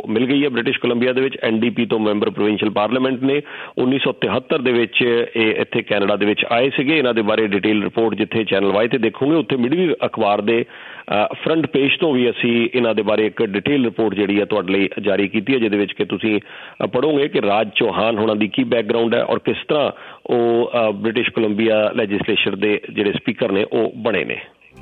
ਮਿਲ ਗਈ ਹੈ British Columbia ਦੇ ਵਿੱਚ। NDP ਤੋਂ ਮੈਂਬਰ ਪ੍ਰੋਵਿੰਸ਼ੀਅਲ ਪਾਰਲੀਮੈਂਟ ਨੇ 1973 ਦੇ ਵਿੱਚ ਇਹ ਇੱਥੇ ਕੈਨੇਡਾ ਦੇ ਵਿੱਚ ਆਏ ਸੀਗੇ। ਇਹਨਾਂ ਦੇ ਬਾਰੇ ਡਿਟੇਲ ਰਿਪੋਰਟ ਜਿੱਥੇ ਚੈਨਲ ਵਾਈ ਤੇ ਦੇਖੋਗੇ ਉੱਥੇ ਮਿਡਵੀ ਅਖਬਾਰ ਦੇ ਫਰੰਟ ਪੇਜ ਤੋਂ ਵੀ ਅਸੀਂ ਇਹਨਾਂ ਦੇ ਬਾਰੇ ਇੱਕ ਡਿਟੇਲ ਰਿਪੋਰਟ ਜਿਹੜੀ ਹੈ ਤੁਹਾਡੇ ਲਈ ਜਾਰੀ ਕੀਤੀ ਹੈ, ਜਿਹਦੇ ਵਿੱਚ ਕਿ ਤੁਸੀਂ ਪੜ੍ਹੋਗੇ ਕਿ ਰਾਜ ਚੌਹਾਨ ਹੋਣਾ ਦੀ ਕੀ ਬੈਕਗਰਾਊਂਡ ਹੈ ਔਰ ਕਿਸ ਤਰ੍ਹਾਂ ਉਹ ਬ੍ਰਿਟਿਸ਼ ਕੋਲੰਬੀਆ ਲੈਜਿਸਲੇਚਰ ਦੇ ਜਿਹੜੇ ਸਪੀਕਰ ਨੇ ਉਹ ਬਣੇ ਨੇ।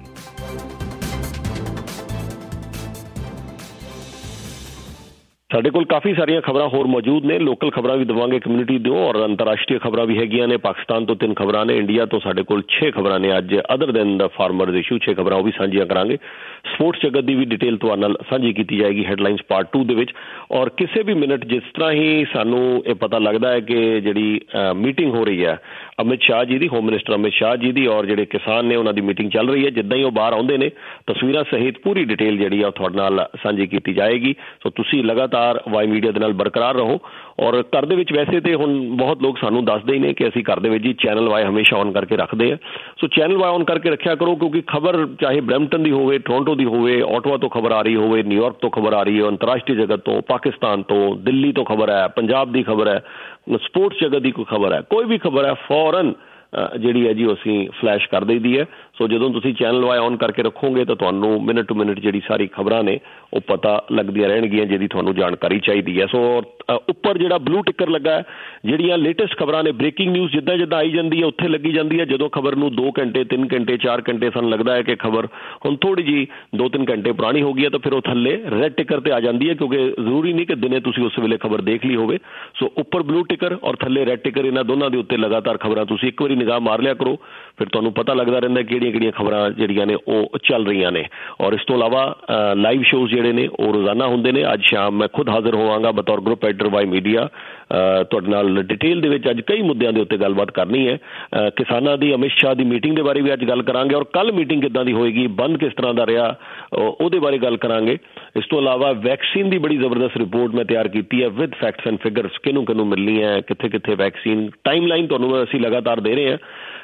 ਸਾਡੇ ਕੋਲ ਕਾਫੀ ਸਾਰੀਆਂ ਖਬਰਾਂ ਹੋਰ ਮੌਜੂਦ ਨੇ। ਲੋਕਲ ਖਬਰਾਂ ਵੀ ਦੇਵਾਂਗੇ ਕਮਿਊਨਿਟੀ ਦਿਓ ਔਰ ਅੰਤਰਰਾਸ਼ਟਰੀ ਖਬਰਾਂ ਵੀ ਹੈਗੀਆਂ ਨੇ। ਪਾਕਿਸਤਾਨ ਤੋਂ 3 ਖਬਰਾਂ ਨੇ, ਇੰਡੀਆ ਤੋਂ ਸਾਡੇ ਕੋਲ 6 ਖਬਰਾਂ ਨੇ ਅੱਜ ਅਦਰ ਦੈਨ ਦਾ ਫਾਰਮਰਜ਼ ਇਸ਼ੂ। 6 ਖਬਰਾਂ ਉਹ ਵੀ ਸਾਂਝੀਆਂ ਕਰਾਂਗੇ। ਸਪੋਰਟਸ ਜਗਤ ਦੀ ਵੀ ਡਿਟੇਲ ਤੁਹਾਡੇ ਨਾਲ ਸਾਂਝੀ ਕੀਤੀ ਜਾਏਗੀ ਹੈਡਲਾਈਨਸ ਪਾਰਟ 2 ਦੇ ਵਿੱਚ। ਔਰ ਕਿਸੇ ਵੀ ਮਿੰਟ ਜਿਸ ਤਰ੍ਹਾਂ ਹੀ ਸਾਨੂੰ ਇਹ ਪਤਾ ਲੱਗਦਾ ਹੈ ਕਿ ਜਿਹੜੀ ਮੀਟਿੰਗ ਹੋ ਰਹੀ ਹੈ ਅਮਿਤ ਸ਼ਾਹ ਜੀ ਦੀ, ਹੋਮ ਮਿਨਿਸਟਰ ਅਮਿਤ ਸ਼ਾਹ ਜੀ ਦੀ ਔਰ ਜਿਹੜੇ ਕਿਸਾਨ ਨੇ ਉਹਨਾਂ ਦੀ ਮੀਟਿੰਗ ਚੱਲ ਰਹੀ ਹੈ, ਜਿੱਦਾਂ ਹੀ ਉਹ ਬਾਹਰ ਆਉਂਦੇ ਨੇ ਤਸਵੀਰਾਂ ਸਹਿਤ ਪੂਰੀ ਡਿਟੇਲ ਜਿਹੜੀ ਆ ਉਹ ਤੁਹਾਡੇ ਨਾਲ ਸਾਂਝੀ ਕੀਤੀ ਜਾਏਗੀ। ਸੋ ਤੁਸੀਂ ਲਗਾਤਾਰ ਵਾਈ ਮੀਡੀਆ ਦੇ ਨਾਲ ਬਰਕਰਾਰ ਰਹੋ। ਔਰ ਘਰ ਦੇ ਵਿੱਚ ਵੈਸੇ ਤੇ ਹੁਣ ਬਹੁਤ ਲੋਕ ਸਾਨੂੰ ਦੱਸਦੇ ਹੀ ਨੇ ਕਿ ਅਸੀਂ ਘਰ ਦੇ ਵਿੱਚ ਹੀ ਚੈਨਲ ਵਾਈ ਹਮੇਸ਼ਾ ਔਨ ਕਰਕੇ ਰੱਖਦੇ ਆ। ਸੋ ਚੈਨਲ ਵਾਈ ਔਨ ਕਰਕੇ ਰੱਖਿਆ ਕਰੋ, ਕਿਉਂਕਿ ਖਬਰ ਚਾਹੇ ਬਰੈਂਪਟਨ ਦੀ ਹੋਵੇ, ਟੋਰਾਂਟੋ ਦੀ ਹੋਵੇ, ਆਟਵਾ ਤੋਂ ਖਬਰ ਆ ਰਹੀ ਹੋਵੇ, ਨਿਊਯਾਰਕ ਤੋਂ ਖਬਰ ਆ ਰਹੀ ਹੈ, ਅੰਤਰਰਾਸ਼ਟਰੀ ਜਗਤ ਤੋਂ, ਪਾਕਿਸਤਾਨ ਤੋਂ, ਦਿੱਲੀ ਤੋਂ ਖਬਰ ਹੈ, ਪੰਜਾਬ ਦੀ ਖਬਰ ਹੈ, ਸਪੋਰਟਸ ਜਗਤ ਦੀ ਕੋਈ ਖਬਰ ਹੈ, ਕੋਈ ਵੀ ਖਬਰ ਹੈ ਫੌਰਨ ਜਿਹੜੀ ਹੈ ਜੀ ਅਸੀਂ ਫਲੈਸ਼ ਕਰ ਦਈਦੀ ਹੈ। ਸੋ ਜਦੋਂ ਤੁਸੀਂ ਚੈਨਲ ਵਾਈ ਔਨ ਕਰਕੇ ਰੱਖੋਗੇ ਤਾਂ ਤੁਹਾਨੂੰ ਮਿੰਟ ਟੂ ਮਿੰਟ ਜਿਹੜੀ ਸਾਰੀ ਖਬਰਾਂ ਨੇ ਉਹ ਪਤਾ ਲੱਗਦੀਆਂ ਰਹਿਣਗੀਆਂ, ਜਿਹਦੀ ਤੁਹਾਨੂੰ ਜਾਣਕਾਰੀ ਚਾਹੀਦੀ ਹੈ। ਸੋ ਉੱਪਰ ਜਿਹੜਾ ਬਲੂ ਟਿੱਕਰ ਲੱਗਾ, ਜਿਹੜੀਆਂ ਲੇਟੈਸਟ ਖਬਰਾਂ ਨੇ, ਬ੍ਰੇਕਿੰਗ ਨਿਊਜ਼ ਜਿੱਦਾਂ ਜਿੱਦਾਂ ਆਈ ਜਾਂਦੀ ਹੈ ਉੱਥੇ ਲੱਗੀ ਜਾਂਦੀ ਹੈ। ਜਦੋਂ ਖਬਰ ਨੂੰ 2 ਘੰਟੇ 3 ਘੰਟੇ 4 ਘੰਟੇ ਸਾਨੂੰ ਲੱਗਦਾ ਹੈ ਕਿ ਖਬਰ ਹੁਣ ਥੋੜ੍ਹੀ ਜਿਹੀ 2-3 ਘੰਟੇ ਪੁਰਾਣੀ ਹੋ ਗਈ ਹੈ ਤਾਂ ਫਿਰ ਉਹ ਥੱਲੇ ਰੈੱਡ ਟਿੱਕਰ ਤੇ ਆ ਜਾਂਦੀ ਹੈ, ਕਿਉਂਕਿ ਜ਼ਰੂਰੀ ਨਹੀਂ ਕਿ ਦਿਨੇ ਤੁਸੀਂ ਉਸ ਵੇਲੇ ਖਬਰ ਦੇਖ ਲਈ ਹੋਵੇ। ਸੋ ਉੱਪਰ ਬਲੂ ਟਿੱਕਰ ਔਰ ਥੱਲੇ ਰੈੱਡ ਟਿੱਕਰ, ਇਹਨਾਂ ਦੋਨਾਂ ਦੇ ਉੱਤੇ ਲਗਾਤਾਰ ਖਬਰਾਂ ਤੁਸੀਂ ਇੱਕ ਵਾਰੀ ਨਿਗਾਹ ਮਾਰ ਲਿਆ ਕਰੋ, ਫਿਰ ਤੁਹਾਨੂੰ ਪਤਾ ਲੱਗਦਾ ਰਹਿੰਦਾ ਕਿਹੜੀਆਂ ਖਬਰਾਂ ਜਿਹੜੀਆਂ ਨੇ ਉਹ ਚੱਲ ਰਹੀਆਂ ਨੇ। ਔਰ ਇਸ ਤੋਂ ਇਲਾਵਾ ਲਾਈਵ ਸ਼ੋਅ ਜਿਹੜੇ ਨੇ ਉਹ ਰੋਜ਼ਾਨਾ ਹੁੰਦੇ ਨੇ। ਅੱਜ ਸ਼ਾਮ ਮੈਂ ਖੁਦ ਹਾਜ਼ਰ ਹੋਵਾਂਗਾ ਬਤੌਰ ਗਰੁੱਪ ਐਡੀਟਰ ਵਾਈ ਮੀਡੀਆ। ਤੁਹਾਡੇ ਨਾਲ ਡਿਟੇਲ ਦੇ ਵਿੱਚ ਅੱਜ ਕਈ ਮੁੱਦਿਆਂ ਦੇ ਉੱਤੇ ਗੱਲਬਾਤ ਕਰਨੀ ਹੈ। ਕਿਸਾਨਾਂ ਦੀ ਅਮਿਤ ਸ਼ਾਹ ਦੀ ਮੀਟਿੰਗ ਦੇ ਬਾਰੇ ਵੀ ਅੱਜ ਗੱਲ ਕਰਾਂਗੇ ਔਰ ਕੱਲ੍ਹ ਮੀਟਿੰਗ ਕਿੱਦਾਂ ਦੀ ਹੋਏਗੀ, ਬੰਦ ਕਿਸ ਤਰ੍ਹਾਂ ਦਾ ਰਿਹਾ, ਉਹਦੇ ਬਾਰੇ ਗੱਲ ਕਰਾਂਗੇ। ਇਸ ਤੋਂ ਇਲਾਵਾ ਵੈਕਸੀਨ ਦੀ ਬੜੀ ਜ਼ਬਰਦਸਤ ਰਿਪੋਰਟ ਮੈਂ ਤਿਆਰ ਕੀਤੀ ਹੈ ਵਿਦ ਫੈਕਟਸ ਐਂਡ ਫਿਗਰਸ, ਕਿਹਨੂੰ ਮਿਲਣੀ ਹੈ, ਕਿੱਥੇ ਵੈਕਸੀਨ, ਟਾਈਮ ਲਾਈਨ ਤੁਹਾਨੂੰ ਅਸੀਂ ਲਗਾਤਾਰ ਦੇ ਰਹੇ ਹਾਂ।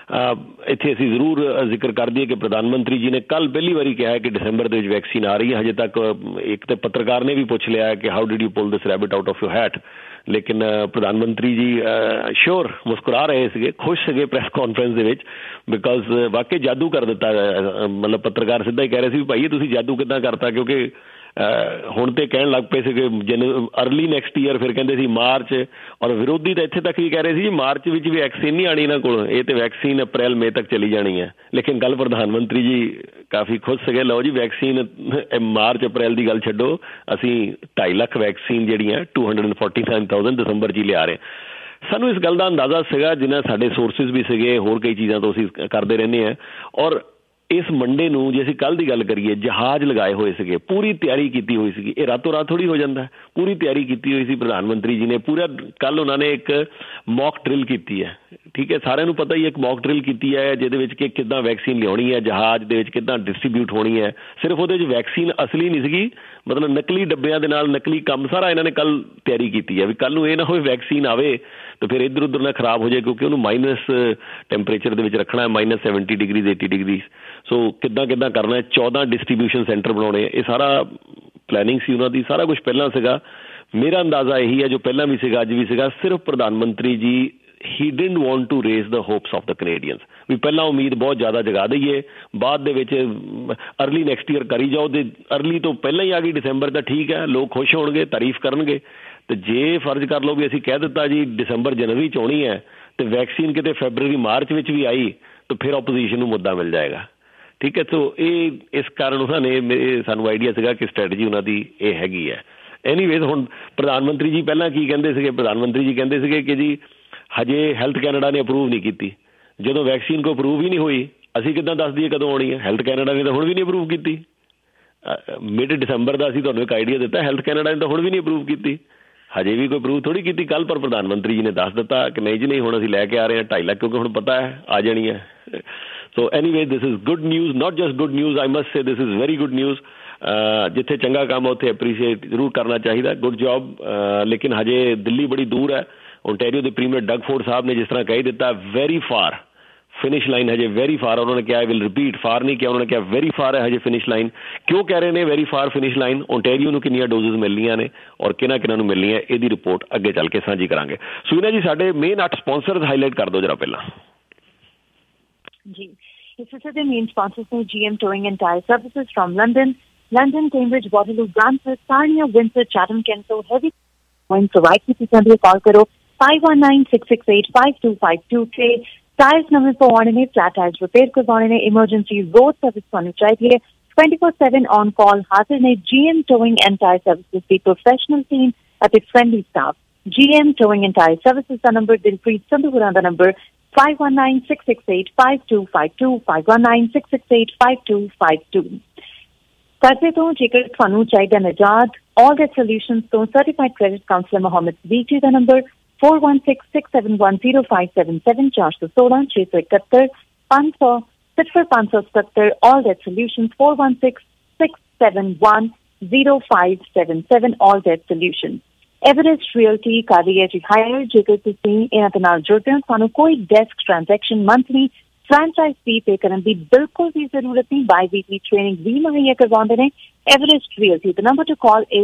ਇੱਥੇ ਅਸੀਂ ਜ਼ਰੂਰ ਜ਼ਿਕਰ ਕਰ ਦਈਏ ਕਿ ਪ੍ਰਧਾਨ ਮੰਤਰੀ ਜੀ ਨੇ ਕੱਲ੍ਹ ਪਹਿਲੀ ਵਾਰੀ ਕਿਹਾ ਹੈ ਕਿ ਦਸੰਬਰ ਦੇ ਵਿੱਚ ਵੈਕਸੀਨ ਆ ਰਹੀ ਹੈ। ਹਜੇ ਤੱਕ ਇੱਕ ਤਾਂ ਪੱਤਰਕਾਰ ਨੇ ਵੀ ਪੁੱਛ ਲਿਆ ਹੈ ਕਿ how did you pull this rabbit out of your hat, ਲੇਕਿਨ ਪ੍ਰਧਾਨ ਮੰਤਰੀ ਜੀ ਸ਼ੋਰ ਮੁਸਕਰਾ ਰਹੇ ਸੀਗੇ, ਖੁਸ਼ ਸੀਗੇ ਪ੍ਰੈਸ ਕਾਨਫਰੰਸ ਦੇ ਵਿੱਚ, ਬਿਕਾਜ਼ ਵਾਕਈ ਜਾਦੂ ਕਰ ਦਿੱਤਾ। ਮਤਲਬ ਪੱਤਰਕਾਰ ਸਿੱਧਾ ਹੀ ਕਹਿ ਰਹੇ ਸੀ ਵੀ ਭਾਈ ਤੁਸੀਂ ਜਾਦੂ ਕਿੱਦਾਂ ਕਰਤਾ, ਕਿਉਂਕਿ ਹੁਣ ਤੇ ਕਹਿਣ ਲੱਗ ਪਏ ਸੀਗੇ ਅਰਲੀ ਨੈਕਸਟ ਈਅਰ, ਫਿਰ ਕਹਿੰਦੇ ਸੀ ਮਾਰਚ, ਔਰ ਵਿਰੋਧੀ ਤਾਂ ਇੱਥੇ ਤੱਕ ਵੀ ਕਹਿ ਰਹੇ ਸੀ ਜੀ ਮਾਰਚ ਵਿੱਚ ਵੀ ਵੈਕਸੀਨ ਨਹੀਂ ਆਣੀ ਇਹਨਾਂ ਕੋਲ, ਇਹ ਤੇ ਵੈਕਸੀਨ ਅਪ੍ਰੈਲ ਮਈ ਤੱਕ ਚਲੀ ਜਾਣੀ ਹੈ। ਲੇਕਿਨ ਕੱਲ੍ਹ ਪ੍ਰਧਾਨ ਮੰਤਰੀ ਜੀ ਕਾਫੀ ਖੁਸ਼ ਸੀਗੇ, ਲਓ ਜੀ ਵੈਕਸੀਨ ਮਾਰਚ ਅਪ੍ਰੈਲ ਦੀ ਗੱਲ ਛੱਡੋ, ਅਸੀਂ 2.5 ਲੱਖ ਵੈਕਸੀਨ ਜਿਹੜੀਆਂ 249,000 ਦਸੰਬਰ 'ਚ ਹੀ ਲਿਆ ਰਹੇ। ਸਾਨੂੰ ਇਸ ਗੱਲ ਦਾ ਅੰਦਾਜ਼ਾ ਸੀਗਾ, ਜਿਨ੍ਹਾਂ ਸਾਡੇ ਸੋਰਸਿਸ ਵੀ ਸੀਗੇ, ਹੋਰ ਕਈ ਚੀਜ਼ਾਂ ਤੋਂ ਅਸੀਂ ਕਰਦੇ ਰਹਿੰਦੇ ਹਾਂ। ਔਰ ਇਸ ਮੰਡੇ ਨੂੰ ਜੇ ਅਸੀਂ ਕੱਲ੍ਹ ਦੀ ਗੱਲ ਕਰੀਏ, ਜਹਾਜ਼ ਲਗਾਏ ਹੋਏ ਸੀਗੇ, ਪੂਰੀ ਤਿਆਰੀ ਕੀਤੀ ਹੋਈ ਸੀਗੀ। ਇਹ ਰਾਤੋਂ ਰਾਤ ਥੋੜ੍ਹੀ ਹੋ ਜਾਂਦਾ, ਪੂਰੀ ਤਿਆਰੀ ਕੀਤੀ ਹੋਈ ਸੀ ਪ੍ਰਧਾਨ ਮੰਤਰੀ ਜੀ ਨੇ। ਪੂਰਾ ਕੱਲ੍ਹ ਉਹਨਾਂ ਨੇ ਇੱਕ ਮੌਕ ਡਰਿਲ ਕੀਤੀ ਹੈ, ਠੀਕ ਹੈ, ਸਾਰਿਆਂ ਨੂੰ ਪਤਾ ਹੀ ਇੱਕ ਮੌਕ ਡਰਿਲ ਕੀਤੀ ਹੈ ਜਿਹਦੇ ਵਿੱਚ ਕਿ ਕਿੱਦਾਂ ਵੈਕਸੀਨ ਲਿਆਉਣੀ ਹੈ, ਜਹਾਜ਼ ਦੇ ਵਿੱਚ ਕਿੱਦਾਂ ਡਿਸਟਰੀਬਿਊਟ ਹੋਣੀ ਹੈ। ਸਿਰਫ ਉਹਦੇ 'ਚ ਵੈਕਸੀਨ ਅਸਲੀ ਨਹੀਂ ਸੀਗੀ, ਮਤਲਬ ਨਕਲੀ ਡੱਬਿਆਂ ਦੇ ਨਾਲ ਨਕਲੀ ਕੰਮ ਸਾਰਾ ਇਹਨਾਂ ਨੇ ਕੱਲ੍ਹ ਤਿਆਰੀ ਕੀਤੀ ਹੈ ਵੀ ਕੱਲ੍ਹ ਨੂੰ ਇਹ ਨਾ ਹੋਵੇ ਵੈਕਸੀਨ ਆਵੇ ਤਾਂ ਫਿਰ ਇੱਧਰ ਉੱਧਰ ਨਾ ਖਰਾਬ ਹੋ ਜਾਏ, ਕਿਉਂਕਿ ਉਹਨੂੰ ਮਾਈਨਸ ਟੈਂਪਰੇਚਰ ਦੇ ਵਿੱਚ ਰੱਖਣਾ ਹੈ, -70 ਡਿਗਰੀ 80 ਡਿਗਰੀ। ਸੋ ਕਿੱਦਾਂ ਕਰਨਾ ਹੈ, 14 ਡਿਸਟਰੀਬਿਊਸ਼ਨ ਸੈਂਟਰ ਬਣਾਉਣੇ, ਇਹ ਸਾਰਾ ਪਲੈਨਿੰਗ ਸੀ ਉਹਨਾਂ ਦੀ, ਸਾਰਾ ਕੁਛ ਪਹਿਲਾਂ ਸੀਗਾ। ਮੇਰਾ ਅੰਦਾਜ਼ਾ ਇਹੀ ਹੈ, ਜੋ ਪਹਿਲਾਂ ਵੀ ਸੀਗਾ ਅੱਜ ਵੀ ਸੀਗਾ, ਸਿਰਫ ਪ੍ਰਧਾਨ ਮੰਤਰੀ ਜੀ he didn't want to raise the hopes of the Canadians, ਵੀ ਪਹਿਲਾਂ ਉਮੀਦ ਬਹੁਤ ਜ਼ਿਆਦਾ ਜਗਾ ਦਈਏ, ਬਾਅਦ ਦੇ ਵਿੱਚ ਅਰਲੀ ਨੈਕਸਟ ਈਅਰ ਕਰੀ ਜਾਓ, ਤੇ ਅਰਲੀ ਤੋਂ ਪਹਿਲਾਂ ਹੀ ਆ ਗਈ ਦਸੰਬਰ ਤਾਂ ਠੀਕ ਹੈ, ਲੋਕ ਖੁਸ਼ ਹੋਣਗੇ, ਤਾਰੀਫ ਕਰਨਗੇ। ਤੇ ਜੇ ਫਰਜ਼ ਕਰ ਲਓ ਵੀ ਅਸੀਂ ਕਹਿ ਦਿੱਤਾ ਜੀ ਦਸੰਬਰ ਜਨਵਰੀ 'ਚ ਆਉਣੀ ਹੈ ਤੇ ਵੈਕਸੀਨ ਕਿਤੇ ਫੈਬਰਵਰੀ ਮਾਰਚ ਵਿੱਚ ਵੀ ਆਈ ਤਾਂ ਫਿਰ ਆਪੋਜੀਸ਼ਨ ਨੂੰ ਮੁੱਦਾ ਮਿਲ ਜਾਏਗਾ, ਠੀਕ ਹੈ। ਸੋ ਇਹ ਇਸ ਕਾਰਨ ਉਹਨਾਂ ਨੇ ਸਾਨੂੰ ਆਈਡੀਆ ਸੀਗਾ ਕਿ ਸਟ੍ਰੈਟਜੀ ਉਹਨਾਂ ਦੀ ਇਹ ਹੈਗੀ ਹੈ। ਐਨੀਵੇਜ਼ ਹੁਣ ਪ੍ਰਧਾਨ ਮੰਤਰੀ ਜੀ ਪਹਿਲਾਂ ਕੀ ਕਹਿੰਦੇ ਸੀਗੇ, ਪ੍ਰਧਾਨ ਮੰਤਰੀ ਜੀ ਕਹਿੰਦੇ ਸੀਗੇ ਕਿ ਜੀ ਹਜੇ ਹੈਲਥ ਕੈਨੇਡਾ ਨੇ ਅਪਰੂਵ ਨਹੀਂ ਕੀਤੀ। ਜਦੋਂ ਵੈਕਸੀਨ ਕੋਈ ਅਪਰੂਵ ਹੀ ਨਹੀਂ ਹੋਈ ਅਸੀਂ ਕਿੱਦਾਂ ਦੱਸ ਦਈਏ ਕਦੋਂ ਆਉਣੀ ਹੈ? ਹੈਲਥ ਕੈਨੇਡਾ ਨੇ ਤਾਂ ਹੁਣ ਵੀ ਨਹੀਂ ਅਪਰੂਵ ਕੀਤੀ। ਮਿਡ ਦਸੰਬਰ ਦਾ ਅਸੀਂ ਤੁਹਾਨੂੰ ਇੱਕ ਆਈਡੀਆ ਦਿੱਤਾ, ਹੈਲਥ ਕੈਨੇਡਾ ਨੇ ਤਾਂ ਹੁਣ ਵੀ ਨਹੀਂ ਅਪਰੂਵ ਕੀਤੀ, ਹਜੇ ਵੀ ਕੋਈ ਅਪਰੂਵ ਥੋੜ੍ਹੀ ਕੀਤੀ ਕੱਲ੍ਹ। ਪਰ ਪ੍ਰਧਾਨ ਮੰਤਰੀ ਜੀ ਨੇ ਦੱਸ ਦਿੱਤਾ ਕਿ ਨਹੀਂ ਜੀ ਨਹੀਂ, ਹੁਣ ਅਸੀਂ ਲੈ ਕੇ ਆ ਰਹੇ ਹਾਂ 2.5 ਲੱਖ, ਕਿਉਂਕਿ ਹੁਣ ਪਤਾ ਹੈ ਆ ਜਾਣੀ ਹੈ। So anyway this is good news, not just good news, I must say this is very good news. ਜਿੱਥੇ ਚੰਗਾ ਕੰਮ ਉੱਥੇ ਐਪਰੀਸ਼ੀਏਟ ਜ਼ਰੂਰ ਕਰਨਾ ਚਾਹੀਦਾ, ਗੁੱਡ ਜੋਬ। ਲੇਕਿਨ ਹਜੇ ਦਿੱਲੀ ਬੜੀ ਦੂਰ ਹੈ। ਓਨਟਾਰੀਓ ਦੇ ਪ੍ਰੀਮੀਅਰ ਡਗ ਫੋਰਡ ਸਾਹਿਬ ਨੇ ਜਿਸ ਤਰ੍ਹਾਂ ਕਹਿ ਦਿੱਤਾ, ਵੈਰੀ ਫਿਨਿਸ਼ ਲਾਈਨ ਹਜੇ ਵੈਰੀ ਫਾਰ, ਉਹਨਾਂ ਨੇ ਕਿਹਾ ਆਈ ਵਿਲ ਰਿਪੀਟ, ਫਾਰ ਨਹੀਂ ਕਿਹਾ, ਉਹਨਾਂ ਨੇ ਕਿਹਾ ਵੈਰੀ ਫਾਰ ਹੈ ਹਜੇ ਫਿਨਿਸ਼ ਲਾਈਨ। ਕਿਉਂ ਕਹਿ ਰਹੇ ਨੇ very far finish line? Ontario ਨੂੰ ਕਿੰਨੀਆਂ ਡੋਜ਼ਸ ਮਿਲਣੀਆਂ ਨੇ ਔਰ ਕਿਹਨਾਂ ਨੂੰ ਮਿਲਣੀਆਂ, ਇਹਦੀ ਰਿਪੋਰਟ ਅੱਗੇ ਚੱਲ ਕੇ ਸਾਂਝੀ ਕਰਾਂਗੇ। ਸੁਵੀਨਾ ਜੀ, ਸਾਡੇ ਮੇਨ 8 ਸਪਾਂਸਰ ਹਾਈਲਾਈਟ ਕਰ ਦਿਓ ਜਰਾ ਪਹਿਲਾਂ ਜੀ। ਇਸ ਦੇ ਮੇਨ ਸਪਾਂਸਰਸ ਨੇ GM Towing and Tire Services from London, Cambridge, Waterloo, Brantford, Sarnia, Windsor, Chatham, Kensal, Heavy provide की सिस्टम कॉल करो 5196685252 से टायर्स नंबर पवाने ने, फ्लैट टायर्स रिपेयर करवाने ने, इमरजेंसी रोड सर्विस होनी चाहिए 24/7 ऑन कॉल हाजिर ने। GM Towing and Tire Services की प्रोफेशनल टीम ਅਤੇ friendly staff. GM Towing and Tire Services ਦਾ ਨੰਬਰ ਦਿਲਪ੍ਰੀਤ ਸੰਧੂਪੁਰਾ ਦਾ ਨੰਬਰ 5196685252 5196685252। ਕਰਜ਼ੇ ਤੋਂ ਜੇਕਰ ਤੁਹਾਨੂੰ ਚਾਹੀਦਾ ਨਿਜਾਤ, All Debt Solutions ਤੋਂ certified credit counsellor Mohammad Sadiq ji ਦਾ number 4166710577 416 671 500 All Debt Solutions 4166710577 All Debt Solutions। Everest realty कर रही है जी हायर। जेकर तुसीं इन्हां दे नाल जुड़दे हो, तुहानूं कोई desk transaction monthly franchise fee pay करन दी बिल्कुल भी जरूरत नहीं। बाई वीकली ट्रेनिंग भी मुहैया करवाउंदे ने Everest realty. The number to call is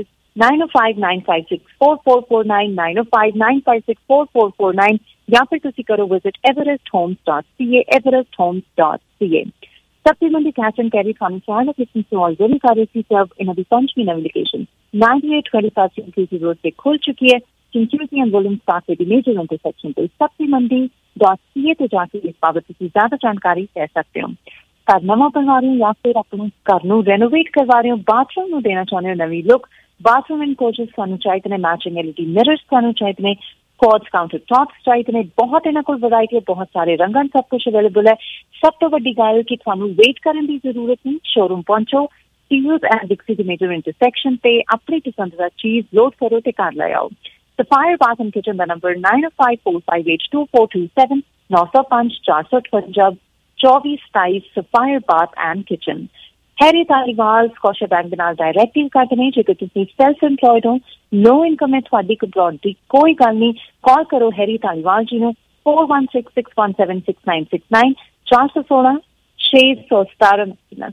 9059564449 9059564449 या फिर तुसीं करो विजिट everesthomes.ca everesthomes.ca। सब्जी मंडी कैश एंड कैरी थानू चार लोकेशन से ऑलरेडी कर रही थी। सब इन्हां दी 5वीं नवी लोकेशन 9825 सिंक्यूसी रोड पे खुल चुकी है। सिंक्यूसी एंड विलियम्स पार्क के मेजर इंटरसेक्शन पे सब्जीमंडी.ca ते जाके इस बाबत की ज्यादा जानकारी ले सकते हो। घर नवा बनवा रहे हो या फिर अपने घर नूं रेनोवेट करवा रहे हो, बाथरूम नूं देना चाहते हो नवी लुक, बाथरूम एंड कोचेस थानू चाहिए ने, मैचिंग LED मिरर्स थानू चाहिए ने, क्वार्ट्ज काउंटर टॉप्स चाहिए ने। बहुत इन्हां कोल वैरायटी है, बहुत सारे रंगां सब कुछ अवेलेबल है। सब तो वड्डी गल कि थानू वेट करन दी जरूरत नहीं, शोरूम पहुंचो Steels and Dixie के मेजर इंटरसेक्शन पे अपनी पसंद का चीज लोड करो ते घर ले आओ। सफायर बाथ एंड किचन का number 9054582427 905 458 2427 sapphire bath and kitchen. Harry Taliwal Scotia bank के नाल डायरेक्ट डील करते हैं। जेकर तुसीं सेल्फ एम्प्लॉयड हो, नो इनकम है तुहाडी अब्रॉड दी कोई गल नहीं, कॉल करो हैरी तालीवाल जी नूं 4166176969 416 617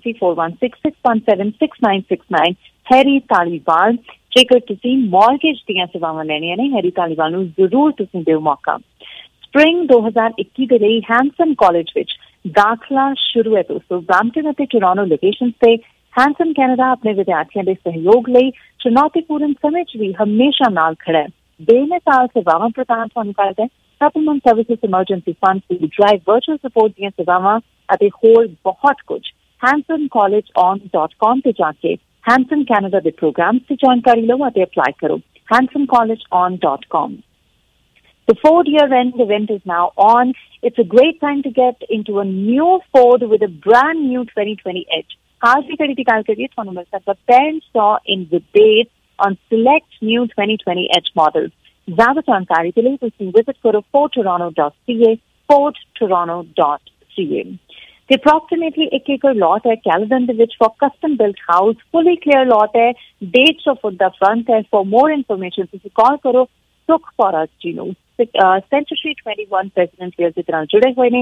4166176969 हैरी तालीवाल। जेकर तुसीं मॉर्गेज दीयां सेवावां लैणियां ने, हैरी तालीवाल नूं जरूर तुसीं दिओ मौका। स्प्रिंग 2021 दे लई हैंसन कॉलेज विच दाखला शुरू है दोस्तों। ब्रैम्पटन ਅਤੇ ਟੋਰਾਂਟੋ ਲੋਕੇਸ਼ਨ ਤੇ हैंसन कैनेडा अपने विद्यार्थियों के सहयोग ਲਈ चुनौतीपूर्ण समय च भी हमेशा नाल खड़ा है। बेमिसाल सेवावां प्रदान करदा है। Supplement services, emergency fund, food drive, virtual support ਦੀਆਂ सेवावां ਅਤੇ ਹੋਰ बहुत कुछ। hansencollegeon.com ਤੇ ਜਾ ਕੇ हैंसन कैनेडा ਦੇ प्रोग्राम्स ਦੀ ਜਾਣਕਾਰੀ ਲਓ ਅਤੇ ਅਪਲਾਈ ਕਰੋ। hansencollegeon.com। The Ford year-end event is now on. It's a great time to get into a new Ford with a brand new 2020 Edge. आज की कड़ी की गल करिए तो मिल सकता पेरेंट्स सॉ इन debate on select new 2020 Edge models। ज्यादा जानकारी के लिए तुसीं विजिट करो fordtoronto.ca fordtoronto.ca। The approximately 1 acre lot है कैलेडन दे विच for custom built house, fully clear lot है, 150 फुट दा front है। For more information तुसीं कॉल करो सुख फॉरस जी नूं Central Street 21 President Realty ਦੇ ਨਾਲ ਜੁੜੇ ਹੋਏ ਨੇ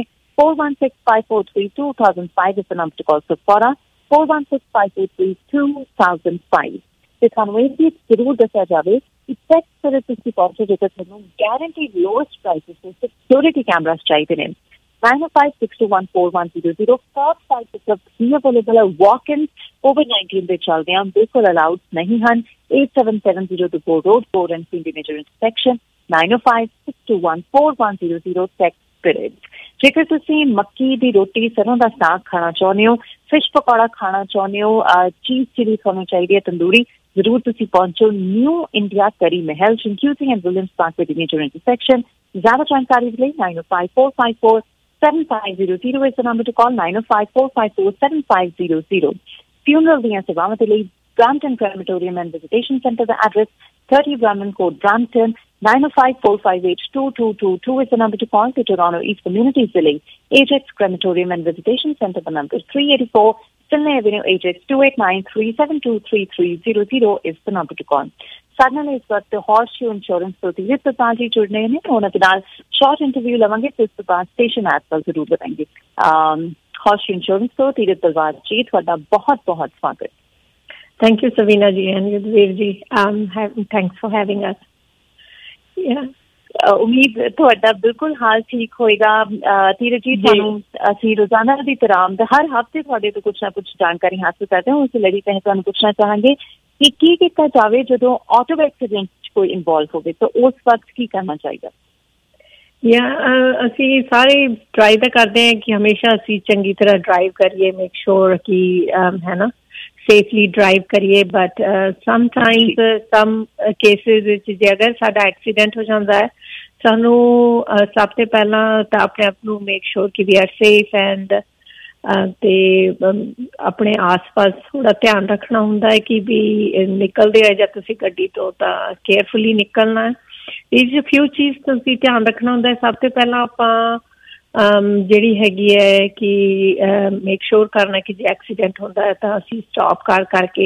4165432005 is the number to call Sephora 4165432005। ਤੇ ਤੁਹਾਨੂੰ ਇਹ ਵੀ ਜ਼ਰੂਰ ਦੱਸਿਆ ਜਾਵੇ ਕਿ ਚੈੱਕ ਕਰੇ ਤੁਸੀਂ ਪਹੁੰਚੋ ਜੇਕਰ ਤੁਹਾਨੂੰ guaranteed lowest prices ਤੇ security cameras ਚਾਹੀਦੇ ਨੇ 9056214100 4 ਸਾਈਟ ਵੀ ਅਵੇਲੇਬਲ ਹੈ। walk-in COVID-19 ਦੇ ਚੱਲਦੇ ਹਨ, ਬਿਲਕੁਲ ਅਲਾਉਡ ਨਹੀਂ ਹਨ। 8770 Road 4 and Cindy Major Intersection 9056214100 Tech Spirit। जेकर तुसीं मक्की दी रोटी सरों दा साग खाना चाਹੁੰਦੇ हो, फिश पकौड़ा खाना चाਹੁੰਦੇ हो, चीज चिली खानी चाहिए तंदूरी, जरूर तुसीं पहुंचो new India curry Mahal Chinguacousy and Williams park with major intersection. ज्यादा जानकारी के लिए 9054547500 is the number to call 9054547500। Funeral ਦੀਆਂ ਸੇਵਾਵਾਂ ਦੇ ਲਈ Brampton Crematorium and Visitation Center the address 30 Brahman Court, Brampton 9054582222 is the number to call to Toronto East Communities Village, Ajax Crematorium and Visitation Center the number 384 Finlay Avenue, Ajax 2893723300 is the number to call. Suddenly इस वक्त Horseshoe Insurance तो तीरथ प्रताप जी जुड़ रहे हैं, उन्होंने फिलहाल short interview लवेंगे तो इस प्रताप स्टेशन ऐप पर जरूर बताएंगे. Horseshoe Insurance तो तीरथ प्रताप जी ਤੁਹਾਡਾ बहुत बहुत स्वागत. Thank you, Savina ji and Yudhvir ji. Thanks for having us. Yeah. उम्मीद ਤੁਹਾਡਾ ਬਿਲਕੁਲ ਹਾਲ ਠੀਕ ਹੋਏਗਾ. ਧੀਰਜ ਜੀ, ਤੁਹਾਨੂੰ ਅਸੀਂ ਰੋਜ਼ਾਨਾ ਦੀ ਤਰ੍ਹਾਂ ਹਰ ਹਫ਼ਤੇ ਤੁਹਾਡੇ ਤੋਂ ਕੁਛ ਨਾ ਕੁਛ ਜਾਣਕਾਰੀ ਹਾਸਲ ਕਰਦੇ ਹਾਂ. ਉਸ ਲਈ ਪਹਿਲਾਂ ਤੁਹਾਨੂੰ ਪੁੱਛਣਾ ਚਾਹਾਂਗੇ ਕਿ ਕੀ ਕੀਤਾ ਜਾਵੇ ਜਦੋਂ ਆਟੋ ਐਕਸੀਡੈਂਟ 'ਚ ਕੋਈ ਇਨਵੋਲਵ ਹੋਵੇ ਤਾਂ ਉਸ ਵਕਤ ਕੀ ਕਰਨਾ ਚਾਹੀਦਾ? ਅਸੀਂ ਸਾਰੇ ਟਰਾਈ ਤਾਂ ਕਰਦੇ ਹਾਂ ਕਿ ਹਮੇਸ਼ਾ ਅਸੀਂ ਚੰਗੀ ਤਰ੍ਹਾਂ ਡਰਾਈਵ ਕਰੀਏ, ਮੇਕ ਸ਼ੋਰ ਕਿ ਹੈ ਨਾ ਸੇਫਲੀ ਡਰਾਈਵ ਕਰੀਏ. ਬਟ ਸਮਟਾਈਮਸ ਸਮ ਕੇਸਿਸ ਵਿੱਚ ਜੇ ਅਗਰ ਸਾਡਾ ਐਕਸੀਡੈਂਟ ਹੋ ਜਾਂਦਾ ਹੈ, ਸਾਨੂੰ ਸਭ ਤੋਂ ਪਹਿਲਾਂ ਤਾਂ ਆਪਣੇ ਆਪ ਨੂੰ ਮੇਕ ਸ਼ੋਰ ਕਿ ਵੀ ਆਰ ਸੇਫ ਐਂਡ ਅਤੇ ਆਪਣੇ ਆਸ ਪਾਸ ਥੋੜ੍ਹਾ ਧਿਆਨ ਰੱਖਣਾ ਹੁੰਦਾ ਹੈ ਕਿ ਵੀ ਨਿਕਲਦੇ ਆ ਜਾਂ ਤੁਸੀਂ ਗੱਡੀ ਤੋਂ ਤਾਂ ਕੇਅਰਫੁਲੀ ਨਿਕਲਣਾ. ਇਹ ਫਿਊ ਚੀਜ਼ ਤੁਸੀਂ ਧਿਆਨ ਰੱਖਣਾ ਹੁੰਦਾ ਹੈ. ਸਭ ਤੋਂ ਪਹਿਲਾਂ ਆਪਾਂ ਜਿਹੜੀ ਹੈਗੀ ਹੈ ਕਿ ਮੇਕ ਸ਼ੋਰ ਕਰਨਾ ਕਿ ਜੇ ਐਕਸੀਡੈਂਟ ਹੁੰਦਾ ਹੈ ਤਾਂ ਅਸੀਂ ਸਟਾਪ ਕਰਕੇ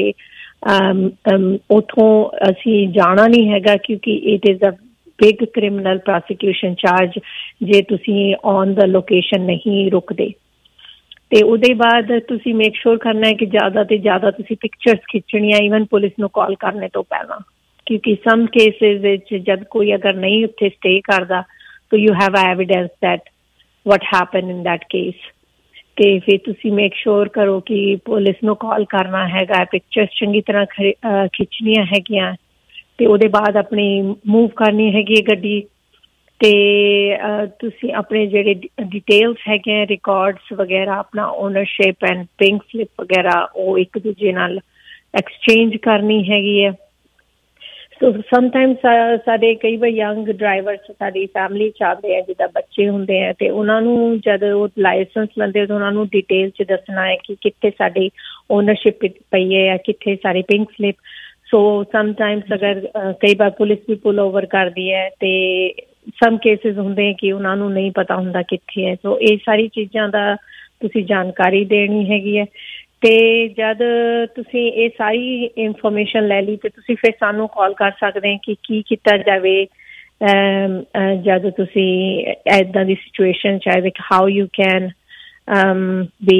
ਉੱਥੋਂ ਅਸੀਂ ਜਾਣਾ ਨਹੀਂ ਹੈਗਾ, ਕਿਉਂਕਿ it is a big criminal prosecution charge ਜੇ ਤੁਸੀਂ ਔਨ ਦਾ ਲੋਕੇਸ਼ਨ ਨਹੀਂ ਰੁਕਦੇ. ਅਤੇ ਉਹਦੇ ਬਾਅਦ ਤੁਸੀਂ ਮੇਕ ਸ਼ੋਰ ਕਰਨਾ ਹੈ ਕਿ ਜ਼ਿਆਦਾ ਤੋਂ ਜ਼ਿਆਦਾ ਤੁਸੀਂ ਪਿਕਚਰਸ ਖਿੱਚਣੀਆਂ ਈਵਨ ਪੁਲਿਸ ਨੂੰ ਕਾਲ ਕਰਨੇ ਤੋਂ ਪਹਿਲਾਂ, ਕਿਉਂਕਿ ਸਮ ਕੇਸਿਸ ਵਿੱਚ ਜਦ ਕੋਈ ਅਗਰ ਨਹੀਂ ਉੱਥੇ ਸਟੇ ਕਰਦਾ ਤਾਂ you have evidence that what happened in that case. ਤੇ ਫਿਰ ਤੁਸੀਂ ਮੇਕ ਸ਼ੋਰ ਕਰੋ ਕਿ ਪੁਲਿਸ ਨੂੰ ਕਾਲ ਕਰਨਾ ਹੈਗਾ, ਪਿਕਚਰਸ ਚੰਗੀ ਤਰ੍ਹਾਂ ਖਿੱਚਣੀਆਂ ਹੈਗੀਆਂ ਅਤੇ ਉਹਦੇ ਬਾਅਦ ਆਪਣੀ ਮੂਵ ਕਰਨੀ ਹੈਗੀ ਹੈ ਗੱਡੀ. ਅਤੇ ਤੁਸੀਂ ਆਪਣੇ ਜਿਹੜੇ ਡਿਟੇਲਸ ਹੈਗੇ ਆ, ਰਿਕਾਰਡਸ ਵਗੈਰਾ, ਆਪਣਾ ਓਨਰਸ਼ਿਪ ਐਂਡ ਪਿੰਕ ਸਲਿੱਪ ਵਗੈਰਾ, ਉਹ ਇੱਕ ਦੂਜੇ ਨਾਲ ਐਕਸਚੇਂਜ ਕਰਨੀ ਹੈਗੀ ਹੈ. ਸੋ ਸਮਟਾਈਮਸ ਸਾਡੇ ਕਈ ਵਾਰ ਯੰਗ ਡਰਾਈਵਰਸ ਸਾਡੀ ਫੈਮਿਲੀ 'ਚ ਆਉਂਦੇ ਆ ਜਿੱਦਾਂ ਬੱਚੇ ਹੁੰਦੇ ਆ, ਅਤੇ ਉਹਨਾਂ ਨੂੰ ਜਦ ਉਹ ਲਾਇਸੈਂਸ ਲੈਂਦੇ ਤਾਂ ਉਹਨਾਂ ਨੂੰ ਡਿਟੇਲ 'ਚ ਦੱਸਣਾ ਹੈ ਕਿ ਕਿੱਥੇ ਸਾਡੀ ਓਨਰਸ਼ਿਪ ਪਈ ਹੈ ਜਾਂ ਕਿੱਥੇ ਸਾਡੀ ਪਿੰਕ ਸਲਿੱਪ. ਸੋ ਸਮਟਾਈਮਸ ਅਗਰ ਕਈ ਵਾਰ ਪੁਲਿਸ ਵੀ ਪੁੱਲ ਓਵਰ ਕਰਦੀ ਹੈ ਅਤੇ ਸਮ ਕੇਸਿਸ ਹੁੰਦੇ ਕਿ ਉਹਨਾਂ ਨੂੰ ਨਹੀਂ ਪਤਾ ਹੁੰਦਾ ਕਿੱਥੇ ਹੈ. ਸੋ ਇਹ ਸਾਰੀ ਚੀਜ਼ਾਂ ਦਾ ਤੁਸੀਂ ਜਾਣਕਾਰੀ ਦੇਣੀ ਹੈਗੀ ਹੈ. ਅਤੇ ਜਦ ਤੁਸੀਂ ਇਹ ਸਾਰੀ ਇਨਫੋਰਮੇਸ਼ਨ ਲੈ ਲਈ ਅਤੇ ਤੁਸੀਂ ਫਿਰ ਸਾਨੂੰ ਕਾਲ ਕਰ ਸਕਦੇ ਕਿ ਕੀ ਕੀਤਾ ਜਾਵੇ ਜਦ ਤੁਸੀਂ ਇੱਦਾਂ ਦੀ ਸਿਚੁਏਸ਼ਨ 'ਚ ਆਏ, how you can be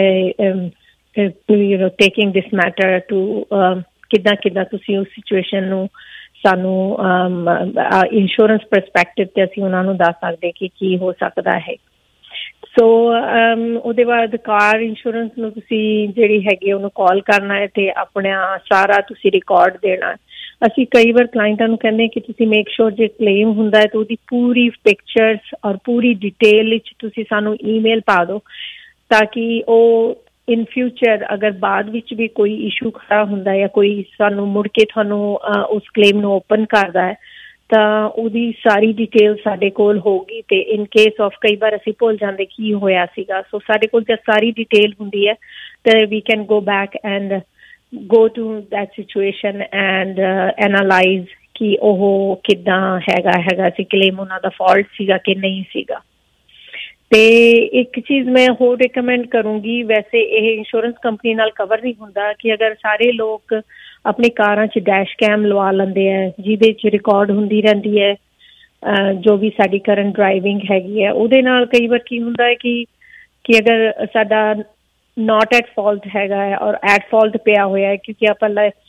taking this matter to ਕਿੱਦਾਂ ਤੁਸੀਂ ਉਸ ਸਿਚੁਏਸ਼ਨ ਨੂੰ ਸਾਨੂੰ ਇੰਸ਼ੋਰੈਂਸ ਪਰਸਪੈਕਟਿਵ 'ਤੇ ਅਸੀਂ ਉਹਨਾਂ ਨੂੰ ਦੱਸ ਸਕਦੇ ਕਿ ਕੀ ਹੋ ਸਕਦਾ ਹੈ. ਸੋ ਉਹਦੇ ਬਾਅਦ ਕਾਰ ਇੰਸ਼ੋਰੈਂਸ ਨੂੰ ਤੁਸੀਂ ਜਿਹੜੀ ਹੈਗੀ ਉਹਨੂੰ ਕਾਲ ਕਰਨਾ ਹੈ ਅਤੇ ਆਪਣਾ ਸਾਰਾ ਤੁਸੀਂ ਰਿਕਾਰਡ ਦੇਣਾ. ਅਸੀਂ ਕਈ ਵਾਰ ਕਲਾਇੰਟਾਂ ਨੂੰ ਕਹਿੰਦੇ ਕਿ ਤੁਸੀਂ ਮੇਕ ਸ਼ੋਰ ਜੇ ਕਲੇਮ ਹੁੰਦਾ ਹੈ ਤਾਂ ਉਹਦੀ ਪੂਰੀ ਪਿਕਚਰਸ ਔਰ ਪੂਰੀ ਡਿਟੇਲ ਵਿੱਚ ਤੁਸੀਂ ਸਾਨੂੰ ਈਮੇਲ ਪਾ ਦਿਓ ਤਾਂ ਕਿ ਉਹ ਇਨ ਫਿਊਚਰ ਅਗਰ ਬਾਅਦ ਵਿੱਚ ਵੀ ਕੋਈ ਇਸ਼ੂ ਖੜਾ ਹੁੰਦਾ ਜਾਂ ਕੋਈ ਸਾਨੂੰ ਮੁੜ ਕੇ ਤੁਹਾਨੂੰ ਉਸ ਕਲੇਮ ਨੂੰ ਓਪਨ ਕਰਦਾ ਹੈ ਤਾਂ ਉਹਦੀ ਸਾਰੀ ਡਿਟੇਲ ਸਾਡੇ ਕੋਲ ਹੋਊਗੀ. ਅਤੇ ਇਨ ਕੇਸ ਆਫ ਕਈ ਵਾਰ ਅਸੀਂ ਭੁੱਲ ਜਾਂਦੇ ਕੀ ਹੋਇਆ ਸੀਗਾ, ਸੋ ਸਾਡੇ ਕੋਲ ਜਦ ਸਾਰੀ ਡਿਟੇਲ ਹੁੰਦੀ ਹੈ ਤਾਂ we can go back and go to that situation and analyse ਕਿ ਉਹ ਕਿੱਦਾਂ ਹੈਗਾ ਸੀ, ਕਲੇਮ ਉਹਨਾਂ ਦਾ ਫਾਲਟ ਸੀਗਾ ਕਿ ਨਹੀਂ ਸੀਗਾ. ਅਤੇ ਇੱਕ ਚੀਜ਼ ਮੈਂ ਹੋਰ ਰਿਕਮੈਂਡ ਕਰੂੰਗੀ, ਵੈਸੇ ਇਹ ਇੰਸ਼ੋਰੈਂਸ ਕੰਪਨੀ ਨਾਲ ਕਵਰ ਨਹੀਂ ਹੁੰਦਾ, ਕਿ ਅਗਰ ਸਾਰੇ ਲੋਕ ਆਪਣੀ ਕਾਰਾਂ 'ਚ ਡੈਸ਼ ਕੈਮ ਲਵਾ ਲੈਂਦੇ ਹੈ ਜਿਹਦੇ 'ਚ ਰਿਕਾਰਡ ਹੁੰਦੀ ਰਹਿੰਦੀ ਹੈ ਜੋ ਵੀ ਸਾਡੀ ਕਰੰਟ ਡਰਾਈਵਿੰਗ ਹੈਗੀ ਹੈ, ਉਹਦੇ ਨਾਲ ਕਈ ਵਾਰ ਕੀ ਹੁੰਦਾ ਹੈ ਕਿ ਅਗਰ ਸਾਡਾ ਨੋਟ ਐਟ ਫਾਲਟ ਹੈਗਾ ਹੈ ਔਰ ਐਟ ਫਾਲਟ ਪਿਆ ਹੋਇਆ ਹੈ, ਕਿਉਂਕਿ ਆਪਾਂ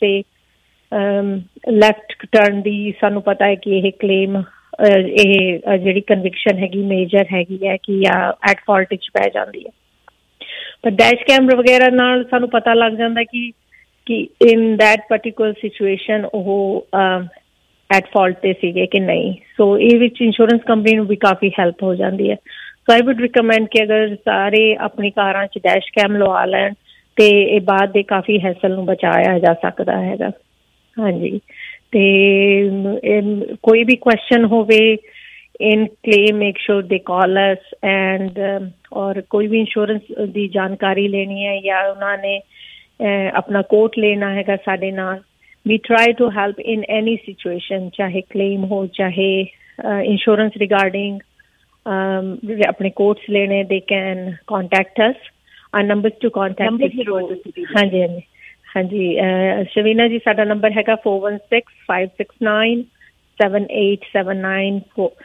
ਲੈਫਟ ਟਰਨ ਦੀ ਸਾਨੂੰ ਪਤਾ ਹੈ ਕਿ ਇਹ ਕਲੇਮ ਇਹ ਜਿਹੜੀ ਕਨਵਿਕਸ਼ਨ ਹੈਗੀ ਮੇਜਰ ਹੈਗੀ ਹੈ ਕਿ ਐਟ ਫਾਲਟ 'ਚ ਪੈ ਜਾਂਦੀ ਹੈ. ਪਰ ਡੈਸ਼ ਕੈਮਰਾ ਵਗੈਰਾ ਨਾਲ ਸਾਨੂੰ ਪਤਾ ਲੱਗ ਜਾਂਦਾ ਕਿ ਇਨ ਦੈਟ ਪਰਟੀਕੂਲਰ ਸਿਚੁਏਸ਼ਨ ਉਹ ਐਟ ਫਾਲਟ 'ਤੇ ਸੀਗੇ ਕਿ ਨਹੀਂ. ਸੋ ਇਹ ਵਿੱਚ ਇੰਸ਼ੋਰੈਂਸ ਕੰਪਨੀ ਨੂੰ ਵੀ ਕਾਫੀ ਹੈਲਪ ਹੋ ਜਾਂਦੀ ਹੈ. ਸੋ ਆਈ ਵੁੱਡ ਰਿਕਮੈਂਡ ਕਿ ਅਗਰ ਸਾਰੇ ਆਪਣੀ ਕਾਰਾਂ 'ਚ ਡੈਸ਼ ਕੈਮ ਲਵਾ ਲੈਣ ਅਤੇ ਇਹ ਬਾਅਦ ਦੇ ਕਾਫੀ ਹੈਸਲ ਨੂੰ ਬਚਾਇਆ ਜਾ ਸਕਦਾ ਹੈਗਾ. ਹਾਂਜੀ, ਅਤੇ ਕੋਈ ਵੀ ਕੁਐਸਚਨ ਹੋਵੇ ਇਨ ਕਲੇਮ ਮੇਕ ਸ਼ੋਰ ਦੇ ਕਾਲ ਅਸ ਐਂਡ ਔਰ ਕੋਈ ਵੀ ਇੰਸ਼ੋਰੈਂਸ ਦੀ ਜਾਣਕਾਰੀ ਲੈਣੀ ਹੈ ਜਾਂ ਉਹਨਾਂ ਨੇ ਆਪਣਾ ਕੋਟ ਲੈਣਾ ਹੈਗਾ ਸਾਡੇ ਨਾਲ, we try to help in any situation, ਚਾਹੇ ਕਲੇਮ ਹੋ ਚਾਹੇ ਇੰਸ਼ੋਰੈਂਸ ਰਿਗਾਰਡਿੰਗ ਆਪਣੇ ਕੋਟਸ ਲੈਣੇ, they can contact us our numbers to contact ਹਾਂਜੀ ਸ਼ਵੀਨਾ ਜੀ ਸਾਡਾ ਨੰਬਰ ਹੈਗਾ 4165697879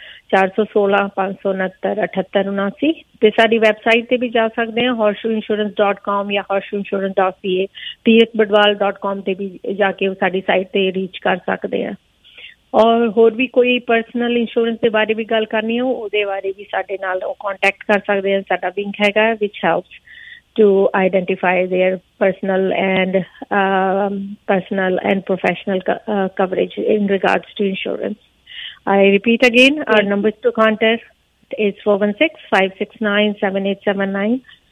416-569-7879 ਤੇ ਸਾਡੀ ਵੈਬਸਾਈਟ ਤੇ ਵੀ ਜਾ ਸਕਦੇ ਆ horseshoeinsurance.com ਜਾਂ horseshoeinsurance.ca txbadwal.com ਤੇ ਵੀ ਜਾ ਕੇ ਸਾਡੀ ਸਾਈਟ ਤੇ ਰੀਚ ਕਰ ਸਕਦੇ ਆ ਔਰ ਹੋਰ ਵੀ ਕੋਈ ਪਰਸਨਲ ਇੰਸ਼ੋਰੈਂਸ ਦੇ ਬਾਰੇ ਵੀ ਗੱਲ ਕਰਨੀ ਹੋ ਉਹਦੇ ਬਾਰੇ ਵੀ ਸਾਡੇ ਨਾਲ ਉਹ ਕੰਟੈਕਟ ਕਰ ਸਕਦੇ ਆ ਸਾਡਾ ਲਿੰਕ ਹੈਗਾ which helps to identify their personal and professional coverage in regards to insurance. I repeat again, our numbers to contact is 416-569-7879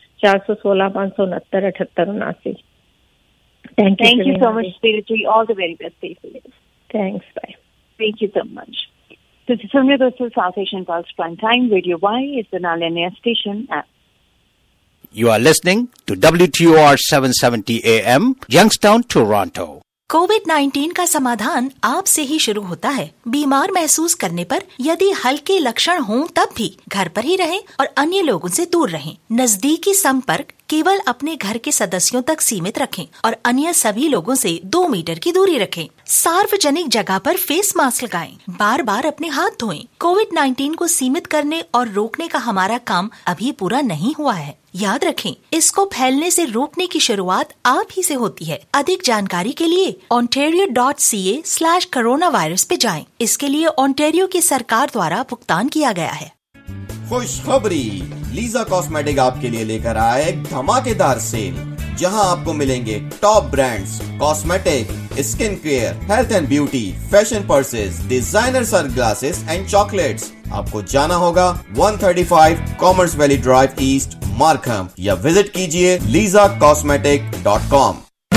416-569-7879. Thank you so much, Spiritually. All the very best day for you. Thanks. Bye. Thank you so much. This is Soumya Dosa, South Asian Pulse Prime Time. Radio Y is the Nalanya station app. You are listening to WTOR 770 AM, Youngstown, Toronto. कोविड-19 का समाधान आपसे ही शुरू होता है। बीमार महसूस करने पर यदि हल्के लक्षण हों तब भी घर पर ही रहें और अन्य लोगों से दूर रहें। नजदीकी संपर्क केवल अपने घर के सदस्यों तक सीमित रखें और अन्य सभी लोगों से 2 मीटर की दूरी रखें। सार्वजनिक जगह पर फेस मास्क लगाएं। बार बार अपने हाथ धोएं। कोविड-19 को सीमित करने और रोकने का हमारा काम अभी पूरा नहीं हुआ है। याद रखें, इसको फैलने से रोकने की शुरुआत आप ही से होती है। अधिक जानकारी के लिए ontario.ca/coronavirus पे जाएं। इसके लिए ओंटारियो की सरकार द्वारा भुगतान किया गया है। खुशखबरी, लीजा कॉस्मेटिक आपके लिए लेकर आया एक धमाकेदार सेल जहां आपको मिलेंगे top brands, cosmetic, skin care, health and beauty, fashion purses, designer sunglasses and chocolates. आपको जाना होगा 135 commerce valley drive east, Markham या विजिट कीजिए lisacosmetic.com।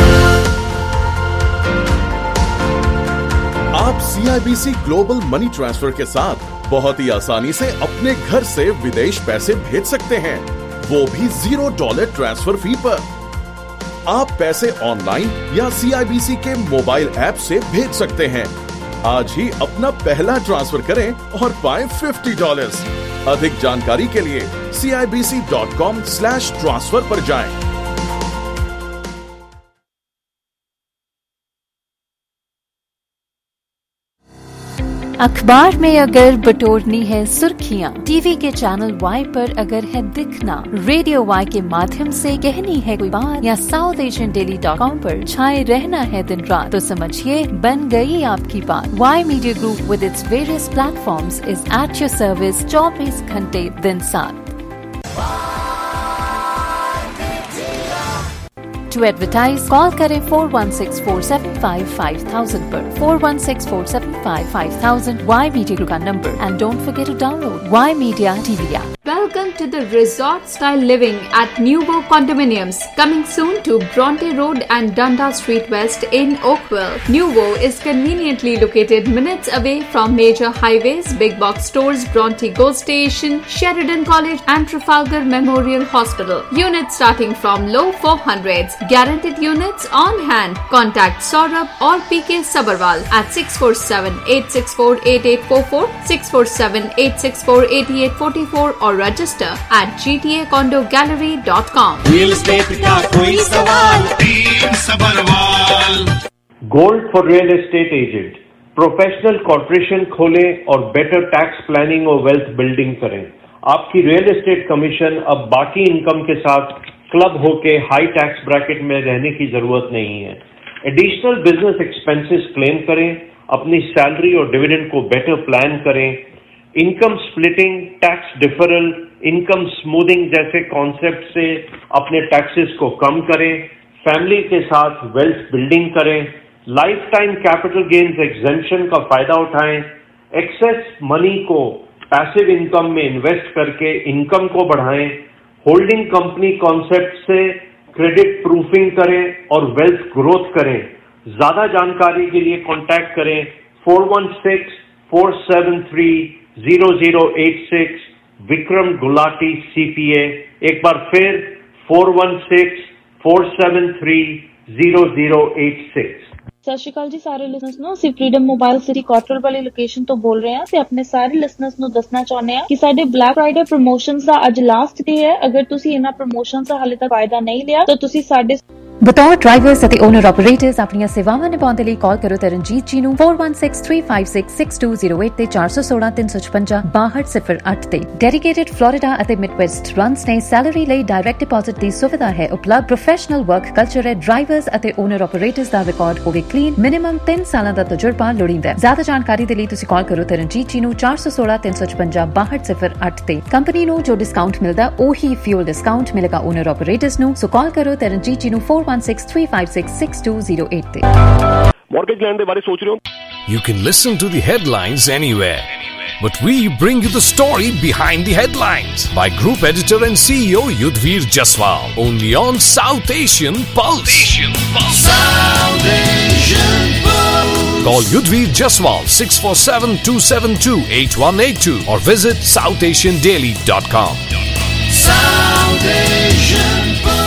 आप CIBC ग्लोबल मनी ट्रांसफर के साथ बहुत ही आसानी से अपने घर से विदेश पैसे भेज सकते हैं, वो भी $0 ट्रांसफर फी पर। आप पैसे ऑनलाइन या CIBC के मोबाइल ऐप से भेज सकते हैं। आज ही अपना पहला ट्रांसफर करें और पाएं $50। अधिक जानकारी के लिए CIBC.com/transfer पर जाएं। अखबार में अगर बटोरनी है सुर्खियां, टीवी के चैनल Y पर अगर है दिखना, रेडियो Y के माध्यम से कहनी है कोई बात या SouthAsianDaily.com पर छाए रहना है दिन रात, तो समझिए बन गई आपकी बात। Y Media Group with its various platforms is at your service 24 घंटे दिन 7। To advertise, call करें 416-475-5000 पर 416-475-5000 Y Media Group का number, and don't forget to download Y Media TV app. Welcome to the resort style living at Nuvo Condominiums, coming soon to Bronte Road and Dundas Street West in Oakville. Nuvo is conveniently located minutes away from major highways, big box stores, Bronte GO Station, Sheridan College and Trafalgar Memorial Hospital. Units starting from low 400s. Guaranteed units on hand. Contact Saurabh or PK Sabarwal at 647-864-8844, 647-864-8844 or register at gtacondogallery.com. Real estate का कोई सवाल, team Sabharwal. Gold for real estate agent, professional corporation खोलें और better tax planning और wealth building करें। आपकी real estate commission अब बाकी इनकम के साथ क्लब होके हाई टैक्स ब्रैकेट में रहने की जरूरत नहीं है। एडिशनल बिजनेस एक्सपेंसेस क्लेम करें, अपनी सैलरी और डिविडेंड को बेटर प्लान करें, income splitting, tax deferral, income smoothing जैसे कॉन्सेप्ट से अपने टैक्सेस को कम करें, फैमिली के साथ वेल्थ बिल्डिंग करें, lifetime capital gains exemption का फायदा उठाएं, एक्सेस मनी को पैसिव इनकम में इन्वेस्ट करके इनकम को बढ़ाएं, होल्डिंग कंपनी कॉन्सेप्ट से क्रेडिट प्रूफिंग करें और वेल्थ ग्रोथ करें। ज्यादा जानकारी के लिए कॉन्टैक्ट करें 416-473-0086 विक्रम गुलाटी CPA। एक बार फिर 416-473-0086। ਸਤਿ ਸ਼੍ਰੀ ਅਕਾਲ ਜੀ ਸਾਰੇ ਲਿਸਨਰਸ ਨੂੰ। ਅਸੀਂ ਫਰੀडम ਮੋਬਾਈਲ ਸਿਟੀ ਕੋਟਰਲ ਵਾਲੀ ਲੋਕੇਸ਼ਨ ਤੋਂ ਬੋਲ ਰਹੇ ਹਾਂ ਤੇ ਆਪਣੇ ਸਾਰੇ ਲਿਸਨਰਸ ਨੂੰ ਦੱਸਣਾ ਚਾਹੁੰਦੇ ਹਾਂ ਕਿ ਸਾਡੇ ਬਲੈਕ ਫਰਾਈਡੇ ਪ੍ਰਮੋਸ਼ਨਸ ਦਾ ਅੱਜ ਲਾਸਟ ਡੇ ਹੈ। ਅਗਰ ਤੁਸੀਂ ਇਹਨਾਂ ਪ੍ਰਮੋਸ਼ਨਸ ਦਾ ਹਾਲੇ ਤੱਕ ਫਾਇਦਾ ਨਹੀਂ ਲਿਆ ਤਾਂ ਤੁਸੀਂ ਸਾਡੇ ਬਤੌਰ ਡਰਾਈਵਰਸ ਅਤੇ ਓਨਰ ਆਪਰੇਟਰਸ ਆਪਣੀਆਂ ਸੇਵਾਵਾਂ ਨਿਭਾਉਣ ਦੇ ਲਈ ਕਾਲ ਕਰੋ ਤਰਨਜੀਤ ਜੀ ਨੂੰ 4163566208 ਤੇ 4163566208 ਤੇ। ਡੈਡੀਕੇਟਿਡ ਫਲੋਰੀਡਾ ਅਤੇ ਮਿਡਵੈਸਟ ਰਨਸ ਨੇ ਸੈਲਰੀ ਲਈ ਡਾਇਰੈਕਟ ਡਿਪੋਜ਼ਿਟ ਦੀ ਸੁਵਿਧਾ ਹੈ ਉਪਲਬਧ। ਪ੍ਰੋਫੈਸ਼ਨਲ ਵਰਕ ਕਲਚਰ ਹੈ। ਡਰਾਈਵਰਸ ਅਤੇ ਓਨਰ ਆਪਰੇਟਰਸ ਦਾ ਰਿਕਾਰਡ ਹੋਵੇ ਕਲੀਨ। ਮਿਨੀਮਮ 3 ਸਾਲਾਂ ਦਾ ਤਜਰਬਾ ਲੋੜੀਂਦਾ ਹੈ। ਜ਼ਿਆਦਾ ਜਾਣਕਾਰੀ ਦੇ ਲਈ ਤੁਸੀਂ ਕਾਲ ਕਰੋ ਤਰਨਜੀਤ ਜੀ ਨੂੰ 4163566208 ਤੇ। ਕੰਪਨੀ ਨੂੰ ਜੋ ਡਿਸਕਾਊਂਟ ਮਿਲਦਾ ਉਹੀ ਫਿਊਲ ਡਿਸਕਾਊਂਟ ਮਿਲੇਗਾ ਓਨਰ ਆਪਰੇਟਰਸ ਨੂੰ। ਸੋ ਕਾਲ ਕਰੋ ਤਰਨਜੀਤ ਜੀ ਨੂੰ 4163566208 ਤੇ। ਮਾਰਗੇਜ ਲੈਣ ਦੇ ਬਾਰੇ ਸੋਚ ਰਹੇ ਹੋ? You can listen to the headlines anywhere, but we bring you the story behind the headlines by Group Editor and CEO Yudhvir Jaswal, only on South Asian Pulse. South Asian Pulse. Call Yudhvir Jaswal 647-272-8182 or visit southasiandaily.com. South Asian Pulse.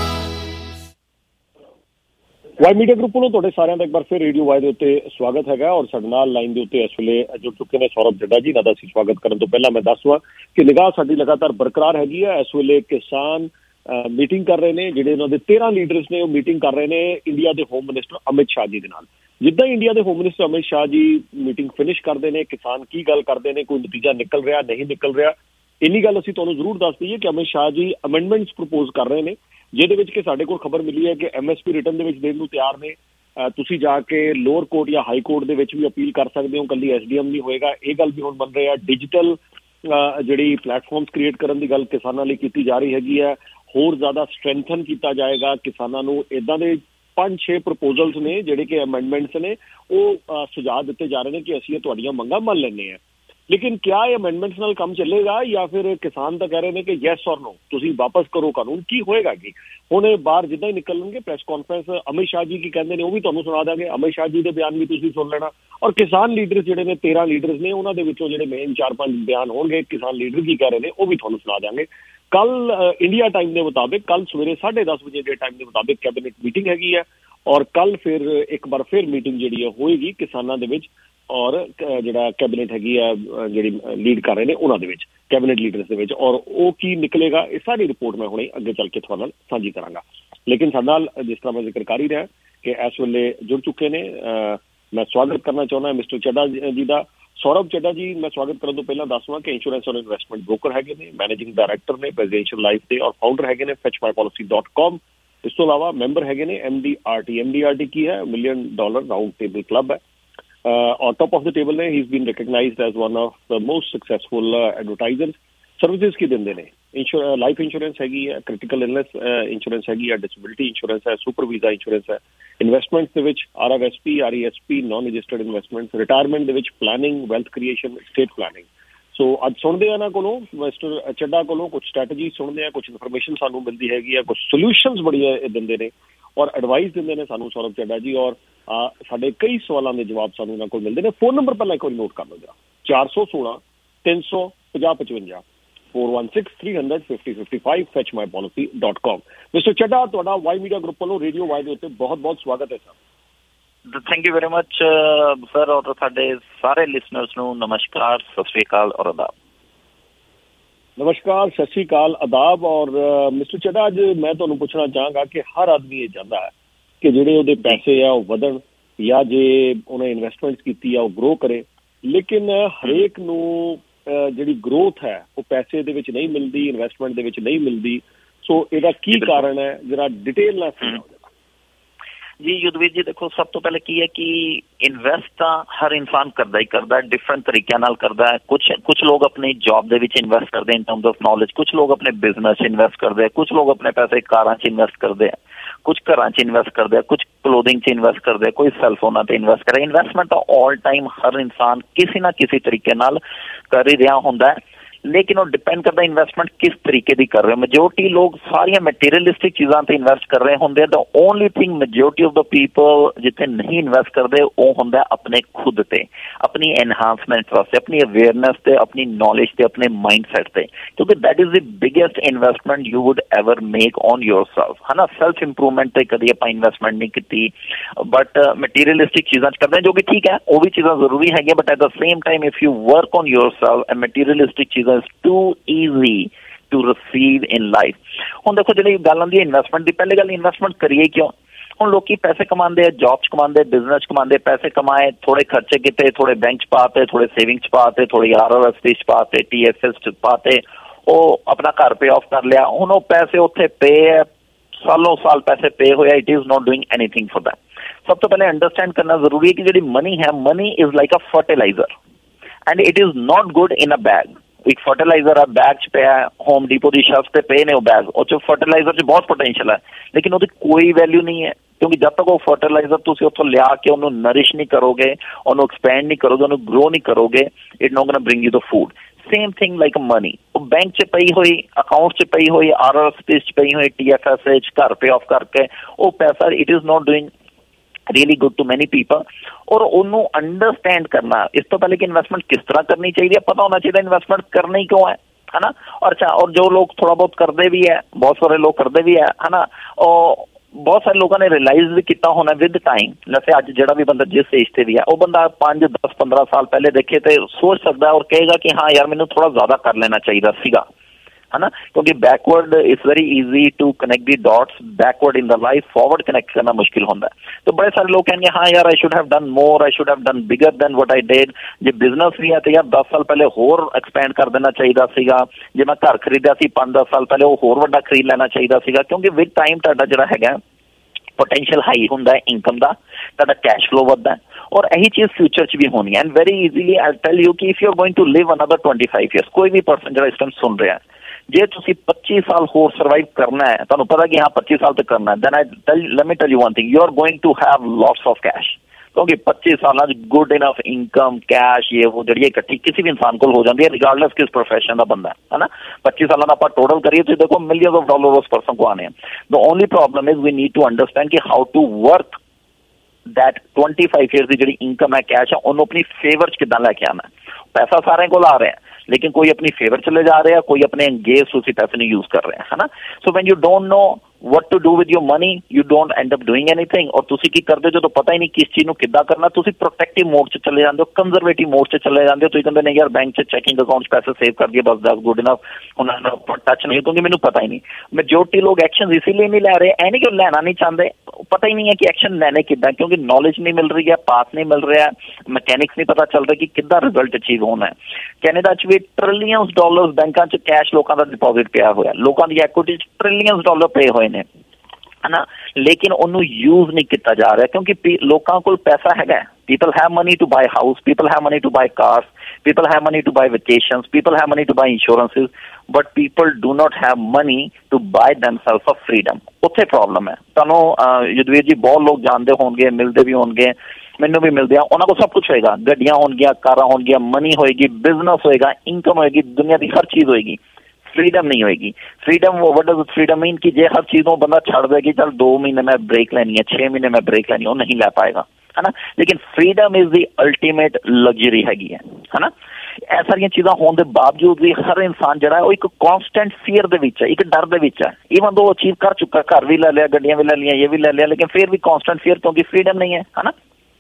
Y media group ਵੱਲੋਂ ਤੁਹਾਡੇ ਸਾਰਿਆਂ ਦਾ ਇੱਕ ਵਾਰ ਫਿਰ radio Y ਦੇ ਉੱਤੇ ਸਵਾਗਤ ਹੈਗਾ ਔਰ ਸਾਡੇ ਨਾਲ ਲਾਈਨ ਦੇ ਉੱਤੇ ਇਸ ਵੇਲੇ ਜੁੜ ਚੁੱਕੇ ਨੇ ਸੌਰਵ ਚੱਡਾ ਜੀ। ਇਹਨਾਂ ਦਾ ਅਸੀਂ ਸਵਾਗਤ ਕਰਨ ਤੋਂ ਪਹਿਲਾਂ ਮੈਂ ਦੱਸਵਾਂ ਕਿ ਨਿਗਾਹ ਸਾਡੀ ਲਗਾਤਾਰ ਬਰਕਰਾਰ ਹੈਗੀ ਹੈ। ਇਸ ਵੇਲੇ ਕਿਸਾਨ ਮੀਟਿੰਗ ਕਰ ਰਹੇ ਨੇ। ਜਿਹੜੇ ਉਹਨਾਂ ਦੇ 13 ਲੀਡਰਸ ਨੇ ਉਹ ਮੀਟਿੰਗ ਕਰ ਰਹੇ ਨੇ ਇੰਡੀਆ ਦੇ ਹੋਮ ਮਿਨਿਸਟਰ ਅਮਿਤ ਸ਼ਾਹ ਜੀ ਦੇ ਨਾਲ। ਜਿੱਦਾਂ ਇੰਡੀਆ ਦੇ ਹੋਮ ਮਿਨਿਸਟਰ ਅਮਿਤ ਸ਼ਾਹ ਜੀ ਮੀਟਿੰਗ ਫਿਨਿਸ਼ ਕਰਦੇ ਨੇ, ਕਿਸਾਨ ਕੀ ਗੱਲ ਕਰਦੇ ਨੇ, ਕੋਈ ਨਤੀਜਾ ਨਿਕਲ ਰਿਹਾ ਨਹੀਂ ਨਿਕਲ ਰਿਹਾ, ਇੰਨੀ ਗੱਲ ਅਸੀਂ ਤੁਹਾਨੂੰ ਜ਼ਰੂਰ ਦੱਸ ਦਈਏ ਕਿ ਅਮਿਤ ਸ਼ਾਹ ਜੀ ਅਮੈਂਡਮੈਂਟਸ ਪ੍ਰਪੋਜ਼ ਕਰ ਰਹੇ ਨੇ, ਜਿਹਦੇ ਵਿੱਚ ਕਿ ਸਾਡੇ ਕੋਲ ਖਬਰ ਮਿਲੀ ਹੈ ਕਿ MSP ਰਿਟਰਨ ਦੇ ਵਿੱਚ ਦੇਣ ਨੂੰ ਤਿਆਰ ਨੇ। ਤੁਸੀਂ ਜਾ ਕੇ ਲੋਅਰ ਕੋਰਟ ਜਾਂ ਹਾਈ ਕੋਰਟ ਦੇ ਵਿੱਚ ਵੀ ਅਪੀਲ ਕਰ ਸਕਦੇ ਹੋ, ਕੱਲੀ SDM ਨਹੀਂ ਹੋਏਗਾ। ਇਹ ਗੱਲ ਵੀ ਹੁਣ ਬਣ ਰਹੀ ਹੈ। ਡਿਜੀਟਲ ਜਿਹੜੀ ਪਲੈਟਫਾਰਮਸ ਕ੍ਰੀਏਟ ਕਰਨ ਦੀ ਗੱਲ ਕਿਸਾਨਾਂ ਲਈ ਕੀਤੀ ਜਾ ਰਹੀ ਹੈਗੀ ਹੈ। ਹੋਰ ਜ਼ਿਆਦਾ ਸਟਰੈਂਥਨ ਕੀਤਾ ਜਾਏਗਾ ਕਿਸਾਨਾਂ ਨੂੰ। ਇੱਦਾਂ ਦੇ 5-6 ਪ੍ਰਪੋਜ਼ਲਸ ਨੇ ਜਿਹੜੇ ਕਿ ਅਮੈਂਡਮੈਂਟਸ ਨੇ ਉਹ ਸੁਝਾਅ ਦਿੱਤੇ ਜਾ ਰਹੇ ਨੇ ਕਿ ਅਸੀਂ ਇਹ ਤੁਹਾਡੀਆਂ ਮੰਗਾਂ ਮੰਨ ਲੈਂਦੇ ਹਾਂ। ਲੇਕਿਨ ਕਿਆ ਇਹ ਅਮੈਂਡਮੈਂਟਸ ਨਾਲ ਕੰਮ ਚੱਲੇਗਾ ਜਾਂ ਫਿਰ ਕਿਸਾਨ ਤਾਂ ਕਹਿ ਰਹੇ ਨੇ ਕਿ ਯੈਸ ਔਰ ਨੋ, ਤੁਸੀਂ ਵਾਪਸ ਕਰੋ ਕਾਨੂੰਨ, ਕੀ ਹੋਏਗਾ ਜੀ? ਹੁਣ ਇਹ ਬਾਹਰ ਜਿੱਦਾਂ ਹੀ ਨਿਕਲਣਗੇ ਪ੍ਰੈਸ ਕਾਨਫਰੰਸ ਅਮਿਤ ਸ਼ਾਹ ਜੀ ਕੀ ਕਹਿੰਦੇ ਨੇ ਉਹ ਵੀ ਤੁਹਾਨੂੰ ਸੁਣਾ ਦਾਂਗੇ। ਅਮਿਤ ਸ਼ਾਹ ਜੀ ਦੇ ਬਿਆਨ ਵੀ ਤੁਸੀਂ ਸੁਣ ਲੈਣਾ ਔਰ ਕਿਸਾਨ ਲੀਡਰਸ ਜਿਹੜੇ ਨੇ 13 ਲੀਡਰਸ ਨੇ ਉਹਨਾਂ ਦੇ ਵਿੱਚੋਂ ਜਿਹੜੇ ਮੇਨ 4-5 ਬਿਆਨ ਹੋਣਗੇ ਕਿਸਾਨ ਲੀਡਰ ਕੀ ਕਹਿ ਰਹੇ ਨੇ ਉਹ ਵੀ ਤੁਹਾਨੂੰ ਸੁਣਾ ਦਾਂਗੇ। ਕੱਲ ਇੰਡੀਆ ਟਾਈਮ ਦੇ ਮੁਤਾਬਿਕ ਕੱਲ ਸਵੇਰੇ 10:30 ਵਜੇ ਦੇ ਟਾਈਮ ਦੇ ਮੁਤਾਬਿਕ ਕੈਬਨਿਟ ਮੀਟਿੰਗ ਹੈਗੀ ਹੈ ਔਰ ਕੱਲ ਫਿਰ ਇੱਕ ਵਾਰ ਫਿਰ ਮੀਟਿੰਗ ਜਿਹੜੀ ਹੈ ਹੋਏਗੀ ਕਿਸਾਨਾਂ ਦੇ ਵਿੱਚ ਔਰ ਜਿਹੜਾ ਕੈਬਨਿਟ ਹੈਗੀ ਆ ਜਿਹੜੀ ਲੀਡ ਕਰ ਰਹੇ ਨੇ ਉਹਨਾਂ ਦੇ ਵਿੱਚ, ਕੈਬਨਿਟ ਲੀਡਰਸ ਦੇ ਵਿੱਚ, ਔਰ ਉਹ ਕੀ ਨਿਕਲੇਗਾ ਇਹ ਸਾਰੀ ਰਿਪੋਰਟ ਮੈਂ ਹੁਣੇ ਅੱਗੇ ਚੱਲ ਕੇ ਤੁਹਾਡੇ ਨਾਲ ਸਾਂਝੀ ਕਰਾਂਗਾ। ਲੇਕਿਨ ਸਾਡੇ ਨਾਲ ਜਿਸ ਤਰ੍ਹਾਂ ਮੈਂ ਜ਼ਿਕਰ ਕਰ ਹੀ ਰਿਹਾ ਕਿ ਇਸ ਵੇਲੇ ਜੁੜ ਚੁੱਕੇ ਨੇ, ਮੈਂ ਸਵਾਗਤ ਕਰਨਾ ਚਾਹੁੰਦਾ ਮਿਸਟਰ ਚੱਡਾ ਜੀ ਦਾ। ਸੌਰਵ ਚੱਡਾ ਜੀ, ਮੈਂ ਸਵਾਗਤ ਕਰਨ ਤੋਂ ਪਹਿਲਾਂ ਦੱਸਵਾਂ ਕਿ ਇੰਸ਼ੋਰੈਂਸ ਔਰ ਇਨਵੈਸਟਮੈਂਟ ਬ੍ਰੋਕਰ ਹੈਗੇ ਨੇ, ਮੈਨੇਜਿੰਗ ਡਾਇਰੈਕਟਰ ਨੇ ਪ੍ਰੈਜ਼ੀਡੈਂਸ਼ੀਅਲ ਲਾਈਫ ਦੇ ਔਰ ਫਾਊਂਡਰ ਹੈਗੇ ਨੇ fetchmypolicy.com। ਇਸ ਤੋਂ ਇਲਾਵਾ ਮੈਂਬਰ ਹੈਗੇ ਨੇ MDRT ਕੀ ਹੈ? $1 ਮਿਲੀਅਨ ਰਾਊਂਡ ਟੇਬਲ ਕਲੱਬ ਹੈ। On top of the table ne, he's been recognized as one of the most successful advertisers. Services की ਦਿੰਦੇ ਨੇ, ਲਾਈਫ ਇੰਸ਼ੋਰੈਂਸ ਹੈਗੀ ਹੈ, ਕ੍ਰਿਟੀਕਲ ਇਲਨੈਸ ਇੰਸ਼ੋਰੈਂਸ ਹੈਗੀ ਹੈ, ਡਿਸੇਬਿਲਿਟੀ ਇੰਸ਼ੋਰੈਂਸ ਹੈ, ਸੁਪਰ ਵੀਜ਼ਾ ਇੰਸ਼ੋਰੈਂਸ ਹੈ, ਇਨਵੈਸਟਮੈਂਟਸ ਦੇ ਵਿੱਚ RRSP, RESP, non registered investments, retirement ਦੇ ਵਿੱਚ planning, wealth creation, estate planning. So ਅੱਜ ਸੁਣਦੇ ਆ ਇਹਨਾਂ ਕੋਲੋਂ, ਮਿਸਟਰ ਚੱਡਾ ਕੋਲੋਂ ਕੁਝ ਸਟ੍ਰੈਟਜੀ ਸੁਣਦੇ ਆ, ਕੁਝ ਇਨਫੋਰਮੇਸ਼ਨ ਸਾਨੂੰ ਮਿਲਦੀ ਹੈਗੀ ਆ, ਕੁਝ ਸੋਲਿਊਸ਼ਨਸ ਬੜੀਆਂ ਦਿੰਦੇ ਨੇ ਔਰ ਐਡਵਾਈਸ ਦਿੰਦੇ ਨੇ ਸਾਨੂੰ ਸੌਰਵ ਚੱਡਾ ਜੀ। ਔਰ ਸਾਡੇ ਕਈ ਸਵਾਲਾਂ ਦੇ ਜਵਾਬ ਸਾਨੂੰ ਇਹਨਾਂ ਕੋਲ ਮਿਲਦੇ ਨੇ। ਫੋਨ ਨੰਬਰ ਪਹਿਲਾਂ ਇੱਕ ਵਾਰੀ ਨੋਟ ਕਰ ਲਓ ਜਰਾ, 416-350-5055 416-300-5055 fetchmypolicy.com। ਮਿਸਟਰ ਚੱਡਾ, ਤੁਹਾਡਾ ਵਾਈ ਮੀਡੀਆ ਗਰੁੱਪ ਵੱਲੋਂ ਰੇਡੀਓ ਵਾਈ ਦੇ ਉੱਤੇ ਬਹੁਤ-ਬਹੁਤ ਸਵਾਗਤ ਹੈ sir. Thank you very much sir, ਔਰ ਸਾਡੇ ਸਾਰੇ ਲਿਸਨਰਸ ਨੂੰ ਨਮਸਕਾਰ, ਸਤਿ ਸ਼੍ਰੀ ਅਕਾਲ ਔਰ ਆਦਾਬ। ਨਮਸਕਾਰ, ਸਤਿ ਸ਼੍ਰੀ ਅਕਾਲ, ਆਦਾਬ। ਔਰ ਮਿਸਟਰ ਚੱਡਾ, ਅੱਜ ਮੈਂ ਤੁਹਾਨੂੰ ਪੁੱਛਣਾ ਚਾਹਾਂਗਾ ਕਿ ਹਰ ਆਦਮੀ ਇਹ ਚਾਹੁੰਦਾ ਹੈ ਕਿ ਜਿਹੜੇ ਉਹਦੇ ਪੈਸੇ ਆ ਉਹ ਵਧਣ ਜਾਂ ਜੇ ਉਹਨੇ ਇਨਵੈਸਟਮੈਂਟ ਕੀਤੀ ਆ ਉਹ ਗਰੋ ਕਰੇ, ਲੇਕਿਨ ਹਰੇਕ ਨੂੰ ਜਿਹੜੀ ਗਰੋਥ ਹੈ ਉਹ ਪੈਸੇ ਦੇ ਵਿੱਚ ਨਹੀਂ ਮਿਲਦੀ, ਇਨਵੈਸਟਮੈਂਟ ਦੇ ਵਿੱਚ ਨਹੀਂ ਮਿਲਦੀ। ਸੋ ਇਹਦਾ ਕੀ ਕਾਰਨ ਹੈ, ਜਰਾ ਡਿਟੇਲ ਨਾਲ ਸਮਝਾਓ ਜੀ। ਯੁੱਧਵੀਰ ਜੀ, ਦੇਖੋ ਸਭ ਤੋਂ ਪਹਿਲੇ ਕੀ ਹੈ ਕਿ ਇਨਵੈਸਟ ਤਾਂ ਹਰ ਇਨਸਾਨ ਕਰਦਾ ਹੀ ਕਰਦਾ, ਡਿਫਰੈਂਟ ਤਰੀਕਿਆਂ ਨਾਲ ਕਰਦਾ ਹੈ। ਕੁਛ ਲੋਕ ਆਪਣੀ ਜੌਬ ਦੇ ਵਿੱਚ ਇਨਵੈਸਟ ਕਰਦੇ ਇਨ ਟਰਮਸ ਆਫ ਨੌਲੇਜ, ਕੁਛ ਲੋਕ ਆਪਣੇ ਬਿਜ਼ਨਸ 'ਚ ਇਨਵੈਸਟ ਕਰਦੇ, ਕੁਛ ਲੋਕ ਆਪਣੇ ਪੈਸੇ ਕਾਰਾਂ 'ਚ ਇਨਵੈਸਟ ਕਰਦੇ ਆ, ਕੁਛ ਘਰਾਂ 'ਚ ਇਨਵੈਸਟ ਕਰਦੇ ਆ, ਕੁਛ ਕਲੋਥਿੰਗ 'ਚ ਇਨਵੈਸਟ ਕਰਦੇ ਆ, ਕੋਈ ਸੈਲਫੋਨਾਂ 'ਤੇ ਇਨਵੈਸਟ ਕਰੇ। ਇਨਵੈਸਟਮੈਂਟ ਤਾਂ ਆਲ ਟਾਈਮ ਹਰ ਇਨਸਾਨ ਕਿਸੇ ਨਾ ਕਿਸੇ ਤਰੀਕੇ ਨਾਲ ਕਰ ਹੀ ਰਿਹਾ ਹੁੰਦਾ ਹੈ। लेकिन वो डिपेंड करता इन्वेस्टमेंट किस तरीके की कर रहे हो। मेजोरिटी लोग सारिया मटीरियलिस्टिक चीज़ों पर इन्वेस्ट कर रहे होंगे। The only thing majority of the people जिथे नहीं इन्वेस्ट करते वो होंगे अपने खुद से, अपनी एनहांसमेंट वास्ते, अपनी अवेयरनेस से, अपनी नॉलेज से, अपने माइंड सैट से, क्योंकि that is the biggest investment you would ever make on yourself, है ना। सेल्फ इंप्रूवमेंट से कभी आप इन्वेस्टमेंट नहीं की, बट मटीरियलिस्टिक चीज़ां करते हैं जो कि ठीक है, वो भी चीज़ां जरूरी है, but at the same time if you work on yourself and materialistic चीज़ां is too easy to receive in life. हुण देखो जी गल आती है इन्वेस्टमेंट की, पहली गल इन्वेस्टमेंट करिए क्यों। हुण लोग पैसे कमाते हैं, जॉब कमाते, बिजनेस कमाते, पैसे कमाए, थोड़े खर्चे किए, थोड़े बैंक पाते, थोड़े सेविंग्स पाते, थोड़े RRSP पाते, TFS पाते, वो अपना घर पे ऑफ कर लिया। हुण वो पैसे उत्थे पे है, सालों साल पैसे पे होया, it is not doing anything for that. सब तो पहले अंडरस्टैंड करना जरूरी है कि जी मनी है, money is like a fertiliser and it is not good in a bag. एक फर्टिलाइजर है बैग च पे, होम डिपो की शेल्फ पे पे ने वो बैग, उस फर्टिलाइजर च बहुत पोटेंशियल है, लेकिन उसकी कोई वैल्यू नहीं है, क्योंकि जब तक वो फर्टिलाइजर तुम उतो लिया के उन्होंने नरिश नहीं करोगे, उन्होंने एक्सपैंड नहीं करोगे, उन्होंने ग्रो नहीं करोगे, it not gonna bring you the food. Same thing like money, वो बैंक च पई हुई, अकाउंट च पई हुई, RRSP च पई हुई, TFS घर पे ऑफ करके वो पैसा, it is not doing really good to many people. और उन्होंने अंडरस्टैंड करना इस तो पहले कि इन्वेस्टमेंट किस तरह करनी चाहिए, पता होना चाहिए इन्वेस्टमेंट करनी क्यों है ना। और अच्छा, और जो लोग थोड़ा बहुत करते भी है, बहुत सारे लोग करते भी है ना, और बहुत सारे लोगों ने रियलाइज भी किया होना विद टाइम। जैसे अज जो भी बंदा जिस एज से भी है, वो बंदा 5, 10, 15 साल पहले देखे तो सोच सकता है और कहेगा कि हाँ यार मैंने थोड़ा ज्यादा कर लेना चाहिए सीगा, है ना, क्योंकि backward it's very easy to connect the dots, backward in the life, forward connect करना मुश्किल होता है। तो बड़े सारे लोग कहेंगे हाँ यार I should have done more, I should have done bigger than what I did. जे बिजनेस भी है तो यार 10 साल पहले होर एक्सपैंड कर देना चाहिए सीगा, जे मैं घर खरीदा सी 5-10 साल पहले वो होर वड्डा खरीद लेना चाहिए सीगा, क्योंकि विद टाइम तुहाडा जिहड़ा हैगा पोटेंशियल हाई होंदा है इनकम का, तुहाडा कैश फ्लो वधदा है, और यही चीज फ्यूचर च भी होनी है। And very easily I tell you कि if you are going to live another 25 years, कोई भी पर्सन जो इस टाइम सुन रहा है, जे तुसी 25 साल होर सर्वाइव करना है, तुहानू पता कि हाँ 25 साल तक करना है, then let me tell you one thing, you are going to have lots of cash, क्योंकि 25 साल गुड इनफ इनकम कैश ये वो जड़ी इकट्ठी किसी भी इंसान को हो जाती है, रिगार्डलेस किस प्रोफेशन का बंदा है ना। 25 साल का आप टोटल करिए तो देखो मिलियंस ऑफ डॉलर उस पर्सन को आने हैं। The only problem is we need to understand कि how to work that 25 years की जी इनकम है, कैश है, उन्होंने अपनी फेवर च किदां लैके आना है। पैसा सारे को आ रहे हैं, लेकिन कोई अपनी फेवर चले जा रहे हैं, कोई अपने अगेंस्ट उसी पैसे नहीं यूज कर रहे हैं, है ना। So when you don't know what to do with your money, you don't end up doing anything। और तुसी की करदे जो तो पता ही नहीं किस चीज को किद्दां करना, तुसी प्रोटेक्टिव मोड च चले जांदे हो, कंजर्वेटिव मोड च चले जांदे हो। तुसी कहंदे नहीं यार बैंक च चेकिंग अकाउंट पैसे सेव कर दिए बस दैट्स गुड इनफ, उन्होंने टच नहीं, क्योंकि मैंने पता ही नहीं। मेजोरिटी लोग एक्शन इसीलिए नहीं ले रहे, ऐ नहीं कि लेना नहीं चाहते, पता ही नहीं है कि एक्शन लेने किद्दां, क्योंकि नॉलेज नहीं मिल रही है, पाथ नहीं मिल रहा है, मैकेनिक्स नहीं पता चल रहा कि किद्दां रिजल्ट अचीव होना है। कैनेडा च भी ट्रिलियंस डॉलर्स बैंकों च कैश लोगों का डिपॉजिट पिया होया, लोगों की एक्विटी ट्रिलियंस डॉलर पे हुए ने, है ना, लेकिन उन्होंने यूज नहीं किया जा रहा, क्योंकि लोगों को पैसा है, people have money to buy house, people have money to buy cars, people have money to buy vacations, people have money to buy insurances, but people do not have money to buy themself a freedom. उत्थे problem है। तुहानू युद्धवीर जी बहुत लोग जानते होंगे, मिलते भी होंगे, मैनू भी मिलते हैं, उन्होंने को सब कुछ होएगा, गड्डियां होंगियां, कारां होंगियां, मनी होएगी, बिजनेस होएगा, इनकम होएगी, दुनिया की हर चीज होएगी, फ्रीडम नहीं होएगी। Freedom what does freedom mean कि जे हर चीजों बंदा छड़ देगी, चल 2 महीने में ब्रेक लेनी है, 6 महीने में ब्रेक लेनी है, वो नहीं ले पाएगा, है ना। लेकिन freedom is the ultimate luxury है ना। ऐ सारियां चीज़ां होने के बावजूद भी हर इंसान जो है वो एक कॉन्स्टेंट फियर दे विच है, एक डर दे विच है। इवन दो अचीव कर चुका, घर भी ले लिया, गड्डियां भी ले लिया, ये भी ले लिया, लेकिन फिर भी कॉन्स्टेंट फियर, क्योंकि फ्रीडम नहीं है ना।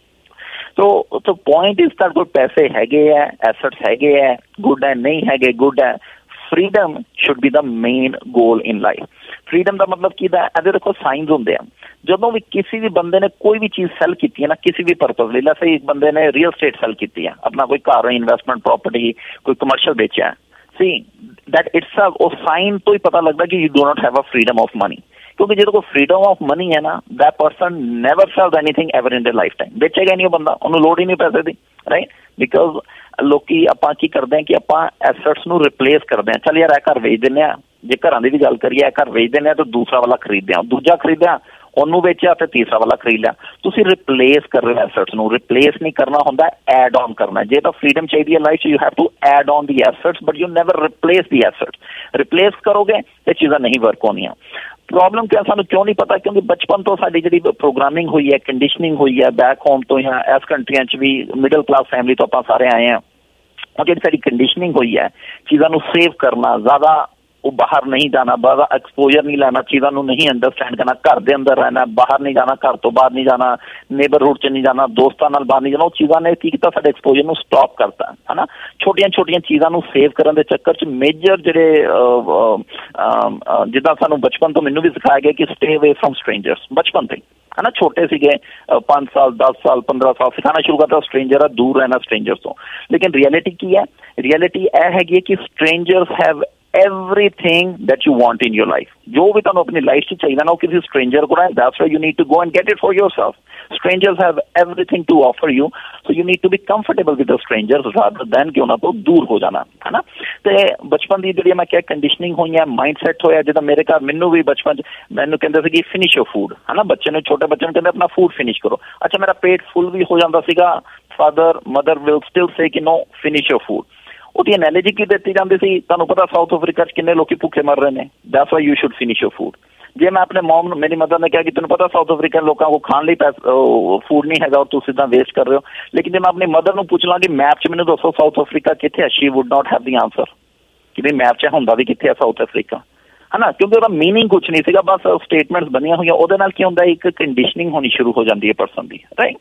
तो पॉइंट इज दैट कोई पैसे हैगे है, एसेट्स हैगे है, गुड है, नहीं हैगे, गुड है। Freedom should be the main goal in life. Freedom का मतलब की देखो साइंस होंगे हैं, जो भी किसी भी बंदे ने कोई भी चीज सैल की है ना, किसी भी पर्पज लिए, जैसे एक बंदे ने रियल स्टेट सैल की है, अपना कोई कार, इन्वेस्टमेंट प्रॉपर्टी, कोई कमर्शियल बेचा है, see that it's a sign तो ही पता लगता है कि you do not have a freedom of money. क्योंकि जो फ्रीडम ऑफ मनी है ना, that person never sells anything ever in the lifetime. बेचेगा नहीं वो बंदा, उन्होंने लोड़ ही नहीं पैसे दी, राइट। बिकॉज लोकी आपां की करते हैं कि आपां एसेट्स नूं रिप्लेस करते हैं, चल यार घर वेच देने, जे घर की भी गल करिए, घर वेच देने तो दूसरा वाला खरीदते हैं, दूजा खरीदया ਉਹਨੂੰ ਵੇਚਿਆ ਤੇ ਤੀਸਰਾ ਵਾਲਾ ਖਰੀਦ ਲਿਆ। ਤੁਸੀਂ ਰਿਪਲੇਸ ਕਰ ਰਹੇ ਹੋ ਐਸੈਟਸ ਨੂੰ, ਰਿਪਲੇਸ ਨਹੀਂ ਕਰਨਾ ਹੁੰਦਾ, ਐਡ ਔਨ ਕਰਨਾ। ਜੇ ਤਾਂ ਫਰੀडम ਚਾਹੀਦੀ ਹੈ ਲਾਈਫ 'ਚ, you have to add on the assets but you never replace the assets. Replace ਕਰੋਗੇ ਤੇ ਚੀਜ਼ਾਂ ਨਹੀਂ ਵਰਕ ਹੋਣੀਆਂ। ਪ੍ਰੋਬਲਮ ਕਿਆ ਸਾਨੂੰ ਕਿਉਂ ਨਹੀਂ ਪਤਾ? ਕਿਉਂਕਿ ਬਚਪਨ ਤੋਂ ਸਾਡੀ ਜਿਹੜੀ ਪ੍ਰੋਗਰਾਮਿੰਗ ਹੋਈ ਹੈ, ਕੰਡੀਸ਼ਨਿੰਗ ਹੋਈ ਹੈ ਬੈਕ ਹੋਮ ਤੋਂ ਜਾਂ ਇਸ ਕੰਟਰੀਆਂ 'ਚ ਵੀ ਮਿਡਲ ਕਲਾਸ ਫੈਮਿਲੀ ਤੋਂ ਆਪਾਂ ਸਾਰੇ ਆਏ ਹਾਂ, ਉਹ ਜਿਹੜੀ ਸਾਡੀ ਕੰਡੀਸ਼ਨਿੰਗ ਹੋਈ ਹੈ ਚੀਜ਼ਾਂ ਨੂੰ ਸੇਵ ਕਰਨਾ, ਜ਼ਿਆਦਾ ਉਹ ਬਾਹਰ ਨਹੀਂ ਜਾਣਾ, ਜ਼ਿਆਦਾ ਐਕਸਪੋਜ਼ਰ ਨਹੀਂ ਲੈਣਾ, ਚੀਜ਼ਾਂ ਨੂੰ ਨਹੀਂ ਅੰਡਰਸਟੈਂਡ ਕਰਨਾ, ਘਰ ਦੇ ਅੰਦਰ ਰਹਿਣਾ, ਬਾਹਰ ਨਹੀਂ ਜਾਣਾ, ਘਰ ਤੋਂ ਬਾਹਰ ਨਹੀਂ ਜਾਣਾ, ਨੇਬਰਹੁੱਡ 'ਚ ਨਹੀਂ ਜਾਣਾ, ਦੋਸਤਾਂ ਨਾਲ ਬਾਹਰ ਨਹੀਂ ਜਾਣਾ, ਉਹ ਚੀਜ਼ਾਂ ਨੇ ਕੀ ਕੀਤਾ? ਸਾਡੇ ਐਕਸਪੋਜ਼ਰ ਨੂੰ ਸਟਾਪ ਕਰਤਾ ਹੈ ਨਾ। ਛੋਟੀਆਂ ਛੋਟੀਆਂ ਚੀਜ਼ਾਂ ਨੂੰ ਸੇਵ ਕਰਨ ਦੇ ਚੱਕਰ 'ਚ ਮੇਜਰ ਜਿਹੜੇ ਜਿੱਦਾਂ ਸਾਨੂੰ ਬਚਪਨ ਤੋਂ ਮੈਨੂੰ ਵੀ ਸਿਖਾਇਆ ਗਿਆ ਕਿ ਸਟੇ ਅਵੇ ਫਰਮ ਸਟ੍ਰੇਂਜਰਸ, ਬਚਪਨ ਤੋਂ ਹੈ ਨਾ। ਛੋਟੇ ਸੀਗੇ 5 ਸਾਲ 10 ਸਾਲ 15 ਸਾਲ ਸਿਖਾਉਣਾ ਸ਼ੁਰੂ ਕਰਤਾ ਸਟ੍ਰੇਂਜਰ ਆ, ਦੂਰ ਰਹਿਣਾ ਸਟ੍ਰੇਂਜਰਸ ਤੋਂ। ਲੇਕਿਨ ਰਿਐਲਿਟੀ ਕੀ ਹੈ? ਰਿਐਲਿਟੀ ਇਹ ਹੈਗੀ ਹੈ ਕਿ strangers have everything that you want in your life. जो भी तुहानू अपनी लाइफ से चाहिए ना वो किसी स्ट्रेंजर को है, that's why you need to go and get it for yourself. Strangers have everything to offer you, so you need to be comfortable with the strangers rather than कि उन्हां तो दूर हो जाना है ना। ते बचपन दी जिहड़ी मैं क्या कंडीशनिंग हुई है, माइंडसैट होया जिद्दां मेरे घर मैनू भी बचपन च मैनू कहंदे सी कि फिनिश योर फूड है ना। बच्चे ने छोटे बच्चे ने कहंदे अपना फूड फिनिश करो। अच्छा मेरा पेट फुल भी हो जाता सीगा, father mother will still say कि नो फिनिश योर फूड। ਉਹਦੀ ਐਨਾਲੋਜੀ ਕੀ ਦਿੱਤੀ ਜਾਂਦੀ ਸੀ? ਤੁਹਾਨੂੰ ਪਤਾ ਸਾਊਥ ਅਫਰੀਕਾ 'ਚ ਕਿੰਨੇ ਲੋਕੀ ਭੁੱਖੇ ਮਰ ਰਹੇ ਨੇ, that's why you should finish your food. ਜੇ ਮੈਂ ਆਪਣੇ ਮਮ ਨੂੰ, ਮੇਰੀ ਮਦਰ ਨੇ ਕਿਹਾ ਕਿ ਤੈਨੂੰ ਪਤਾ ਸਾਊਥ ਅਫਰੀਕਨ ਲੋਕਾਂ ਕੋਲ ਖਾਣ ਲਈ ਫੂਡ ਨਹੀਂ ਹੈਗਾ ਔਰ ਤੁਸੀਂ ਸਿੱਧਾ ਵੇਸਟ ਕਰ ਰਹੇ ਹੋ। ਲੇਕਿਨ ਜੇ ਮੈਂ ਆਪਣੀ ਮਦਰ ਨੂੰ ਪੁੱਛ ਲਾਂ ਕਿ ਮੈਪ 'ਚ ਮੈਨੂੰ ਦੱਸੋ ਸਾਊਥ ਅਫਰੀਕਾ ਕਿੱਥੇ ਹੈ, she would not have the answer ਕਿ ਵੀ ਮੈਪ 'ਚ ਹੁੰਦਾ ਵੀ ਕਿੱਥੇ ਹੈ ਸਾਊਥ ਅਫਰੀਕਾ ਹੈ ਨਾ। ਕਿਉਂਕਿ ਉਹਦਾ ਮੀਨਿੰਗ ਕੁਛ ਨਹੀਂ ਸੀਗਾ, ਬਸ ਸਟੇਟਮੈਂਟਸ ਬਣੀਆਂ ਹੋਈਆਂ। ਉਹਦੇ ਨਾਲ ਕੀ ਹੁੰਦਾ, ਇੱਕ ਕੰਡੀਸ਼ਨਿੰਗ ਹੋਣੀ ਸ਼ੁਰੂ ਹੋ ਜਾਂਦੀ ਹੈ ਪਰਸਨ ਦੀ, right.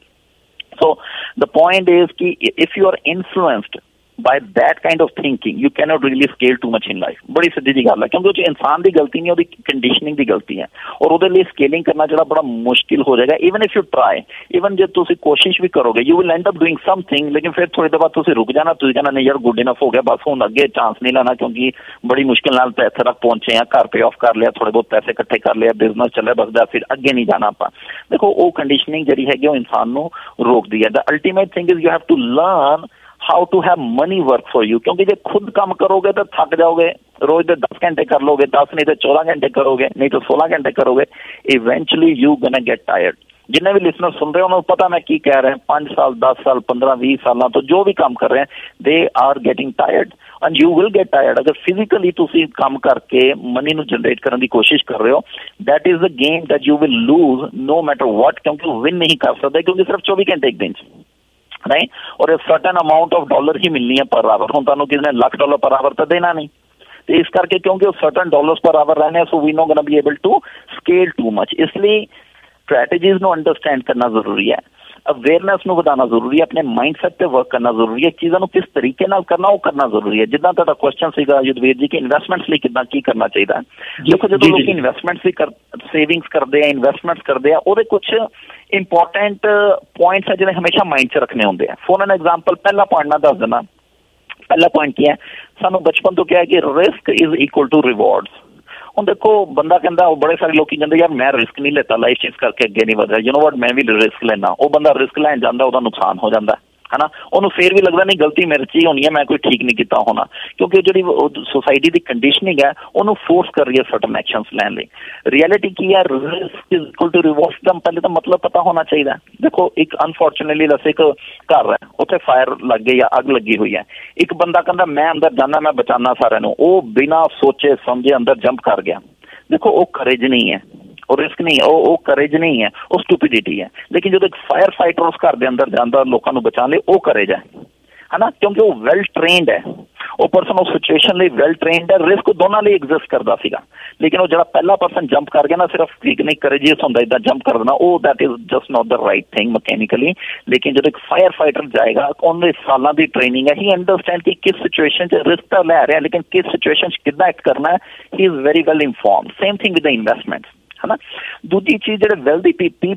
So the point is ਕਿ if you are influenced by that kind of thinking you cannot really scale too much in life। बड़ी सीधी जी गल है क्योंकि वो इंसान दी गलती नहीं, उसकी कंडीशनिंग दी गलती है और ਉਹਦੇ ਲਈ स्केलिंग करना ਜਿਹੜਾ बड़ा मुश्किल हो जाएगा। even if you try, even ਜੇ ਤੁਸੀਂ ਕੋਸ਼ਿਸ਼ ਵੀ ਕਰੋਗੇ you will end up doing something, लेकिन फिर थोड़ी देर बाद ਤੁਸੀਂ रुक जाना, ਤੁਸੀਂ कहना नहीं यार good enough हो गया, बस ਹੁਣ ਅੱਗੇ ਚਾਂਸ ਨਹੀਂ ਲੈਣਾ क्योंकि बड़ी मुश्किल ਨਾਲ ਇੱਥੇ तक पहुंचे हैं, घर पे ऑफ कर लिया, थोड़े बहुत पैसे इकट्ठे कर लिया, बिजनेस चले बसदा, फिर ਅੱਗੇ नहीं जाना ਆਪਾਂ। देखो ਉਹ ਕੰਡੀਸ਼ਨਿੰਗ ਜਿਹੜੀ ਹੈਗੀ ਉਹ ਇਨਸਾਨ ਨੂੰ ਰੋਕਦੀ ਹੈ। the ultimate thing is you have to learn how to have money work for you। क्योंकि जे खुद काम करोगे तो थक जाओगे, रोज के 10 घंटे कर लोगे, 10 नहीं तो 14 घंटे करोगे, नहीं तो 16 घंटे करोगे, eventually you gonna get tired. जिन्हें भी लिसनर सुन रहे हो उन्हें पता मैं की कह रहे हैं, 5 साल 10 साल 15 20 साल तो जो भी काम कर रहे हैं they are getting tired and you will get tired. अगर फिजिकली तुसी काम करके मनी नू जनरेट करने की कोशिश कर रहे हो, that is the game that you will lose no matter what, क्योंकि विन नहीं कर सकते क्योंकि सिर्फ 24 घंटे एक दिन राइट। और सर्टन अमाउंट ऑफ डॉलर ही मिलनी है पर आवर। हुण तुहानू किसी ने $1,00,000 पर आवर तो देना नहीं, तो इस करके क्योंकि वो सर्टन डॉलर्स पर आवर रहने, so we no gonna be able to scale too much. इसलिए स्ट्रैटेजीज नो अंडरस्टैंड करना जरूरी है, अवेयरनेस ਨੂੰ ਵਧਾਉਣਾ ਜ਼ਰੂਰੀ ਹੈ, ਆਪਣੇ ਮਾਈਂਡਸੈਟ ਤੇ ਵਰਕ ਕਰਨਾ ਜ਼ਰੂਰੀ ਹੈ, ਚੀਜ਼ਾਂ ਨੂੰ ਕਿਸ ਤਰੀਕੇ ਨਾਲ ਕਰਨਾ ਉਹ ਕਰਨਾ ਜ਼ਰੂਰੀ ਹੈ। ਜਿੱਦਾਂ ਤੁਹਾਡਾ ਕੁਐਸਚਨ ਸੀਗਾ ਯੁਧਵੀਰ ਜੀ ਕਿ ਇਨਵੈਸਟਮੈਂਟਸ ਲਈ ਕਿੱਦਾਂ ਕੀ ਕਰਨਾ ਚਾਹੀਦਾ ਹੈ। ਦੇਖੋ ਜਦੋਂ ਲੋਕ ਇਨਵੈਸਟਮੈਂਟਸ ਦੀ ਸੇਵਿੰਗਸ ਕਰਦੇ ਆ, ਇਨਵੈਸਟਮੈਂਟਸ ਕਰਦੇ ਆ, ਉਹਦੇ ਕੁਝ ਇੰਪੋਰਟੈਂਟ ਪੁਆਇੰਟਸ ਹੈ ਜਿਹੜੇ ਹਮੇਸ਼ਾ ਮਾਈਂਡ 'ਚ ਰੱਖਣੇ ਹੁੰਦੇ ਆ। ਫੋਰ ਐਨ ਐਗਜ਼ਾਮਪਲ ਪਹਿਲਾ ਪੁਆਇੰਟ ਮੈਂ ਦੱਸ ਦਿੰਦਾ। ਪਹਿਲਾ ਪੁਆਇੰਟ ਕੀ ਹੈ, ਸਾਨੂੰ ਬਚਪਨ ਤੋਂ ਕਿਹਾ ਕਿ risk is equal to rewards. ਹੁਣ ਦੇਖੋ ਬੰਦਾ ਕਹਿੰਦਾ, ਉਹ ਬੜੇ ਸਾਰੇ ਲੋਕੀ ਕਹਿੰਦੇ ਯਾਰ ਮੈਂ ਰਿਸਕ ਨਹੀਂ ਲੈਤਾ ਲਾਈਫ 'ਚ ਇਸ ਕਰਕੇ ਅੱਗੇ ਨਹੀਂ ਵਧਿਆ, ਯੂ ਨੋ ਵਾਟ ਮੈਂ ਵੀ ਰਿਸਕ ਲੈਣਾ। ਉਹ ਬੰਦਾ ਰਿਸਕ ਲੈਣ ਜਾਂਦਾ, ਉਹਦਾ ਨੁਕਸਾਨ ਹੋ ਜਾਂਦਾ है ना। ਉਹਨੂੰ ਫੇਰ ਵੀ ਲੱਗਦਾ ਨਹੀਂ ਗਲਤੀ ਮੇਰੇ 'ਚ ਹੀ ਹੋਣੀ ਹੈ, ਮੈਂ ਕੋਈ ਠੀਕ ਨਹੀਂ ਕੀਤਾ ਹੋਣਾ, ਕਿਉਂਕਿ ਜਿਹੜੀ ਸੋਸਾਇਟੀ ਦੀ ਕੰਡੀਸ਼ਨਿੰਗ ਹੈ ਉਹਨੂੰ ਫੋਰਸ ਕਰ ਰਹੀ ਹੈ ਸਰਟਨ ਐਕਸ਼ਨਸ ਲੈਣ ਲਈ। ਰਿਐਲਿਟੀ ਕੀ ਹੈ, risk is equal to reward ਦਾ ਪਹਿਲੇ ਤਾਂ ਮਤਲਬ ਪਤਾ ਹੋਣਾ ਚਾਹੀਦਾ। ਦੇਖੋ ਇੱਕ ਅਨਫੋਰਚੂਨੇਟਲੀ ਦੱਸ ਇੱਕ ਘਰ ਹੈ, ਉੱਥੇ ਫਾਇਰ ਲੱਗ ਗਈ ਜਾਂ ਅੱਗ ਲੱਗੀ ਹੋਈ ਹੈ, ਇੱਕ ਬੰਦਾ ਕਹਿੰਦਾ ਮੈਂ ਅੰਦਰ ਜਾਣਾ, ਮੈਂ ਬਚਾਉਣਾ ਸਾਰਿਆਂ ਨੂੰ, ਉਹ ਬਿਨਾਂ ਸੋਚੇ ਸਮਝੇ ਅੰਦਰ ਜੰਪ ਕਰ ਗਿਆ। ਦੇਖੋ ਉਹ ਕਰੇਜ ਨਹੀਂ ਹੈ, ਉਹ ਰਿਸਕ ਨਹੀਂ, ਉਹ ਕਰੇਜ ਨਹੀਂ ਹੈ, ਉਹ ਸਟੂਪਿਡਿਟੀ ਹੈ। ਲੇਕਿਨ ਜਦੋਂ ਇੱਕ ਫਾਇਰ ਫਾਈਟਰ ਉਸ ਘਰ ਦੇ ਅੰਦਰ ਜਾਂਦਾ ਲੋਕਾਂ ਨੂੰ ਬਚਾਉਣ ਲਈ, ਉਹ ਕਰੇਜ ਹੈ ਨਾ, ਕਿਉਂਕਿ ਉਹ ਵੈਲ ਟ੍ਰੇਨਡ ਹੈ, ਉਹ ਪਰਸਨ ਉਸ ਸਿਚੁਏਸ਼ਨ ਲਈ ਵੈਲ ਟ੍ਰੇਨਡ ਹੈ। ਰਿਸਕ ਦੋਨਾਂ ਲਈ ਐਗਜ਼ਿਸਟ ਕਰਦਾ ਸੀਗਾ, ਲੇਕਿਨ ਉਹ ਜਿਹੜਾ ਪਹਿਲਾ ਪਰਸਨ ਜੰਪ ਕਰ ਗਿਆ ਨਾ, ਸਿਰਫ ਠੀਕ ਨਹੀਂ ਕਰੇਜੀਅਸ ਹੁੰਦਾ ਇੱਦਾਂ ਜੰਪ ਕਰ ਦੇਣਾ, ਉਹ that is just not the right thing mechanically. ਲੇਕਿਨ ਜਦੋਂ ਇੱਕ ਫਾਇਰ ਫਾਈਟਰ ਜਾਏਗਾ, ਉਹਦੇ ਸਾਲਾਂ ਦੀ ਟ੍ਰੇਨਿੰਗ ਹੈ, ਹੀ ਅੰਡਰਸਟੈਂਡ ਕਿ ਕਿਸ ਸਿਚੁਏਸ਼ਨ 'ਚ ਰਿਸਕ ਤਾਂ ਲੈ ਰਿਹਾ, ਲੇਕਿਨ ਕਿਸ ਸਿਚੁਏਸ਼ਨ 'ਚ ਕਿੱਦਾਂ ਐਕਟ ਕਰਨਾ ਹੈ, he is very well informed. Same thing with the investment है ना। दूसरी चीज ਜਿਹੜੇ wealthy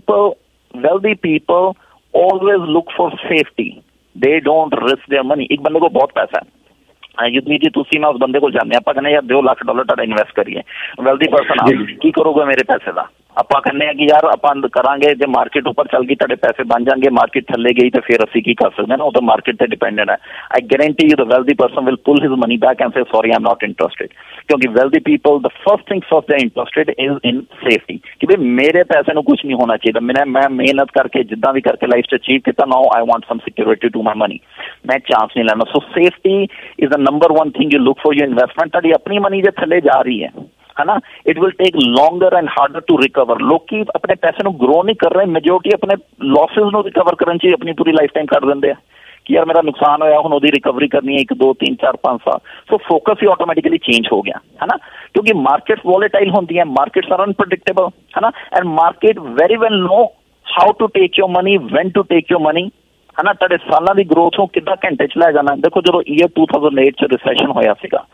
people always look for safety, they don't risk their money। ਇੱਕ ਬੰਦੇ ਕੋਲ ਬਹੁਤ ਪੈਸਾ ਹੈ, ਯੁਧਵੀਰ ਜੀ ਤੁਸੀਂ ਮੈਂ ਉਸ ਬੰਦੇ ਕੋਲ ਜਾਂਦੇ ਆਪਾਂ ਕਹਿੰਦੇ ਯਾਰ $2 ਲੱਖ ਤੁਹਾਡਾ ਇਨਵੈਸਟ ਕਰੀਏ, ਵੈਲਦੀ ਪਰਸਨ ਆ ਕੀ ਕਰੋਗੇ ਮੇਰੇ ਪੈਸੇ ਦਾ, ਆਪਾਂ ਕਹਿੰਦੇ ਆ ਕਿ ਯਾਰ ਆਪਾਂ ਕਰਾਂਗੇ, ਜੇ ਮਾਰਕੀਟ ਉੱਪਰ ਚੱਲ ਗਈ ਤੁਹਾਡੇ ਪੈਸੇ ਬਣ ਜਾਣਗੇ, ਮਾਰਕੀਟ ਥੱਲੇ ਗਈ ਤੇ ਫਿਰ ਅਸੀਂ ਕੀ ਕਰ ਸਕਦੇ ਹਾਂ ਨਾ, ਉਹ ਤਾਂ ਮਾਰਕੀਟ ਤੇ ਡਿਪੈਂਡੈਂਟ ਹੈ। I guarantee you the wealthy person will pull his money back and say sorry I am not interested, ਕਿਉਂਕਿ wealthy people the first thing first they interested is in safety, ਕਿ ਵੀ ਮੇਰੇ ਪੈਸੇ ਨੂੰ ਕੁਛ ਨਹੀਂ ਹੋਣਾ ਚਾਹੀਦਾ, ਮੈਂ ਮਿਹਨਤ ਕਰਕੇ ਜਿੱਦਾਂ ਵੀ ਕਰਕੇ ਲਾਈਫ 'ਚ ਅਚੀਵ ਕੀਤਾ, now I want some security to my money, ਮੈਂ ਚਾਂਸ ਨਹੀਂ ਲੈਣਾ। So safety is the number 1 thing you look for your investment. ਤੁਹਾਡੀ ਆਪਣੀ ਮਨੀ ਜੇ ਥੱਲੇ ਜਾ ਰਹੀ ਹੈ ਨਾ, it will take longer and harder to recover. ਲੋਕੀ ਆਪਣੇ ਪੈਸੇ ਨੂੰ ਗਰੋ ਨਹੀਂ ਕਰ ਰਹੇ, ਮੈਜੋਰਟੀ ਆਪਣੇ ਲੋਸਿਸ ਨੂੰ ਰਿਕਵਰ ਕਰਨ 'ਚ ਆਪਣੀ ਪੂਰੀ ਲਾਈਫ ਟਾਈਮ ਕੱਢ ਦਿੰਦੇ ਆ ਕਿ ਯਾਰ ਮੇਰਾ ਨੁਕਸਾਨ ਹੋਇਆ, ਹੁਣ ਉਹਦੀ ਰਿਕਵਰੀ ਕਰਨੀ ਹੈ 1 2 3 4 5 ਸਾਲ। ਸੋ ਫੋਕਸ ਹੀ ਆਟੋਮੈਟਿਕਲੀ ਚੇਂਜ ਹੋ ਗਿਆ ਹੈ ਨਾ, ਕਿਉਂਕਿ ਮਾਰਕੀਟਸ ਵੋਲੇਟਾਈਲ ਹੁੰਦੀ ਹੈ, ਮਾਰਕੀਟਸ ਆਰ ਅਨਪ੍ਰੈਡਿਕਟੇਬਲ ਹੈ ਨਾ, and market very well know how to take your money, when to take your money ਹੈ ਨਾ। ਤੁਹਾਡੇ ਸਾਲਾਂ ਦੀ ਗਰੋਥ ਨੂੰ ਕਿੱਦਾਂ ਘੰਟੇ 'ਚ ਲੈ ਜਾਣਾ। ਦੇਖੋ ਜਦੋਂ ਈਅਰ 2008 'ਚ ਰਿਸੈਸ਼ਨ ਹੋਇਆ ਸੀਗਾ,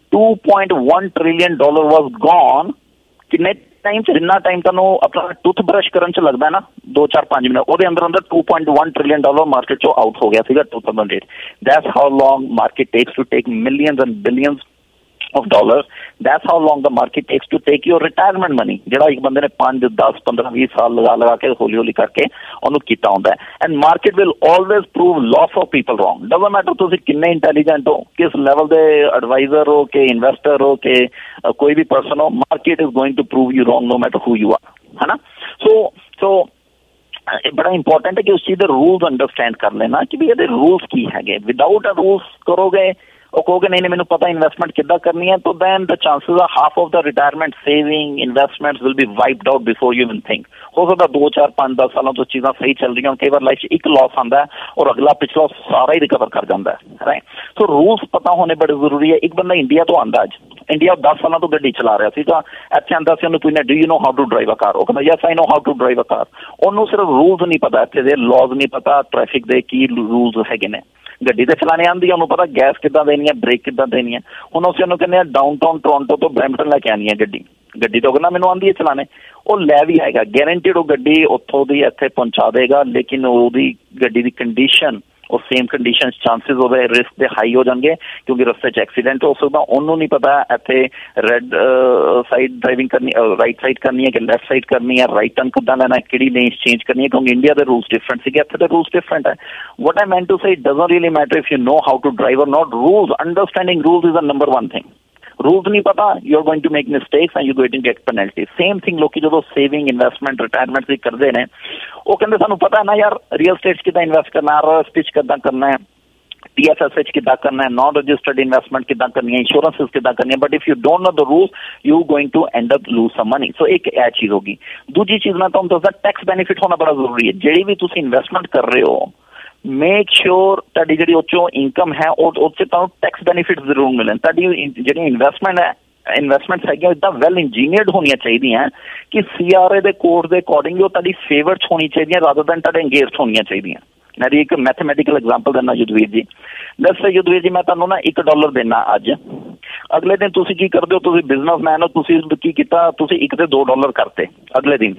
$2.1 trillion ਵਾਜ਼ ਗੋਨ। ਕਿੰਨੇ ਟਾਈਮ 'ਚ, ਜਿੰਨਾ ਟਾਈਮ ਤੁਹਾਨੂੰ ਆਪਣਾ ਟੂਥ ਬਰਸ਼ ਕਰਨ 'ਚ ਲੱਗਦਾ ਨਾ 2-4-5 ਮਿੰਟ, ਉਹਦੇ ਅੰਦਰ $2.1 trillion ਮਾਰਕੀਟ 'ਚੋਂ ਆਊਟ ਹੋ ਗਿਆ ਸੀਗਾ 2008। That's how long market takes to take millions and billions of dollars. That's how long the market takes to take your retirement money, ਜਿਹੜਾ ਇੱਕ ਬੰਦੇ ਨੇ 5 10 15 20 ਸਾਲ ਲਗਾ ਕੇ ਹੌਲੀ ਹੌਲੀ ਕਰਕੇ ਉਹਨੂੰ ਕੀਤਾ ਹੁੰਦਾ ਹੈ। And market will always prove lots of people wrong. Doesn't matter ਤੁਸੀਂ ਕਿੰਨੇ ਇੰਟੈਲੀਜੈਂਟ ਹੋ, ਕਿਸ ਲੈਵਲ ਦੇ ਐਡਵਾਈਜ਼ਰ ਹੋ, ਕਿ ਇਨਵੈਸਟਰ ਹੋ, ਕਿ ਕੋਈ ਵੀ ਪਰਸਨ ਹੋ, market is going to prove you wrong no matter who you are, ਹੈ ਨਾ। ਸੋ ਬੜਾ ਇੰਪੋਰਟੈਂਟ ਹੈ ਕਿ ਉਸ ਚੀਜ਼ ਦੇ ਰੂਲਸ ਅੰਡਰਸਟੈਂਡ ਕਰ ਲੈਣਾ ਕਿ ਵੀ ਇਹਦੇ ਰੂਲਸ ਕੀ ਹੈਗੇ। ਵਿਦਾਊਟ ਰੂਲਸ ਕਰੋਗੇ, ਉਹ ਕਹੋਗੇ ਨਹੀਂ ਮੈਨੂੰ ਪਤਾ ਇਨਵੈਸਟਮੈਂਟ ਕਿੱਦਾਂ ਕਰਨੀ ਹੈ, ਤਾਂ then the chances are half of the retirement saving investments will be wiped out before you even think. ਹੋ ਸਕਦਾ 2 4 5 10 ਸਾਲਾਂ ਤੋਂ ਚੀਜ਼ਾਂ ਸਹੀ ਚੱਲ ਰਹੀਆਂ, ਕਈ ਵਾਰ ਲਾਈਫ 'ਚ ਇੱਕ ਲਾਸ ਆਉਂਦਾ ਹੈ ਔਰ ਅਗਲਾ ਪਿਛਲਾ ਸਾਰਾ ਹੀ ਰਿਕਵਰ ਕਰ ਜਾਂਦਾ ਹੈ, ਰਾਈਟ। ਸੋ ਰੂਲਸ ਪਤਾ ਹੋਣੇ ਬੜੇ ਜ਼ਰੂਰੀ ਹੈ। ਇੱਕ ਬੰਦਾ ਇੰਡੀਆ ਤੋਂ ਆਉਂਦਾ, ਅੱਜ ਇੰਡੀਆ 10 ਸਾਲਾਂ ਤੋਂ ਗੱਡੀ ਚਲਾ ਰਿਹਾ ਸੀਗਾ, ਇੱਥੇ ਆਉਂਦਾ ਸੀ, ਉਹਨੂੰ ਪੁੱਛਣਾ do you know how to drive a car, ਉਹ ਕਹਿੰਦਾ yes I know how to drive a car. ਉਹਨੂੰ ਸਿਰਫ ਰੂਲਸ ਨਹੀਂ ਪਤਾ, ਇੱਥੇ ਦੇ ਲਾਜ਼ ਨਹੀਂ ਪਤਾ, ਟ੍ਰੈਫਿਕ ਦੇ ਕੀ ਰੂਲਸ ਹੈਗੇ ਨੇ। ਗੱਡੀ ਤੇ ਚਲਾਣੇ ਆਉਂਦੀ, ਉਹਨੂੰ ਪਤਾ ਗੈਸ ਕਿੱਦਾਂ ਦੇਣੀ ਹੈ, ਬ੍ਰੇਕ ਕਿੱਦਾਂ ਦੇਣੀ ਹੈ। ਹੁਣ ਅਸੀਂ ਉਹਨੂੰ ਕਹਿੰਦੇ ਆ ਡਾਊਨਟਾਊਨ ਟੋਰਾਂਟੋ ਤੋਂ ਬਰੈਂਪਟਨ ਲੈ ਕੇ ਆਉਣੀ ਹੈ ਗੱਡੀ ਤੋਂ ਕਹਿੰਦਾ ਮੈਨੂੰ ਆਉਂਦੀ ਹੈ ਚਲਾਣੇ, ਉਹ ਲੈ ਵੀ ਆਏਗਾ ਗੈਰੰਟੀਡ, ਉਹ ਗੱਡੀ ਉੱਥੋਂ ਦੀ ਇੱਥੇ ਪਹੁੰਚਾ ਦੇਗਾ, ਲੇਕਿਨ ਉਹਦੀ ਗੱਡੀ ਦੀ ਕੰਡੀਸ਼ਨ ਉਹ ਸੇਮ ਕੰਡੀਸ਼ਨ ਚਾਂਸਿਸ ਉਹਦੇ ਰਿਸਕ ਦੇ ਹਾਈ ਹੋ ਜਾਣਗੇ ਕਿਉਂਕਿ ਰਸਤੇ 'ਚ ਐਕਸੀਡੈਂਟ ਹੋ ਸਕਦਾ। ਉਹਨੂੰ ਨਹੀਂ ਪਤਾ ਇੱਥੇ ਰੈੱਡ ਸਾਈਡ ਡਰਾਈਵਿੰਗ ਕਰਨੀ, ਰਾਈਟ ਸਾਈਡ ਕਰਨੀ ਹੈ ਕਿ ਲੈਫਟ ਸਾਈਡ ਕਰਨੀ ਹੈ, ਰਾਈਟ ਟਰਨ ਕਿੱਦਾਂ ਲੈਣਾ, ਕਿਹੜੀ ਲੇਨ ਚੇਂਜ ਕਰਨੀ ਹੈ, ਕਿਉਂਕਿ ਇੰਡੀਆ ਦੇ ਰੂਲਸ ਡਿਫਰੈਂਟ ਸੀਗੇ, ਇੱਥੇ ਦੇ ਰੂਲਸ ਡਿਫਰੈਂਟ ਹੈ। What I meant to say, it doesn't really matter if you know how to drive or not. Rules, understanding rules is the number 1 thing. Rules ਨਹੀਂ ਪਤਾ, you are going to make mistakes and you going to get penalty. Same thing ਲੋਕੀ ਜਦੋਂ saving investment retirement ਦੀ ਕਰਦੇ ਨੇ, ਉਹ ਕਹਿੰਦੇ ਸਾਨੂੰ ਪਤਾ ਹੈ ਨਾ ਯਾਰ ਰੀਅਲ ਸਟੇਟ 'ਚ ਕਿੱਦਾਂ ਇਨਵੈਸਟ ਕਰਨਾ, RRSP 'ਚ ਕਿੱਦਾਂ ਕਰਨਾ ਹੈ, TFS 'ਚ ਕਿੱਦਾਂ ਕਰਨਾ ਹੈ, ਨॉन ਰਜਿਸਟਰਡ ਇਨਵੈਸਟਮੈਂਟ ਕਿੱਦਾਂ ਕਰਨੀ ਹੈ, ਇੰਸ਼ੋਰੈਂਸਿਸ ਕਿੱਦਾਂ ਕਰਨੀ ਹੈ, but if you don't know the rules you going to end up lose some money. So ਇੱਕ ਇਹ ਚੀਜ਼ ਹੋ ਗਈ। ਦੂਜੀ ਚੀਜ਼ ਮੈਂ ਤੁਹਾਨੂੰ ਦੱਸਦਾ, ਟੈਕਸ ਬੈਨੀਫਿਟ ਹੋਣਾ ਬੜਾ ਜ਼ਰੂਰੀ ਹੈ। ਜਿਹੜੀ ਵੀ ਤੁਸੀਂ ਇਨਵੈਸਟਮੈਂਟ ਕਰ ਰਹੇ ਹੋ, ਮੇਕ ਸ਼ੋਰ ਤੁਹਾਡੀ ਜਿਹੜੀ ਉਹ 'ਚੋਂ ਇਨਕਮ ਹੈ ਉਹ 'ਚ ਤੁਹਾਨੂੰ ਟੈਕਸ ਬੈਨੀਫਿਟ ਜ਼ਰੂਰ ਮਿਲਣ। ਤੁਹਾਡੀ ਜਿਹੜੀ ਇਨਵੈਸਟਮੈਂਟਸ ਹੈਗੀਆਂ ਇੱਦਾਂ ਵੈਲ ਇੰਜੀਨੀਅਰਡ ਹੋਣੀਆਂ ਚਾਹੀਦੀਆਂ ਕਿ CRA ਦੇ ਕੋਡ ਦੇ ਅਕੋਰਡਿੰਗ ਉਹ ਤੁਹਾਡੀ ਫੇਵਰ 'ਚ ਹੋਣੀ ਚਾਹੀਦੀਆਂ ਰਾਦਰ ਦੈਨ ਤੁਹਾਡੇ ਅੰਗੇਜਡ ਹੋਣੀਆਂ ਚਾਹੀਦੀਆਂ। ਮੈਂ ਇੱਕ ਮੈਥਮੈਟੀਕਲ ਐਗਜ਼ਾਮਪਲ ਦਿੰਦਾ ਯੁੱਧਵੀਰ ਜੀ। ਦੱਸੋ ਯੁੱਧਵੀਰ ਜੀ, ਮੈਂ ਤੁਹਾਨੂੰ ਨਾ $1 ਦੇਣਾ ਅੱਜ, ਅਗਲੇ ਦਿਨ ਤੁਸੀਂ ਕੀ ਕਰਦੇ ਹੋ, ਤੁਸੀਂ ਬਿਜ਼ਨਸਮੈਨ ਹੋ, ਤੁਸੀਂ ਕੀ ਕੀਤਾ, ਤੁਸੀਂ 1 ਤੇ $2 ਕਰਤੇ ਅਗਲੇ ਦਿਨ,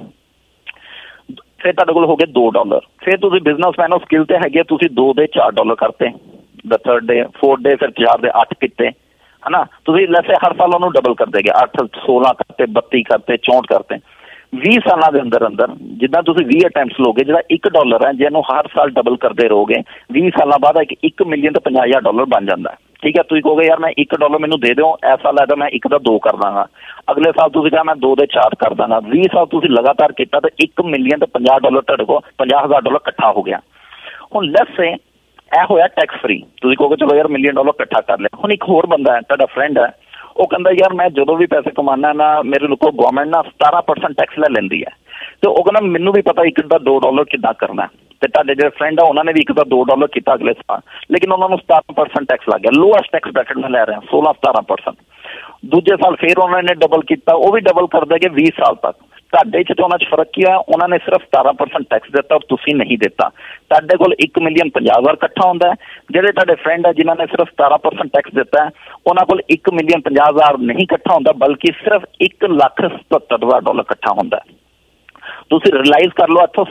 ਫਿਰ ਤੁਹਾਡੇ ਕੋਲ ਹੋ ਗਏ $2। ਫਿਰ ਤੁਸੀਂ ਬਿਜ਼ਨਸਮੈਨ ਹੋ, ਸਕਿੱਲ ਤੇ ਹੈਗੇ, ਤੁਸੀਂ 2 ਦੇ $4 ਕਰਤੇ, ਦ 3rd ਡੇ 4th ਡੇ ਫਿਰ 4 ਦੇ 8 ਕੀਤੇ, ਹੈ ਨਾ। ਤੁਸੀਂ ਲੈਸੇ ਹਰ ਸਾਲ ਉਹਨੂੰ ਡਬਲ ਕਰ ਦੇਗੇ, 8 16 ਕਰਤੇ, 32 ਕਰਤੇ, 64 ਕਰਤੇ। 20 ਸਾਲਾਂ ਦੇ ਅੰਦਰ ਜਿੱਦਾਂ ਤੁਸੀਂ 20 ਅਟੈਂਪਟਸ ਲੋਗੇ, ਜਿਹੜਾ $1 ਹੈ ਜਿਹਨੂੰ ਹਰ ਸਾਲ ਡਬਲ ਕਰਦੇ ਰਹੋਗੇ, 20 ਸਾਲਾਂ ਬਾਅਦ $1 ਮਿਲੀਅਨ ਤੇ $50,000 ਬਣ ਜਾਂਦਾ। ਠੀਕ ਹੈ, ਤੁਸੀਂ ਕਹੋਗੇ ਯਾਰ ਮੈਂ $1 ਮੈਨੂੰ ਦੇ ਦਿਓ, ਇਸ ਸਾਲ ਹੈ ਤਾਂ ਮੈਂ 1 ਦਾ 2 ਕਰ ਦਾਂਗਾ, ਅਗਲੇ ਸਾਲ ਤੁਸੀਂ ਕਹਾਂ ਮੈਂ 2 ਦੇ 4 ਕਰ ਦਾਂਗਾ। 20 ਸਾਲ ਤੁਸੀਂ ਲਗਾਤਾਰ ਕੀਤਾ ਤਾਂ $1 ਮਿਲੀਅਨ ਤੇ $50,000 ਤੁਹਾਡੇ ਕੋਲ $50,000 ਇਕੱਠਾ ਹੋ ਗਿਆ। ਹੁਣ ਲੈਟਸ ਸੇ ਇਹ ਹੋਇਆ ਟੈਕਸ ਫਰੀ, ਤੁਸੀਂ ਕਹੋਗੇ ਚਲੋ ਯਾਰ $1 ਮਿਲੀਅਨ ਇਕੱਠਾ ਕਰ ਲਿਆ। ਹੁਣ ਇੱਕ ਹੋਰ ਬੰਦਾ ਹੈ, ਤੁਹਾਡਾ ਫਰੈਂਡ ਹੈ, ਉਹ ਕਹਿੰਦਾ ਯਾਰ ਮੈਂ ਜਦੋਂ ਵੀ ਪੈਸੇ ਕਮਾਉਣਾ ਨਾ, ਮੇਰੇ ਕੋਲ ਗਵਰਨਮੈਂਟ ਨਾ 17% ਟੈਕਸ ਲੈ ਲੈਂਦੀ ਹੈ, ਤੇ ਉਹ ਕਹਿੰਦਾ ਮੈਨੂੰ ਵੀ ਪਤਾ 1 ਦਾ $2 ਕਿੱਦਾਂ ਕਰਨਾ। ਤੇ ਤੁਹਾਡੇ ਜਿਹੜੇ ਫਰੈਂਡ ਆ ਉਹਨਾਂ ਨੇ ਵੀ 1 ਦਾ $2 ਕੀਤਾ ਅਗਲੇ ਸਾਲ, ਲੇਕਿਨ ਉਹਨਾਂ ਨੂੰ 17% ਟੈਕਸ ਲੱਗ ਗਿਆ। ਲੋਐਸਟ ਟੈਕਸ ਬ੍ਰੈਕਟ ਮੈਂ ਲੈ ਰਿਹਾ 16-17%। ਦੂਜੇ ਸਾਲ ਫਿਰ ਉਹਨਾਂ ਨੇ ਡਬਲ ਕੀਤਾ, ਉਹ ਵੀ ਡਬਲ ਕਰ ਦੇਗੇ 20 ਸਾਲ ਤੱਕ। ਤੁਹਾਡੇ 'ਚ ਉਹਨਾਂ 'ਚ ਫਰਕ ਕੀ ਹੋਇਆ, ਉਹਨਾਂ ਨੇ ਸਿਰਫ 17% ਟੈਕਸ ਦਿੱਤਾ ਔਰ ਤੁਸੀਂ ਨਹੀਂ ਦਿੱਤਾ। ਤੁਹਾਡੇ ਕੋਲ $1 ਮਿਲੀਅਨ $50,000 ਇਕੱਠਾ ਹੁੰਦਾ ਹੈ, ਜਿਹੜੇ ਤੁਹਾਡੇ ਫਰੈਂਡ ਹੈ ਜਿਨ੍ਹਾਂ ਨੇ ਸਿਰਫ 17% ਟੈਕਸ ਦਿੱਤਾ ਹੈ, ਉਹਨਾਂ ਕੋਲ $1 ਮਿਲੀਅਨ $50,000 ਨਹੀਂ ਇਕੱਠਾ ਹੁੰਦਾ, ਬਲਕਿ ਸਿਰਫ $1,77,000 ਇਕੱਠਾ ਹੁੰਦਾ ਹੈ। ਤੁਸੀਂ ਰਿਅਲਾਈਜ਼ ਕਰ ਲਓ, ਇੱਥੋਂ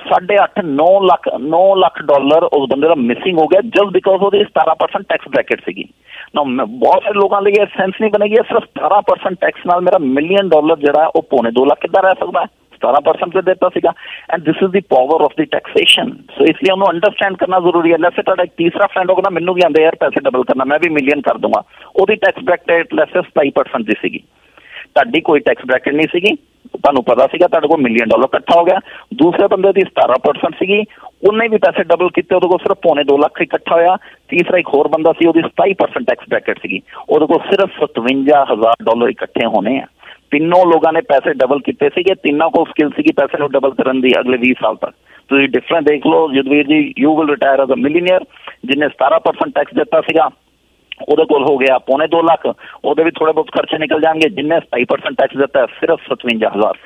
$8.5 ਲੱਖ ਉਸ ਬੰਦੇ ਦਾ ਮਿਸਿੰਗ ਹੋ ਗਿਆ ਜਸਟ ਬਿਕੋਜ਼ ਉਹਦੀ 17% ਟੈਕਸ ਬ੍ਰੈਕਟ ਸੀਗੀ। ਨਾ ਬਹੁਤ ਸਾਰੇ ਲੋਕਾਂ ਲਈ ਇਹ ਸੈਂਸ ਨਹੀਂ ਬਣੇਗੀ, ਸਿਰਫ 17% ਟੈਕਸ ਨਾਲ ਮੇਰਾ $1 ਮਿਲੀਅਨ ਜਿਹੜਾ ਉਹ $2.25 ਲੱਖ ਕਿੱਦਾਂ ਰਹਿ ਸਕਦਾ ਹੈ 17% ਤੇ ਦਿੱਤਾ ਸੀਗਾ। And this is the power of the taxation. So ਇਸ ਲਈ ਉਹਨੂੰ ਅੰਡਰਸਟੈਂਡ ਕਰਨਾ ਜ਼ਰੂਰੀ ਹੈ। ਲੈਸੇ ਤੁਹਾਡਾ ਇੱਕ ਤੀਸਰਾ ਫਰੈਂਡ ਹੋਗਾ, ਮੈਨੂੰ ਵੀ ਆਉਂਦੇ ਯਾਰ ਪੈਸੇ ਡਬਲ ਕਰਨਾ, ਮੈਂ ਵੀ ਮਿਲੀਅਨ ਕਰ ਦੂੰਗਾ, ਉਹਦੀ ਟੈਕਸ ਬ੍ਰੈਕਟ ਲੈਸੇ 27% ਦੀ ਸੀਗੀ, ਤੁਹਾਡੀ ਕੋਈ ਟੈਕਸ ਬ੍ਰੈਕਟ ਨਹੀਂ ਸੀਗੀ, ਤੁਹਾਨੂੰ ਪਤਾ ਸੀਗਾ ਤੁਹਾਡੇ ਕੋਲ $1 ਮਿਲੀਅਨ ਇਕੱਠਾ ਹੋ ਗਿਆ। ਦੂਸਰੇ ਬੰਦੇ ਦੀ 17% ਸੀਗੀ, ਉਹਨੇ ਵੀ ਪੈਸੇ ਡਬਲ ਕੀਤੇ, ਉਹਦੇ ਕੋਲ ਸਿਰਫ $2.25 ਲੱਖ ਇਕੱਠਾ ਹੋਇਆ। ਤੀਸਰਾ ਇੱਕ ਹੋਰ ਬੰਦਾ ਸੀ, ਉਹਦੀ 27% ਟੈਕਸ ਬ੍ਰੈਕਟ ਸੀਗੀ, ਉਹਦੇ ਕੋਲ ਸਿਰਫ $57,000 ਇਕੱਠੇ ਹੋਣੇ ਆ। ਤਿੰਨੋਂ ਲੋਕਾਂ ਨੇ ਪੈਸੇ ਡਬਲ ਕੀਤੇ ਸੀਗੇ, ਤਿੰਨਾਂ ਕੋਲ ਸਕਿੱਲ ਸੀਗੀ ਪੈਸੇ ਨੂੰ ਡਬਲ ਕਰਨ ਦੀ ਅਗਲੇ 20 ਸਾਲ ਤੱਕ। ਤੁਸੀਂ ਡਿਫਰੈਂਸ ਦੇਖ ਲਓ। Yudhveer ji, you will retire as a millionaire. ਜਿਹਨੇ 17% ਟੈਕਸ ਦਿੱਤਾ ਸੀਗਾ ਉਹਦੇ ਕੋਲ ਹੋ ਗਿਆ $2.25 ਲੱਖ, ਉਹਦੇ ਵੀ ਥੋੜੇ ਬਹੁਤ ਖਰਚੇ ਨਿਕਲ ਜਾਣਗੇ। ਜਿੰਨੇ 27% ਟੈਕਸ ਦਿੱਤਾ ਸਿਰਫ $57,000,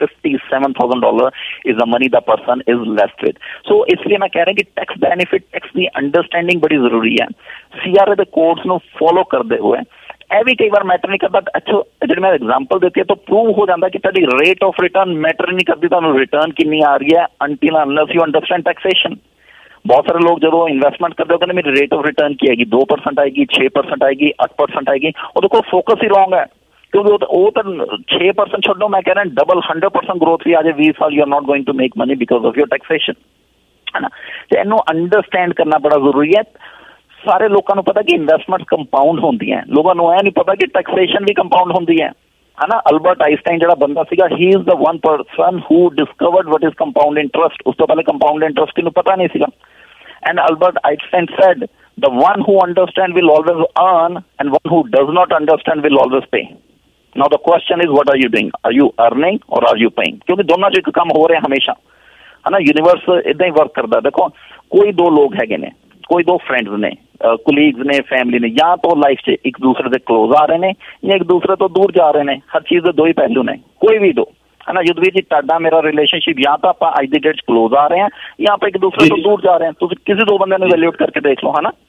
$57,000 is the money the person is left with. So ਇਸ ਲਈ ਮੈਂ ਕਹਿ ਰਿਹਾ ਕਿ ਟੈਕਸ ਬੈਨੀਫਿਟ, ਟੈਕਸ ਦੀ ਅੰਡਰਸਟੈਂਡਿੰਗ ਬੜੀ ਜ਼ਰੂਰੀ ਹੈ। CRA ਦੇ ਕੋਡਸ ਨੂੰ ਫੋਲੋ ਕਰਦੇ ਹੋਏ ਇਹ ਵੀ ਕਈ ਵਾਰ ਮੈਟਰ ਨਹੀਂ ਕਰਦਾ। ਅੱਛਾ, ਜਿਹੜੀ ਮੈਂ ਐਗਜ਼ਾਮਪਲ ਦਿੱਤੀ ਹੈ ਤਾਂ ਪ੍ਰੂਵ ਹੋ ਜਾਂਦਾ ਕਿ ਤੁਹਾਡੀ ਰੇਟ ਆਫ ਰਿਟਰਨ ਮੈਟਰ ਨਹੀਂ ਕਰਦੀ, ਤੁਹਾਨੂੰ ਰਿਟਰਨ ਕਿੰਨੀ ਆ ਰਹੀ ਹੈ until unless you understand taxation. ਬਹੁਤ ਸਾਰੇ ਲੋਕ ਜਦੋਂ ਇਨਵੈਸਟਮੈਂਟ ਕਰਦੇ ਹੋ ਕਹਿੰਦੇ ਮੇਰੀ ਰੇਟ ਆਫ ਰਿਟਰਨ ਕੀ ਆਏਗੀ, 2% ਆਏਗੀ, 6% ਆਏਗੀ, 8% ਆਏਗੀ। ਉਹਦੇ ਕੋਲ ਫੋਕਸ ਹੀ ਰੋਂਗ ਹੈ, ਕਿਉਂਕਿ ਉਹ ਤਾਂ 6% ਛੱਡੋ, ਮੈਂ ਕਹਿ ਰਿਹਾ ਡਬਲ 100% ਗਰੋਥ ਵੀ ਆ ਜਾਏ 20 ਸਾਲ, you are not going to make money because of your taxation, ਹੈ ਨਾ। ਤੇ ਇਹਨੂੰ ਅੰਡਰਸਟੈਂਡ ਕਰਨਾ ਬੜਾ ਜ਼ਰੂਰੀ ਹੈ। ਸਾਰੇ ਲੋਕਾਂ ਨੂੰ ਪਤਾ ਕਿ ਇਨਵੈਸਟਮੈਂਟ ਕੰਪਾਊਂਡ ਹੁੰਦੀਆਂ, ਲੋਕਾਂ ਨੂੰ ਇਹ ਨਹੀਂ ਪਤਾ ਕਿ ਟੈਕਸੇਸ਼ਨ ਵੀ ਕੰਪਾਊਂਡ ਹੁੰਦੀ ਹੈ ਨਾ। ਅਲਬਰਟ ਆਈਨਸਟਾਈਨ ਜਿਹੜਾ ਬੰਦਾ ਸੀਗਾ, he is the one person who discovered what is compound interest. ਉਸ ਤੋਂ ਪਹਿਲੇ ਕੰਪਾਊਂਡ ਇੰਟਰਸਟ ਕਿਹਨੂੰ ਪਤਾ ਨਹੀਂ ਸੀਗਾ। And Albert Einstein said, the one who understands will always earn and one who does not understand will always pay. Now the question is, what are you doing? Are you earning or are you paying? ਕਿਉਂਕਿ ਦੋਨਾਂ 'ਚ ਇੱਕ ਕੰਮ ਹੋ ਰਿਹਾ ਹਮੇਸ਼ਾ, ਹੈ ਨਾ। ਯੂਨੀਵਰਸ ਇਦਾਂ ਹੀ ਵਰਕ ਕਰਦਾ। ਦੇਖੋ, ਕੋਈ ਦੋ ਲੋਕ ਹੈਗੇ ਨੇ, ਕੋਈ ਦੋ ਫਰੈਂਡਸ ਨੇ, ਕੁਲੀਗਸ ਨੇ, ਫੈਮਿਲੀ ਨੇ, ਜਾਂ ਤਾਂ ਲਾਈਫ 'ਚ ਇੱਕ ਦੂਸਰੇ ਦੇ ਕਲੋਜ਼ ਆ ਰਹੇ ਨੇ ਜਾਂ ਇੱਕ ਦੂਸਰੇ ਤੋਂ ਦੂਰ ਜਾ ਰਹੇ ਨੇ। ਹਰ ਚੀਜ਼ ਦੇ ਦੋ ਹੀ ਪਹਿਲੂ ਨੇ, ਕੋਈ ਵੀ ਦੋ, है ना। युद्धवीर जी, ਤੁਹਾਡਾ ਮੇਰਾ ਰਿਲੇਸ਼ਨਸ਼ਿਪ ਜਾਂ ਤਾਂ ਆਪਾਂ ਅੱਜ ਦੀ ਡੇਟ 'ਚ ਕਲੋਜ਼ ਆ ਰਹੇ ਹਾਂ ਜਾਂ ਆਪਾਂ ਇੱਕ ਦੂਸਰੇ ਤੋਂ ਦੂਰ ਜਾ ਰਹੇ ਹਾਂ। ਤੁਸੀਂ ਕਿਸੇ ਦੋ ਬੰਦਿਆਂ ਨੂੰ ਵੈਲਿਊਟ ਕਰਕੇ ਦੇਖ ਲਓ, ਹੈ ਨਾ।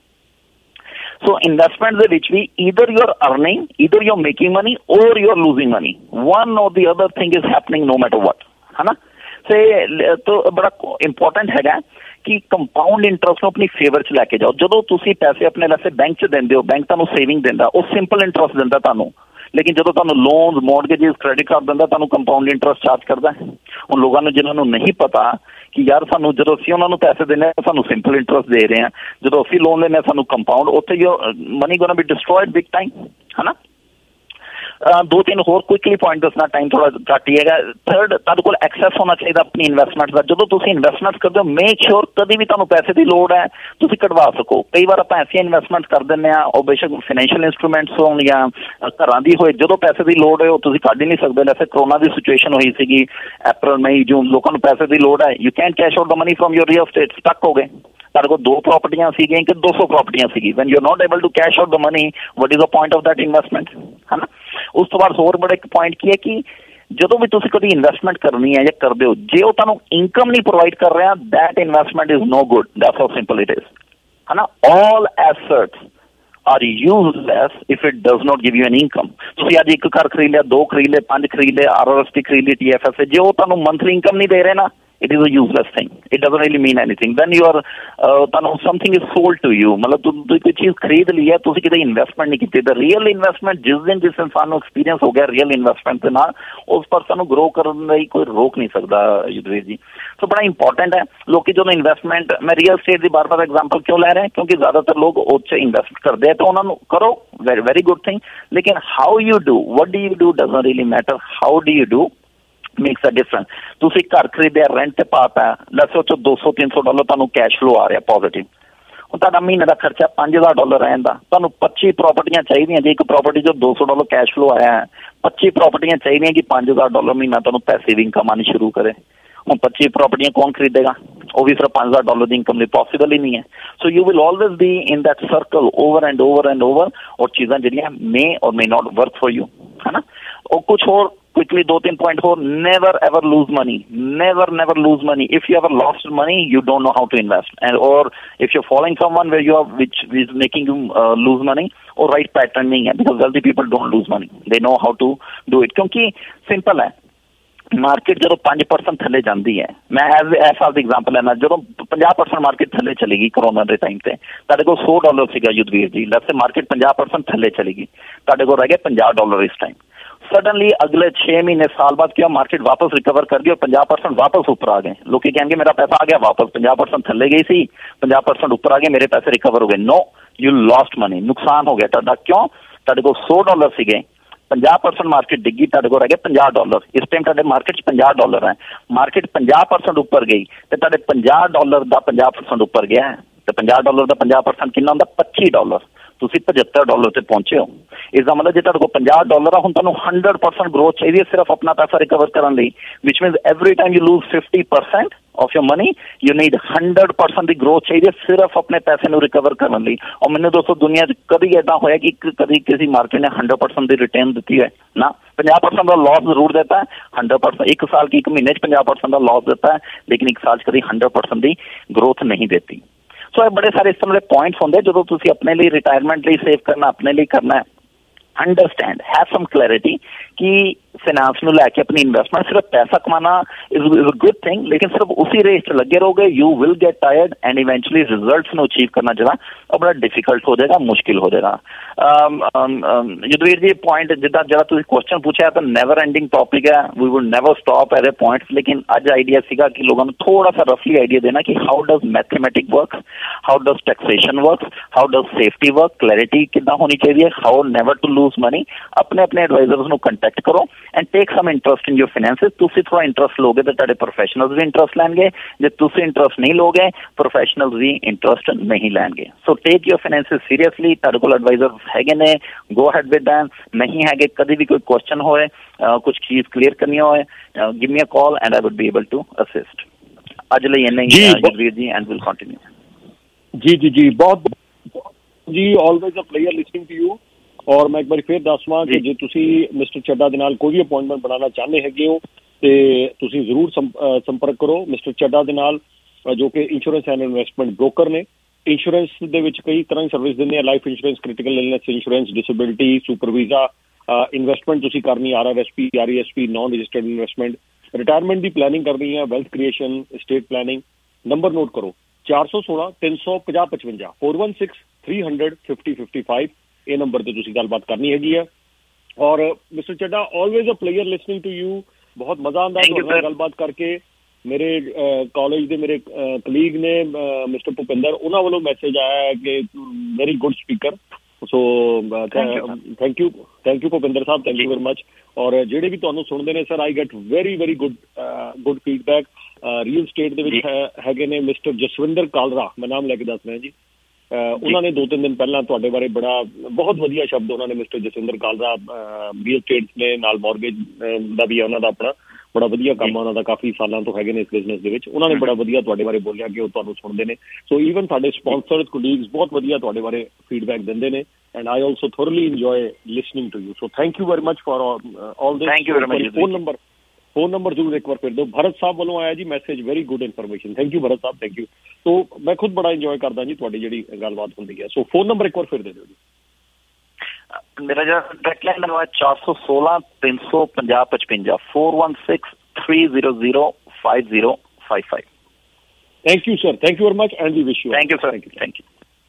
ਸੋ ਇਨਵੈਸਟਮੈਂਟ ਦੇ ਵਿੱਚ ਵੀ either you are earning, either you are making money or you are losing money, one or the other thing is happening no matter what, ਹੈ ਨਾ। ਤੇ ਤਾਂ ਬੜਾ ਇੰਪੋਰਟੈਂਟ ਹੈਗਾ ਕਿ ਕੰਪਾਊਂਡ ਇੰਟਰਸਟ ਨੂੰ ਆਪਣੀ ਫੇਵਰ 'ਚ ਲੈ ਕੇ ਜਾਓ। ਜਦੋਂ ਤੁਸੀਂ ਪੈਸੇ ਆਪਣੇ ਵਾਸਤੇ ਬੈਂਕ 'ਚ ਦਿੰਦੇ ਹੋ, ਬੈਂਕ ਤੁਹਾਨੂੰ ਸੇਵਿੰਗ ਦਿੰਦਾ, ਉਹ ਸਿੰਪਲ ਇੰਟਰਸਟ ਦਿੰਦਾ ਤੁਹਾਨੂੰ। ਲੇਕਿਨ ਜਦੋਂ ਤੁਹਾਨੂੰ ਲੋਨ, ਮੌਰਗੇजेस, ਕ੍ਰੈਡਿਟ ਕਾਰਡ ਦਿੰਦਾ, ਤੁਹਾਨੂੰ ਕੰਪਾਊਂਡ ਇੰਟਰਸਟ ਚਾਰਜ ਕਰਦਾ। ਹੁਣ ਲੋਕਾਂ ਨੂੰ ਜਿਨ੍ਹਾਂ ਨੂੰ ਨਹੀਂ ਪਤਾ ਕਿ ਯਾਰ ਸਾਨੂੰ ਜਦੋਂ ਅਸੀਂ ਉਹਨਾਂ ਨੂੰ ਪੈਸੇ ਦਿੰਦੇ ਹਾਂ ਸਾਨੂੰ ਸਿੰਪਲ ਇੰਟਰਸਟ ਦੇ ਰਹੇ ਹਾਂ, ਜਦੋਂ ਅਸੀਂ ਲੋਨ ਲੈਂਦੇ ਹਾਂ ਸਾਨੂੰ ਕੰਪਾਊਂਡ, ਉੱਥੇ your money gonna be destroyed big time, ਹੈ ਨਾ। ਦੋ ਤਿੰਨ ਹੋਰ ਕੁਇਕਲੀ ਪੁਆਇੰਟ ਦੱਸਣਾ, ਟਾਈਮ ਥੋੜਾ ਘੱਟ ਹੀ ਹੈਗਾ। ਥਰਡ, ਤੁਹਾਡੇ ਕੋਲ ਐਕਸੈਸ ਹੋਣਾ ਚਾਹੀਦਾ ਆਪਣੀ ਇਨਵੈਸਟਮੈਂਟ ਦਾ। ਜਦੋਂ ਤੁਸੀਂ ਇਨਵੈਸਟਮੈਂਟ ਕਰਦੇ ਹੋ, ਮੇਕ ਸ਼ੋਰ ਕਦੀ ਵੀ ਤੁਹਾਨੂੰ ਪੈਸੇ ਦੀ ਲੋੜ ਹੈ ਤੁਸੀਂ ਕਢਵਾ ਸਕੋ। ਕਈ ਵਾਰ ਆਪਾਂ ਐਸੀਆਂ ਇਨਵੈਸਟਮੈਂਟ ਕਰ ਦਿੰਦੇ ਹਾਂ, ਉਹ ਬੇਸ਼ੱਕ ਫਾਈਨੈਂਸ਼ੀਅਲ ਇੰਸਟਰੂਮੈਂਟਸ ਹੋਣ ਜਾਂ ਘਰਾਂ ਦੀ ਹੋਏ, ਜਦੋਂ ਪੈਸੇ ਦੀ ਲੋੜ ਹੈ ਉਹ ਤੁਸੀਂ ਕੱਢ ਹੀ ਨਹੀਂ ਸਕਦੇ। ਵੈਸੇ ਕਰੋਨਾ ਦੀ ਸਿਚੁਏਸ਼ਨ ਹੋਈ ਸੀਗੀ ਅਪ੍ਰੈਲ, ਮਈ, ਜੂਨ, ਲੋਕਾਂ ਨੂੰ ਪੈਸੇ ਦੀ ਲੋੜ ਹੈ, you can cash out the money from your real estate, stuck ਹੋ ਗਏ। ਤੁਹਾਡੇ ਕੋਲ 2 ਪ੍ਰਾਪਰਟੀਆਂ ਸੀਗੀਆਂ ਕਿ 200 ਪ੍ਰਾਪਰਟੀਆਂ ਸੀਗੀ, when you are not able to cash out the money, what is the point of that investment, ਹੈ ਨਾ। ਉਸ ਤੋਂ ਬਾਅਦ ਹੋਰ ਬੜਾ ਇੱਕ ਪੁਆਇੰਟ ਕੀ ਹੈ ਕਿ ਜਦੋਂ ਵੀ ਤੁਸੀਂ ਕਦੀ ਇਨਵੈਸਟਮੈਂਟ ਕਰਨੀ ਹੈ ਜਾਂ ਕਰਦੇ ਹੋ, ਜੇ ਉਹ ਤੁਹਾਨੂੰ ਇਨਕਮ ਨਹੀਂ ਪ੍ਰੋਵਾਈਡ ਕਰ ਰਿਹਾ, that investment is no good, that's how simple it is, ਹੈ ਨਾ। All assets are useless if it does not give you an income. ਤੁਸੀਂ ਅੱਜ ਇੱਕ ਘਰ ਖਰੀਦ ਲਿਆ, 2 ਖਰੀਦ ਲਏ, 5 ਖਰੀਦ ਲਏ, RRSP ਖਰੀਦ ਲਈ, TFSA, ਜੇ ਉਹ ਤੁਹਾਨੂੰ ਮੰਥਲੀ ਇਨਕਮ ਨਹੀਂ ਦੇ ਰਹੇ ਨਾ, it is a useless thing. It doesn't really mean anything. Then you are something is sold to you. मतलब ਤੁਸੀਂ ਕੋਈ ਚੀਜ਼ ਖਰੀਦ ਲਈ ਹੈ, ਤੁਸੀਂ ਕਿਤੇ ਇਨਵੈਸਟਮੈਂਟ ਨਹੀਂ ਕੀਤੀ। The real investment, ਜਿਸ ਦਿਨ ਜਿਸ ਇਨਸਾਨ ਨੂੰ ਐਕਸਪੀਰੀਅੰਸ ਹੋ ਗਿਆ ਰੀਅਲ ਇਨਵੈਸਟਮੈਂਟ ਦੇ ਨਾਲ, ਉਸ ਪਰਸਨ ਨੂੰ ਗਰੋ ਕਰਨ ਲਈ ਕੋਈ ਰੋਕ ਨਹੀਂ ਸਕਦਾ। ਯੁਧਵੀਰ ਜੀ, ਸੋ ਬੜਾ ਇੰਪੋਰਟੈਂਟ ਹੈ। ਲੋਕੀ ਜਦੋਂ ਇਨਵੈਸਟਮੈਂਟ, ਮੈਂ ਰੀਅਲ ਸਟੇਟ ਦੀ ਬਾਰ-ਬਾਰ ਐਗਜ਼ਾਮਪਲ ਕਿਉਂ ਲੈ ਰਿਹਾ, ਕਿਉਂਕਿ ਜ਼ਿਆਦਾਤਰ ਲੋਕ ਉਹ 'ਚ ਇਨਵੈਸਟ ਕਰਦੇ ਆ, ਤਾਂ ਉਹਨਾਂ ਨੂੰ ਕਰੋ, ਵੈਰੀ ਗੁੱਡ ਥਿੰਗ। ਲੇਕਿਨ how you do, what do you do doesn't really matter, how do you do makes a difference. ਤੁਸੀਂ ਘਰ ਖਰੀਦਿਆ, ਰੈਂਟ ਤੇ ਪਾਤਾ, ਲੈਟਸ ਸੇ $200-300 ਤੁਹਾਨੂੰ ਕੈਸ਼ ਫਲੋ ਆ ਰਿਹਾ ਪੋਜ਼ਿਟਿਵ, ਹੁਣ ਤੁਹਾਡਾ ਮਹੀਨੇ ਦਾ ਖਰਚਾ $5000 ਰਹਿਣ ਦਾ, ਤੁਹਾਨੂੰ 25 ਪ੍ਰਾਪਰਟੀਆਂ ਚਾਹੀਦੀਆਂ। ਜੇ ਇੱਕ ਪ੍ਰਾਪਰਟੀ 'ਚੋਂ $200 ਕੈਸ਼ ਫਲੋ ਆਇਆ ਹੈ, 25 ਪ੍ਰਾਪਰਟੀਆਂ ਚਾਹੀਦੀਆਂ ਕਿ $5000 ਮਹੀਨਾ ਤੁਹਾਨੂੰ ਪੈਸਿਵ ਇਨਕਮ ਆਉਣੀ ਸ਼ੁਰੂ ਕਰੇ। ਹੁਣ 25 ਪ੍ਰਾਪਰਟੀਆਂ ਕੌਣ ਖਰੀਦੇਗਾ? ਉਹ ਵੀ ਸਿਰਫ $5000 ਦੀ ਇਨਕਮ ਲਈ ਪੋਸੀਬਲ ਹੀ ਨਹੀਂ ਹੈ। So you will always be in that circle over and over, ਔਰ ਚੀਜ਼ਾਂ ਜਿਹੜੀਆਂ may or may not work for you, ਹੈ ਨਾ। ਉਹ ਕੁਛ ਹੋਰ quickly 2-3 point ਹੋਰ, never ever lose money, never lose money. If you ever lost money, you don't know how to invest, and or if you're following someone where you are which is making you lose money, or right pattern nahi hai, because wealthy people don't lose money, they know how to do it. kyunki simple hai, market ਜਦੋਂ 5% ਥੱਲੇ ਜਾਂਦੀ ਹੈ, ਮੈਂ ਇਸ ਸਾਲ ਦੀ example ਲੈਣਾ, ਜਦੋਂ 50% market ਥੱਲੇ ਚਲੀ ਗਈ ਕਰੋਨਾ ਦੇ ਟਾਈਮ ਤੇ, ਤੁਹਾਡੇ ਕੋਲ $100 ਸੀਗਾ ਯੁਧਵੀਰ ਜੀ, ਲੈਟਸ ਸੇ ਮਾਰਕੀਟ 50% ਥੱਲੇ ਚਲੀ ਗਈ, ਤੁਹਾਡੇ ਕੋਲ ਰਹਿ ਗਏ $50 ਇਸ ਟਾਈਮ। सडनली अगले 6 महीने साल बाद क्या मार्केट वापस रिकवर कर गई और 50% वापस ऊपर आ गए। लोग कहेंगे मेरा पैसा आ गया वापस, 50% थले गई सी, 50% ऊपर आ गए, मेरे पैसे रिकवर हो गए। नो, यू लॉस्ट मनी, नुकसान हो गया तुहाडा। क्यों? तुहाडे कोल $100 सीगे, 50% मार्केट डिग्गी, तुहाडे कोल रह गए $50। इस टाइम तुहाडे मार्केट च $50 है, मार्केट 50% ऊपर गई ते तुहाडे $50 ਦਾ 50% ऊपर गया है, ਤੇ $50 ਦਾ 50% ਕਿੰਨਾ ਹੁੰਦਾ? $25। ਤੁਸੀਂ $75 ਤੇ ਪਹੁੰਚੇ ਹੋ। ਇਸ ਦਾ ਮਤਲਬ ਜੇ ਤੁਹਾਡੇ ਕੋਲ $50 ਆ, ਹੁਣ ਤੁਹਾਨੂੰ 100% ਗਰੋਥ ਚਾਹੀਦੀ ਹੈ ਸਿਰਫ ਆਪਣਾ ਪੈਸਾ ਰਿਕਵਰ ਕਰਨ ਲਈ, which means every time you lose 50% of your money, you need 100% ਦੀ ਗਰੋਥ ਚਾਹੀਦੀ ਹੈ ਸਿਰਫ ਆਪਣੇ ਪੈਸੇ ਨੂੰ ਰਿਕਵਰ ਕਰਨ ਲਈ। ਔਰ ਮੈਨੂੰ ਦੋਸਤੋ ਦੁਨੀਆ 'ਚ ਕਦੀ ਏਦਾਂ ਹੋਇਆ ਕਿ ਕਦੀ ਕਿਸੇ ਮਾਰਕੀਟ ਨੇ 100% ਦੀ ਰਿਟਰਨ ਦਿੱਤੀ ਹੈ ਨਾ। 50% ਦਾ ਲਾਸ ਜ਼ਰੂਰ ਦਿੱਤਾ ਹੈ, 100% ਇੱਕ ਸਾਲ ਕੀ ਇੱਕ ਮਹੀਨੇ 'ਚ 50% ਦਾ ਲਾਸ ਦਿੱਤਾ ਹੈ, ਲੇਕਿਨ ਇੱਕ ਸਾਲ 'ਚ ਕਦੀ 100% ਦੀ ਗਰੋਥ ਨਹੀਂ ਦਿੱਤੀ। ਸੋ ਇਹ ਬੜੇ ਸਾਰੇ ਇਸ ਤਰ੍ਹਾਂ ਦੇ ਪੁਆਇੰਟਸ ਹੁੰਦੇ ਜਦੋਂ ਤੁਸੀਂ ਆਪਣੇ ਲਈ ਰਿਟਾਇਰਮੈਂਟ ਲਈ ਸੇਵ ਕਰਨਾ, ਆਪਣੇ ਲਈ ਕਰਨਾ ਹੈ। ਅੰਡਰਸਟੈਂਡ, ਹੈਵ ਸਮ ਕਲੈਰਿਟੀ ਕਿ फाइनेंस ਨੂੰ ਲੈ ਕੇ ਆਪਣੀ ਇਨਵੈਸਟਮੈਂਟ ਸਿਰਫ ਪੈਸਾ ਕਮਾना इज अ गुड थिंग, लेकिन सिर्फ उसी रेस च लगे रहोगे you will get tired and eventually results ਨੂੰ ਅਚੀਵ ਕਰਨਾ ਜਿਹੜਾ ਉਹ ਬੜਾ ਡਿਫਿਕਲਟ ਹੋ ਜਾਏਗਾ, ਮੁਸ਼ਕਿਲ ਹੋ ਜਾਏਗਾ। ਯੁਧਵੀਰ ਜੀ ਪੁਆਇੰਟ ਜਿੱਦਾਂ ਜਿਹੜਾ ਤੁਸੀਂ ਕੁਐਸਚਨ ਪੁੱਛਿਆ ਤਾਂ ਨੈਵਰ ਐਂਡਿੰਗ ਟੌਪਿਕ ਹੈ, we will never stop at points. ਲੇਕਿਨ ਅੱਜ ਆਈਡੀਆ ਸੀਗਾ ਕਿ ਲੋਕਾਂ ਨੂੰ ਥੋੜਾ ਸਾ ਰਫਲੀ ਆਈਡੀਆ ਦੇਣਾ ਕਿ how does mathematic work, how does taxation work, how does safety work, clarity ਕਿੱਦਾਂ ਹੋਣੀ ਚਾਹੀਦੀ ਹੈ, how never to lose money. ਆਪਣੇ ਆਪਣੇ ਐਡਵਾਈਜ਼ਰਸ ਨੂੰ ਕੰਟੈਕਟ ਕਰੋ and take some interest in your finances. ਤੁਸੀਂ ਥੋੜਾ ਇੰਟਰਸਟ ਲੋਗੇ ਤਾਂ ਤੁਹਾਡੇ ਪ੍ਰੋਫੈਸ਼ਨਲਸ ਵੀ ਇੰਟਰਸਟ ਲੈਣਗੇ, ਜੇ ਤੁਸੀਂ ਇੰਟਰਸਟ ਨਹੀਂ ਲੋਗੇ ਪ੍ਰੋਫੈਸ਼ਨਲਸ ਵੀ ਇੰਟਰਸਟ ਨਹੀਂ ਲੈਣਗੇ। So take your finances seriously. ਤੁਹਾਡੇ ਕੋਲ ਐਡਵਾਈਜ਼ਰ ਹੈਗੇ ਨੇ, ਗੋ ਹੈਡ ਵਿਦ ਦੈਮ। ਨਹੀਂ ਹੈਗੇ, ਕਦੀ ਵੀ ਕੋਈ ਕੁਐਸਚਨ ਹੋਏ, ਕੁਝ ਚੀਜ਼ ਕਲੀਅਰ ਕਰਨੀ ਹੋਏ, give me a call and I would be able to assist. ਅੱਜ ਲਈ ਇੰਨਾ ਹੀ ਜਗਵੀਰ ਜੀ, ਐਂਡ ਵਿਲ ਕੰਟੀਨਿਊ। ਜੀ ਬਹੁਤ ਜੀ, always a player listening to you. ਔਰ ਮੈਂ ਇੱਕ ਵਾਰੀ ਫਿਰ ਦੱਸਵਾਂ ਕਿ ਜੇ ਤੁਸੀਂ ਮਿਸਟਰ ਚੱਡਾ ਦੇ ਨਾਲ ਕੋਈ ਵੀ ਅਪਾਇੰਟਮੈਂਟ ਬਣਾਉਣਾ ਚਾਹੁੰਦੇ ਹੈਗੇ ਹੋ ਤੇ ਤੁਸੀਂ ਜ਼ਰੂਰ ਸੰਪਰਕ ਕਰੋ ਮਿਸਟਰ ਚੱਡਾ ਦੇ ਨਾਲ, ਜੋ ਕਿ ਇੰਸ਼ੋਰੈਂਸ ਐਂਡ ਇਨਵੈਸਟਮੈਂਟ ਬ੍ਰੋਕਰ ਨੇ। ਇੰਸ਼ੋਰੈਂਸ ਦੇ ਵਿੱਚ ਕਈ ਤਰ੍ਹਾਂ ਦੀ ਸਰਵਿਸ ਦਿੰਦੇ ਆ, life insurance, critical illness insurance, disability, super visa, investment ਤੁਸੀਂ ਕਰਨੀ, RRSP, RESP, non registered investment, retirement ਦੀ ਪਲੈਨਿੰਗ ਕਰਨੀ ਹੈ, wealth creation, estate planning. Number note ਕਰੋ 416-350-55, 416-300-5055। ਇਹ ਨੰਬਰ ਤੇ ਤੁਸੀਂ ਗੱਲਬਾਤ ਕਰਨੀ ਹੈਗੀ ਆ। ਔਰ mister Chadha, always a player listening to you. ਬਹੁਤ ਮਜ਼ਾ ਆਉਂਦਾ ਤੁਹਾਡੇ ਨਾਲ ਗੱਲਬਾਤ ਕਰਕੇ। ਮੇਰੇ ਕਾਲਜ ਦੇ ਮੇਰੇ ਕਲੀਗ ਨੇ ਮਿਸਟਰ ਭੁਪਿੰਦਰ, ਉਹਨਾਂ ਵੱਲੋਂ ਮੈਸੇਜ ਆਇਆ ਹੈ ਕਿ very good speaker. So thank you Bhupinder sahib, thank you very much. ਔਰ ਜਿਹੜੇ ਵੀ ਤੁਹਾਨੂੰ ਸੁਣਦੇ ਨੇ sir, I get very good feedback. Real estate ਦੇ ਵਿੱਚ ਹੈਗੇ ਨੇ ਮਿਸਟਰ ਜਸਵਿੰਦਰ ਕਾਲਰਾ, ਮੈਂ ਨਾਮ ਲੈ ਕੇ ਦੱਸ ਰਿਹਾ ਜੀ। ਉਹਨਾਂ ਨੇ 2-3 ਦਿਨ ਪਹਿਲਾਂ ਤੁਹਾਡੇ ਬਾਰੇ ਬਹੁਤ ਵਧੀਆ ਸ਼ਬਦ ਉਹਨਾਂ ਨੇ mister Jaswinder Kalra, real estate ਨੇ ਨਾਲ ਮੌਰਗੇਜ ਦਾ ਵੀ ਉਹਨਾਂ ਦਾ ਆਪਣਾ ਬੜਾ ਵਧੀਆ ਕੰਮ ਆ ਉਹਨਾਂ ਦਾ, ਕਾਫੀ ਸਾਲਾਂ ਤੋਂ ਹੈਗੇ ਨੇ ਇਸ ਬਿਜ਼ਨਸ ਦੇ ਵਿੱਚ। ਉਹਨਾਂ ਨੇ ਬੜਾ ਵਧੀਆ ਤੁਹਾਡੇ ਬਾਰੇ ਬੋਲਿਆ ਕਿ ਉਹ ਤੁਹਾਨੂੰ ਸੁਣਦੇ ਨੇ। ਸੋ ਈਵਨ ਸਾਡੇ ਸਪਾਂਸਰਡ ਕੋਲੀਗਸ ਬਹੁਤ ਵਧੀਆ ਤੁਹਾਡੇ ਬਾਰੇ ਫੀਡਬੈਕ ਦਿੰਦੇ ਨੇ and I also thoroughly enjoy listening to you. So thank you very much for all this. Thank you very much. Phone number ਜ਼ਰੂਰ ਇੱਕ ਵਾਰ ਫਿਰ ਦਿਓ। ਭਰਤ ਸਾਹਿਬ ਵੱਲੋਂ ਆਇਆ ਜੀ message, very good information. Thank you Bharat sahib, thank you. So ਮੈਂ ਖੁਦ ਬੜਾ ਇੰਜੋਏ ਕਰਦਾ ਜੀ ਤੁਹਾਡੀ ਜਿਹੜੀ ਗੱਲਬਾਤ ਹੁੰਦੀ ਹੈ। ਸੋ ਫੋਨ ਨੰਬਰ ਇੱਕ ਵਾਰ ਫਿਰ ਦੇ ਦਿਓ ਜੀ। ਮੇਰਾ ਜਿਹੜਾ direct line number 416-350-55, 416-300-5055। Thank you sir, thank you very much and we wish you. Thank you sir, thank you.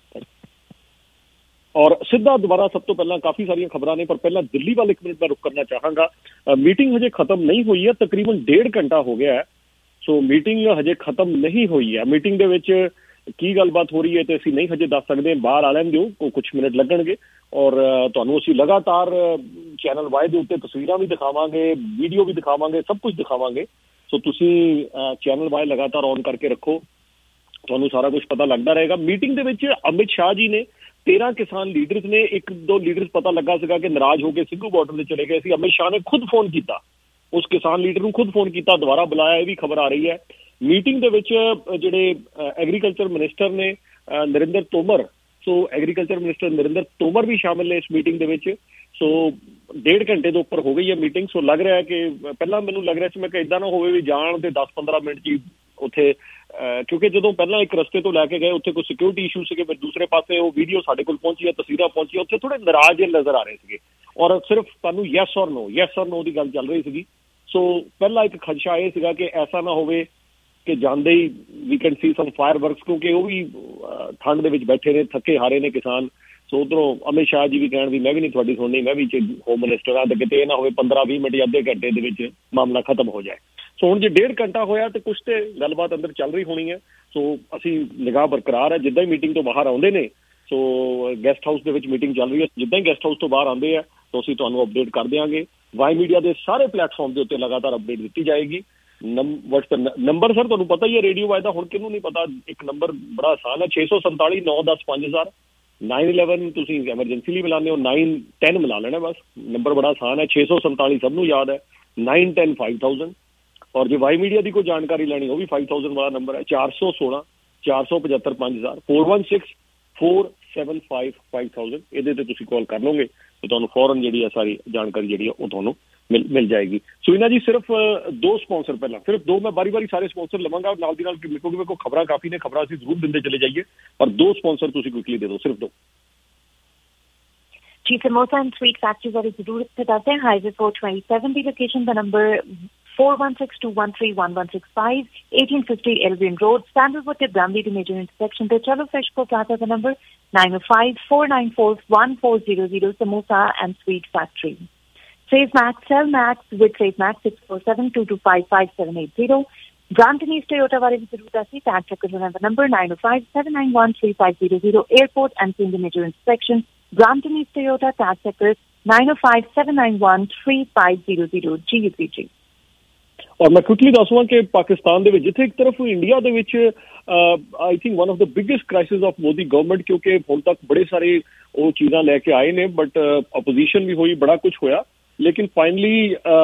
ਔਰ ਸਿੱਧਾ ਦੁਬਾਰਾ ਸਭ ਤੋਂ ਪਹਿਲਾਂ ਕਾਫੀ ਸਾਰੀਆਂ ਖਬਰਾਂ ਨੇ, ਪਰ ਪਹਿਲਾਂ ਦਿੱਲੀ ਵੱਲ 1 ਮਿੰਟ ਮੈਂ ਰੁਕ ਕਰਨਾ ਚਾਹਾਂਗਾ। ਮੀਟਿੰਗ ਹਜੇ ਖਤਮ ਨਹੀਂ ਹੋਈ ਹੈ, ਤਕਰੀਬਨ 1.5 ਘੰਟਾ ਹੋ ਗਿਆ ਹੈ। ਸੋ ਮੀਟਿੰਗ ਹਜੇ ਖਤਮ ਨਹੀਂ ਹੋਈ ਹੈ। ਮੀਟਿੰਗ ਦੇ ਵਿੱਚ ਕੀ ਗੱਲਬਾਤ ਹੋ ਰਹੀ ਹੈ ਤੇ ਅਸੀਂ ਨਹੀਂ ਹਜੇ ਦੱਸ ਸਕਦੇ, ਬਾਹਰ ਆ ਲੈਣ ਦਿਓ, ਕੁਝ ਮਿੰਟ ਲੱਗਣਗੇ। ਔਰ ਤੁਹਾਨੂੰ ਅਸੀਂ ਲਗਾਤਾਰ ਚੈਨਲ ਵਾਈ ਦੇ ਉੱਤੇ ਤਸਵੀਰਾਂ ਵੀ ਦਿਖਾਵਾਂਗੇ, ਵੀਡੀਓ ਵੀ ਦਿਖਾਵਾਂਗੇ, ਸਭ ਕੁਝ ਦਿਖਾਵਾਂਗੇ। ਸੋ ਤੁਸੀਂ ਚੈਨਲ ਵਾਈ ਲਗਾਤਾਰ ਔਨ ਕਰਕੇ ਰੱਖੋ, ਤੁਹਾਨੂੰ ਸਾਰਾ ਕੁਝ ਪਤਾ ਲੱਗਦਾ ਰਹੇਗਾ। ਮੀਟਿੰਗ ਦੇ ਵਿੱਚ ਅਮਿਤ ਸ਼ਾਹ ਜੀ ਨੇ 13 ਕਿਸਾਨ ਲੀਡਰਸ ਨੇ, 1-2 ਲੀਡਰਸ ਪਤਾ ਲੱਗਾ ਸੀਗਾ ਕਿ ਨਾਰਾਜ਼ ਹੋ ਕੇ ਸਿੱਧੂ ਬਾਰਡਰ ਤੇ ਚਲੇ ਗਏ ਸੀ। ਅਮਿਤ ਸ਼ਾਹ ਨੇ ਖੁਦ ਫੋਨ ਕੀਤਾ, ਉਸ ਕਿਸਾਨ ਲੀਡਰ ਨੂੰ ਖੁਦ ਫੋਨ ਕੀਤਾ, ਦੁਬਾਰਾ ਬੁਲਾਇਆ, ਇਹ ਵੀ ਖਬਰ ਆ ਰਹੀ ਹੈ। ਮੀਟਿੰਗ ਦੇ ਵਿੱਚ ਜਿਹੜੇ ਐਗਰੀਕਲਚਰ ਮਿਨਿਸਟਰ ਨੇ Narinder Tomar, so agriculture minister Narinder Tomar ਵੀ ਸ਼ਾਮਿਲ ਨੇ ਇਸ ਮੀਟਿੰਗ ਦੇ ਵਿੱਚ। ਸੋ 1.5 ਘੰਟੇ ਤੋਂ ਉੱਪਰ ਹੋ ਗਈ ਹੈ ਮੀਟਿੰਗ। ਸੋ ਲੱਗ ਰਿਹਾ ਕਿ ਪਹਿਲਾਂ ਮੈਨੂੰ ਲੱਗ ਰਿਹਾ ਸੀ ਮੈਂ ਕਿ ਇੱਦਾਂ ਨਾ ਹੋਵੇ ਵੀ ਜਾਣ ਦੇ 10-15 ਮਿੰਟ 'ਚ ਉੱਥੇ, ਕਿਉਂਕਿ ਜਦੋਂ ਪਹਿਲਾਂ ਇੱਕ ਰਸਤੇ ਤੋਂ ਲੈ ਕੇ ਗਏ ਉੱਥੇ ਕੋਈ ਸਿਕਿਉਰਿਟੀ ਇਸ਼ੂ ਸੀਗੇ, ਫਿਰ ਦੂਸਰੇ ਪਾਸੇ ਉਹ ਵੀਡੀਓ ਸਾਡੇ ਕੋਲ ਪਹੁੰਚੀ ਹੈ, ਤਸਵੀਰਾਂ ਪਹੁੰਚੀਆਂ, ਉੱਥੇ ਥੋੜੇ ਨਾਰਾਜ਼ ਨਜ਼ਰ ਆ ਰਹੇ ਸੀਗੇ ਔਰ ਸਿਰਫ ਤੁਹਾਨੂੰ ਯੈਸ ਔਰ ਨੋ ਦੀ ਗੱਲ ਚੱਲ ਰਹੀ ਸੀਗੀ। ਸੋ ਪਹਿਲਾ ਇੱਕ ਖਦਸ਼ਾ ਇਹ ਸੀਗਾ ਕਿ ਐਸਾ ਨਾ ਹੋਵੇ ਕਿ ਜਾਂਦੇ ਹੀ we can see some fireworks, ਕਿਉਂਕਿ ਉਹ ਵੀ ਠੰਡ ਦੇ ਵਿੱਚ ਬੈਠੇ ਨੇ, ਥੱਕੇ ਹਾਰੇ ਨੇ ਕਿਸਾਨ। ਸੋ ਉਧਰੋਂ ਅਮਿਤ ਸ਼ਾਹ ਜੀ ਵੀ ਕਹਿਣ ਵੀ ਮੈਂ ਵੀ ਨਹੀਂ ਤੁਹਾਡੀ ਸੁਣਨੀ, ਮੈਂ ਵੀ ਹੋਮ ਮਿਨਿਸਟਰ ਹਾਂ, ਤੇ ਕਿਤੇ ਇਹ ਨਾ ਹੋਵੇ 15-20 ਮਿੰਟ ਜਾਂ ਅੱਧੇ ਘੰਟੇ ਦੇ ਵਿੱਚ ਮਾਮਲਾ ਖਤਮ ਹੋ ਜਾਏ। ਸੋ ਹੁਣ ਜੇ 1.5 ਘੰਟਾ ਹੋਇਆ ਤੇ ਕੁਛ ਤੇ ਗੱਲਬਾਤ ਅੰਦਰ ਚੱਲ ਰਹੀ ਹੋਣੀ ਹੈ। ਸੋ ਅਸੀਂ ਨਿਗਾਹ ਬਰਕਰਾਰ ਹੈ, ਜਿੱਦਾਂ ਹੀ ਮੀਟਿੰਗ ਤੋਂ ਬਾਹਰ ਆਉਂਦੇ ਨੇ, ਸੋ ਗੈਸਟ ਹਾਊਸ ਦੇ ਵਿੱਚ ਮੀਟਿੰਗ ਚੱਲ ਰਹੀ ਹੈ, ਜਿੱਦਾਂ ਹੀ ਗੈਸਟ ਹਾਊਸ ਤੋਂ ਬਾਹਰ ਆਉਂਦੇ ਆ ਤਾਂ ਅਸੀਂ ਤੁਹਾਨੂੰ ਅਪਡੇਟ ਕਰ ਦਿਆਂਗੇ। ਵਾਈ ਮੀਡੀਆ ਦੇ ਸਾਰੇ ਪਲੇਟਫਾਰਮ ਦੇ ਉੱਤੇ ਲਗਾਤਾਰ ਅਪਡੇਟ ਦਿੱਤੀ ਜਾਏਗੀ। ਨੰਬਰ ਸਰ ਤੁਹਾਨੂੰ ਪਤਾ ਹੀ ਹੈ, ਰੇਡੀਓ ਵਾਇਦਾ ਹੁਣ ਕਿਹਨੂੰ ਨਹੀਂ ਪਤਾ, ਇੱਕ ਨੰਬਰ ਬੜਾ ਆਸਾਨ ਹੈ, 647 910 5000। 911 ਤੁਸੀਂ ਐਮਰਜੈਂਸੀ ਲਈ ਮਿਲਾਉਂਦੇ ਹੋ, 910 ਮਿਲਾ ਲੈਣਾ ਬਸ, ਨੰਬਰ ਬੜਾ ਆਸਾਨ ਹੈ। 647 ਸਭ ਨੂੰ ਯਾਦ ਹੈ, 910 5000। ਔਰ ਜੇ ਵਾਈ ਮੀਡੀਆ ਦੀ ਕੋਈ ਜਾਣਕਾਰੀ ਲੈਣੀ ਉਹ ਵੀ 5000 ਵਾਲਾ ਨੰਬਰ ਹੈ, 416 475 5000 416 475 5000। ਇਹਦੇ ਤੇ ਤੁਸੀਂ ਕਾਲ ਕਰ ਲਓਗੇ ਤੇ ਤੁਹਾਨੂੰ ਫੌਰਨ ਜਿਹੜੀ ਹੈ ਸਾਰੀ ਜਾਣਕਾਰੀ ਜਿਹੜੀ ਹੈ ਉਹ ਤੁਹਾਨੂੰ ਮਿਲ ਜਾਏਗੀ। ਸੋ ਇਹਨਾਂ ਜੀ ਸਿਰਫ 2 ਸਪਾਂਸਰ, ਪਹਿਲਾਂ ਸਿਰਫ 2, ਮੈਂ ਬਾਰੀ ਸਸਾਰੇ ਸਪਾਂਸਰ ਲਵਾਂਗਾ ਨਾਲ ਦੀ ਨਾਲ, ਕਿਉਂਕਿ ਮੇਰੇ ਕੋਲ ਖਬਰਾਂ ਕਾਫੀ ਨੇ, ਖਬਰਾਂ ਅਸੀਂ ਜ਼ਰੂਰ ਦਿੰਦੇ ਚਲੇ ਜਾਈਏ, ਪਰ 2 ਸਪਾਂਸਰ ਤੁਸੀਂ ਕੁਇਕਲੀ ਦੇ ਦਿਓ, ਸਿਰਫ 2। जी, समोसा एंड स्वीट फैक्ट्री वाले जरूर बताते हैं। हाईवे 427 की लोकेशन का number 4162131165, 1850 Elgin Road, Sandalwood to Bramley to Major Intersection पे चलो फ्रेश को प्लाजा का number 9054941400 samosa and sweet factory. Save Max, sell Max with Save Max 6472255780। Brampton East Toyota वाले भी जरूर आती, टैग चेक करना number 9057913500, airport and in the major inspection Brampton East Toyota, tag checker 9057913500 GUPG। ਔਰ ਮੈਂ quickly ਦੱਸਵਾਂ ਕਿ ਪਾਕਿਸਤਾਨ ਦੇ ਵਿੱਚ ਜਿੱਥੇ ਇੱਕ ਤਰਫ ਇੰਡੀਆ ਦੇ ਵਿੱਚ I think one of the biggest crisis of Modi government, ਕਿਉਂਕਿ ਹੁਣ ਤੱਕ ਬੜੇ ਸਾਰੇ ਉਹ ਚੀਜ਼ਾਂ ਲੈ ਕੇ ਆਏ ਨੇ, ਬਟ ਆਪੋਜੀਸ਼ਨ ਵੀ ਹੋਈ, ਬੜਾ ਕੁਝ ਹੋਇਆ, ਲੇਕਿਨ finally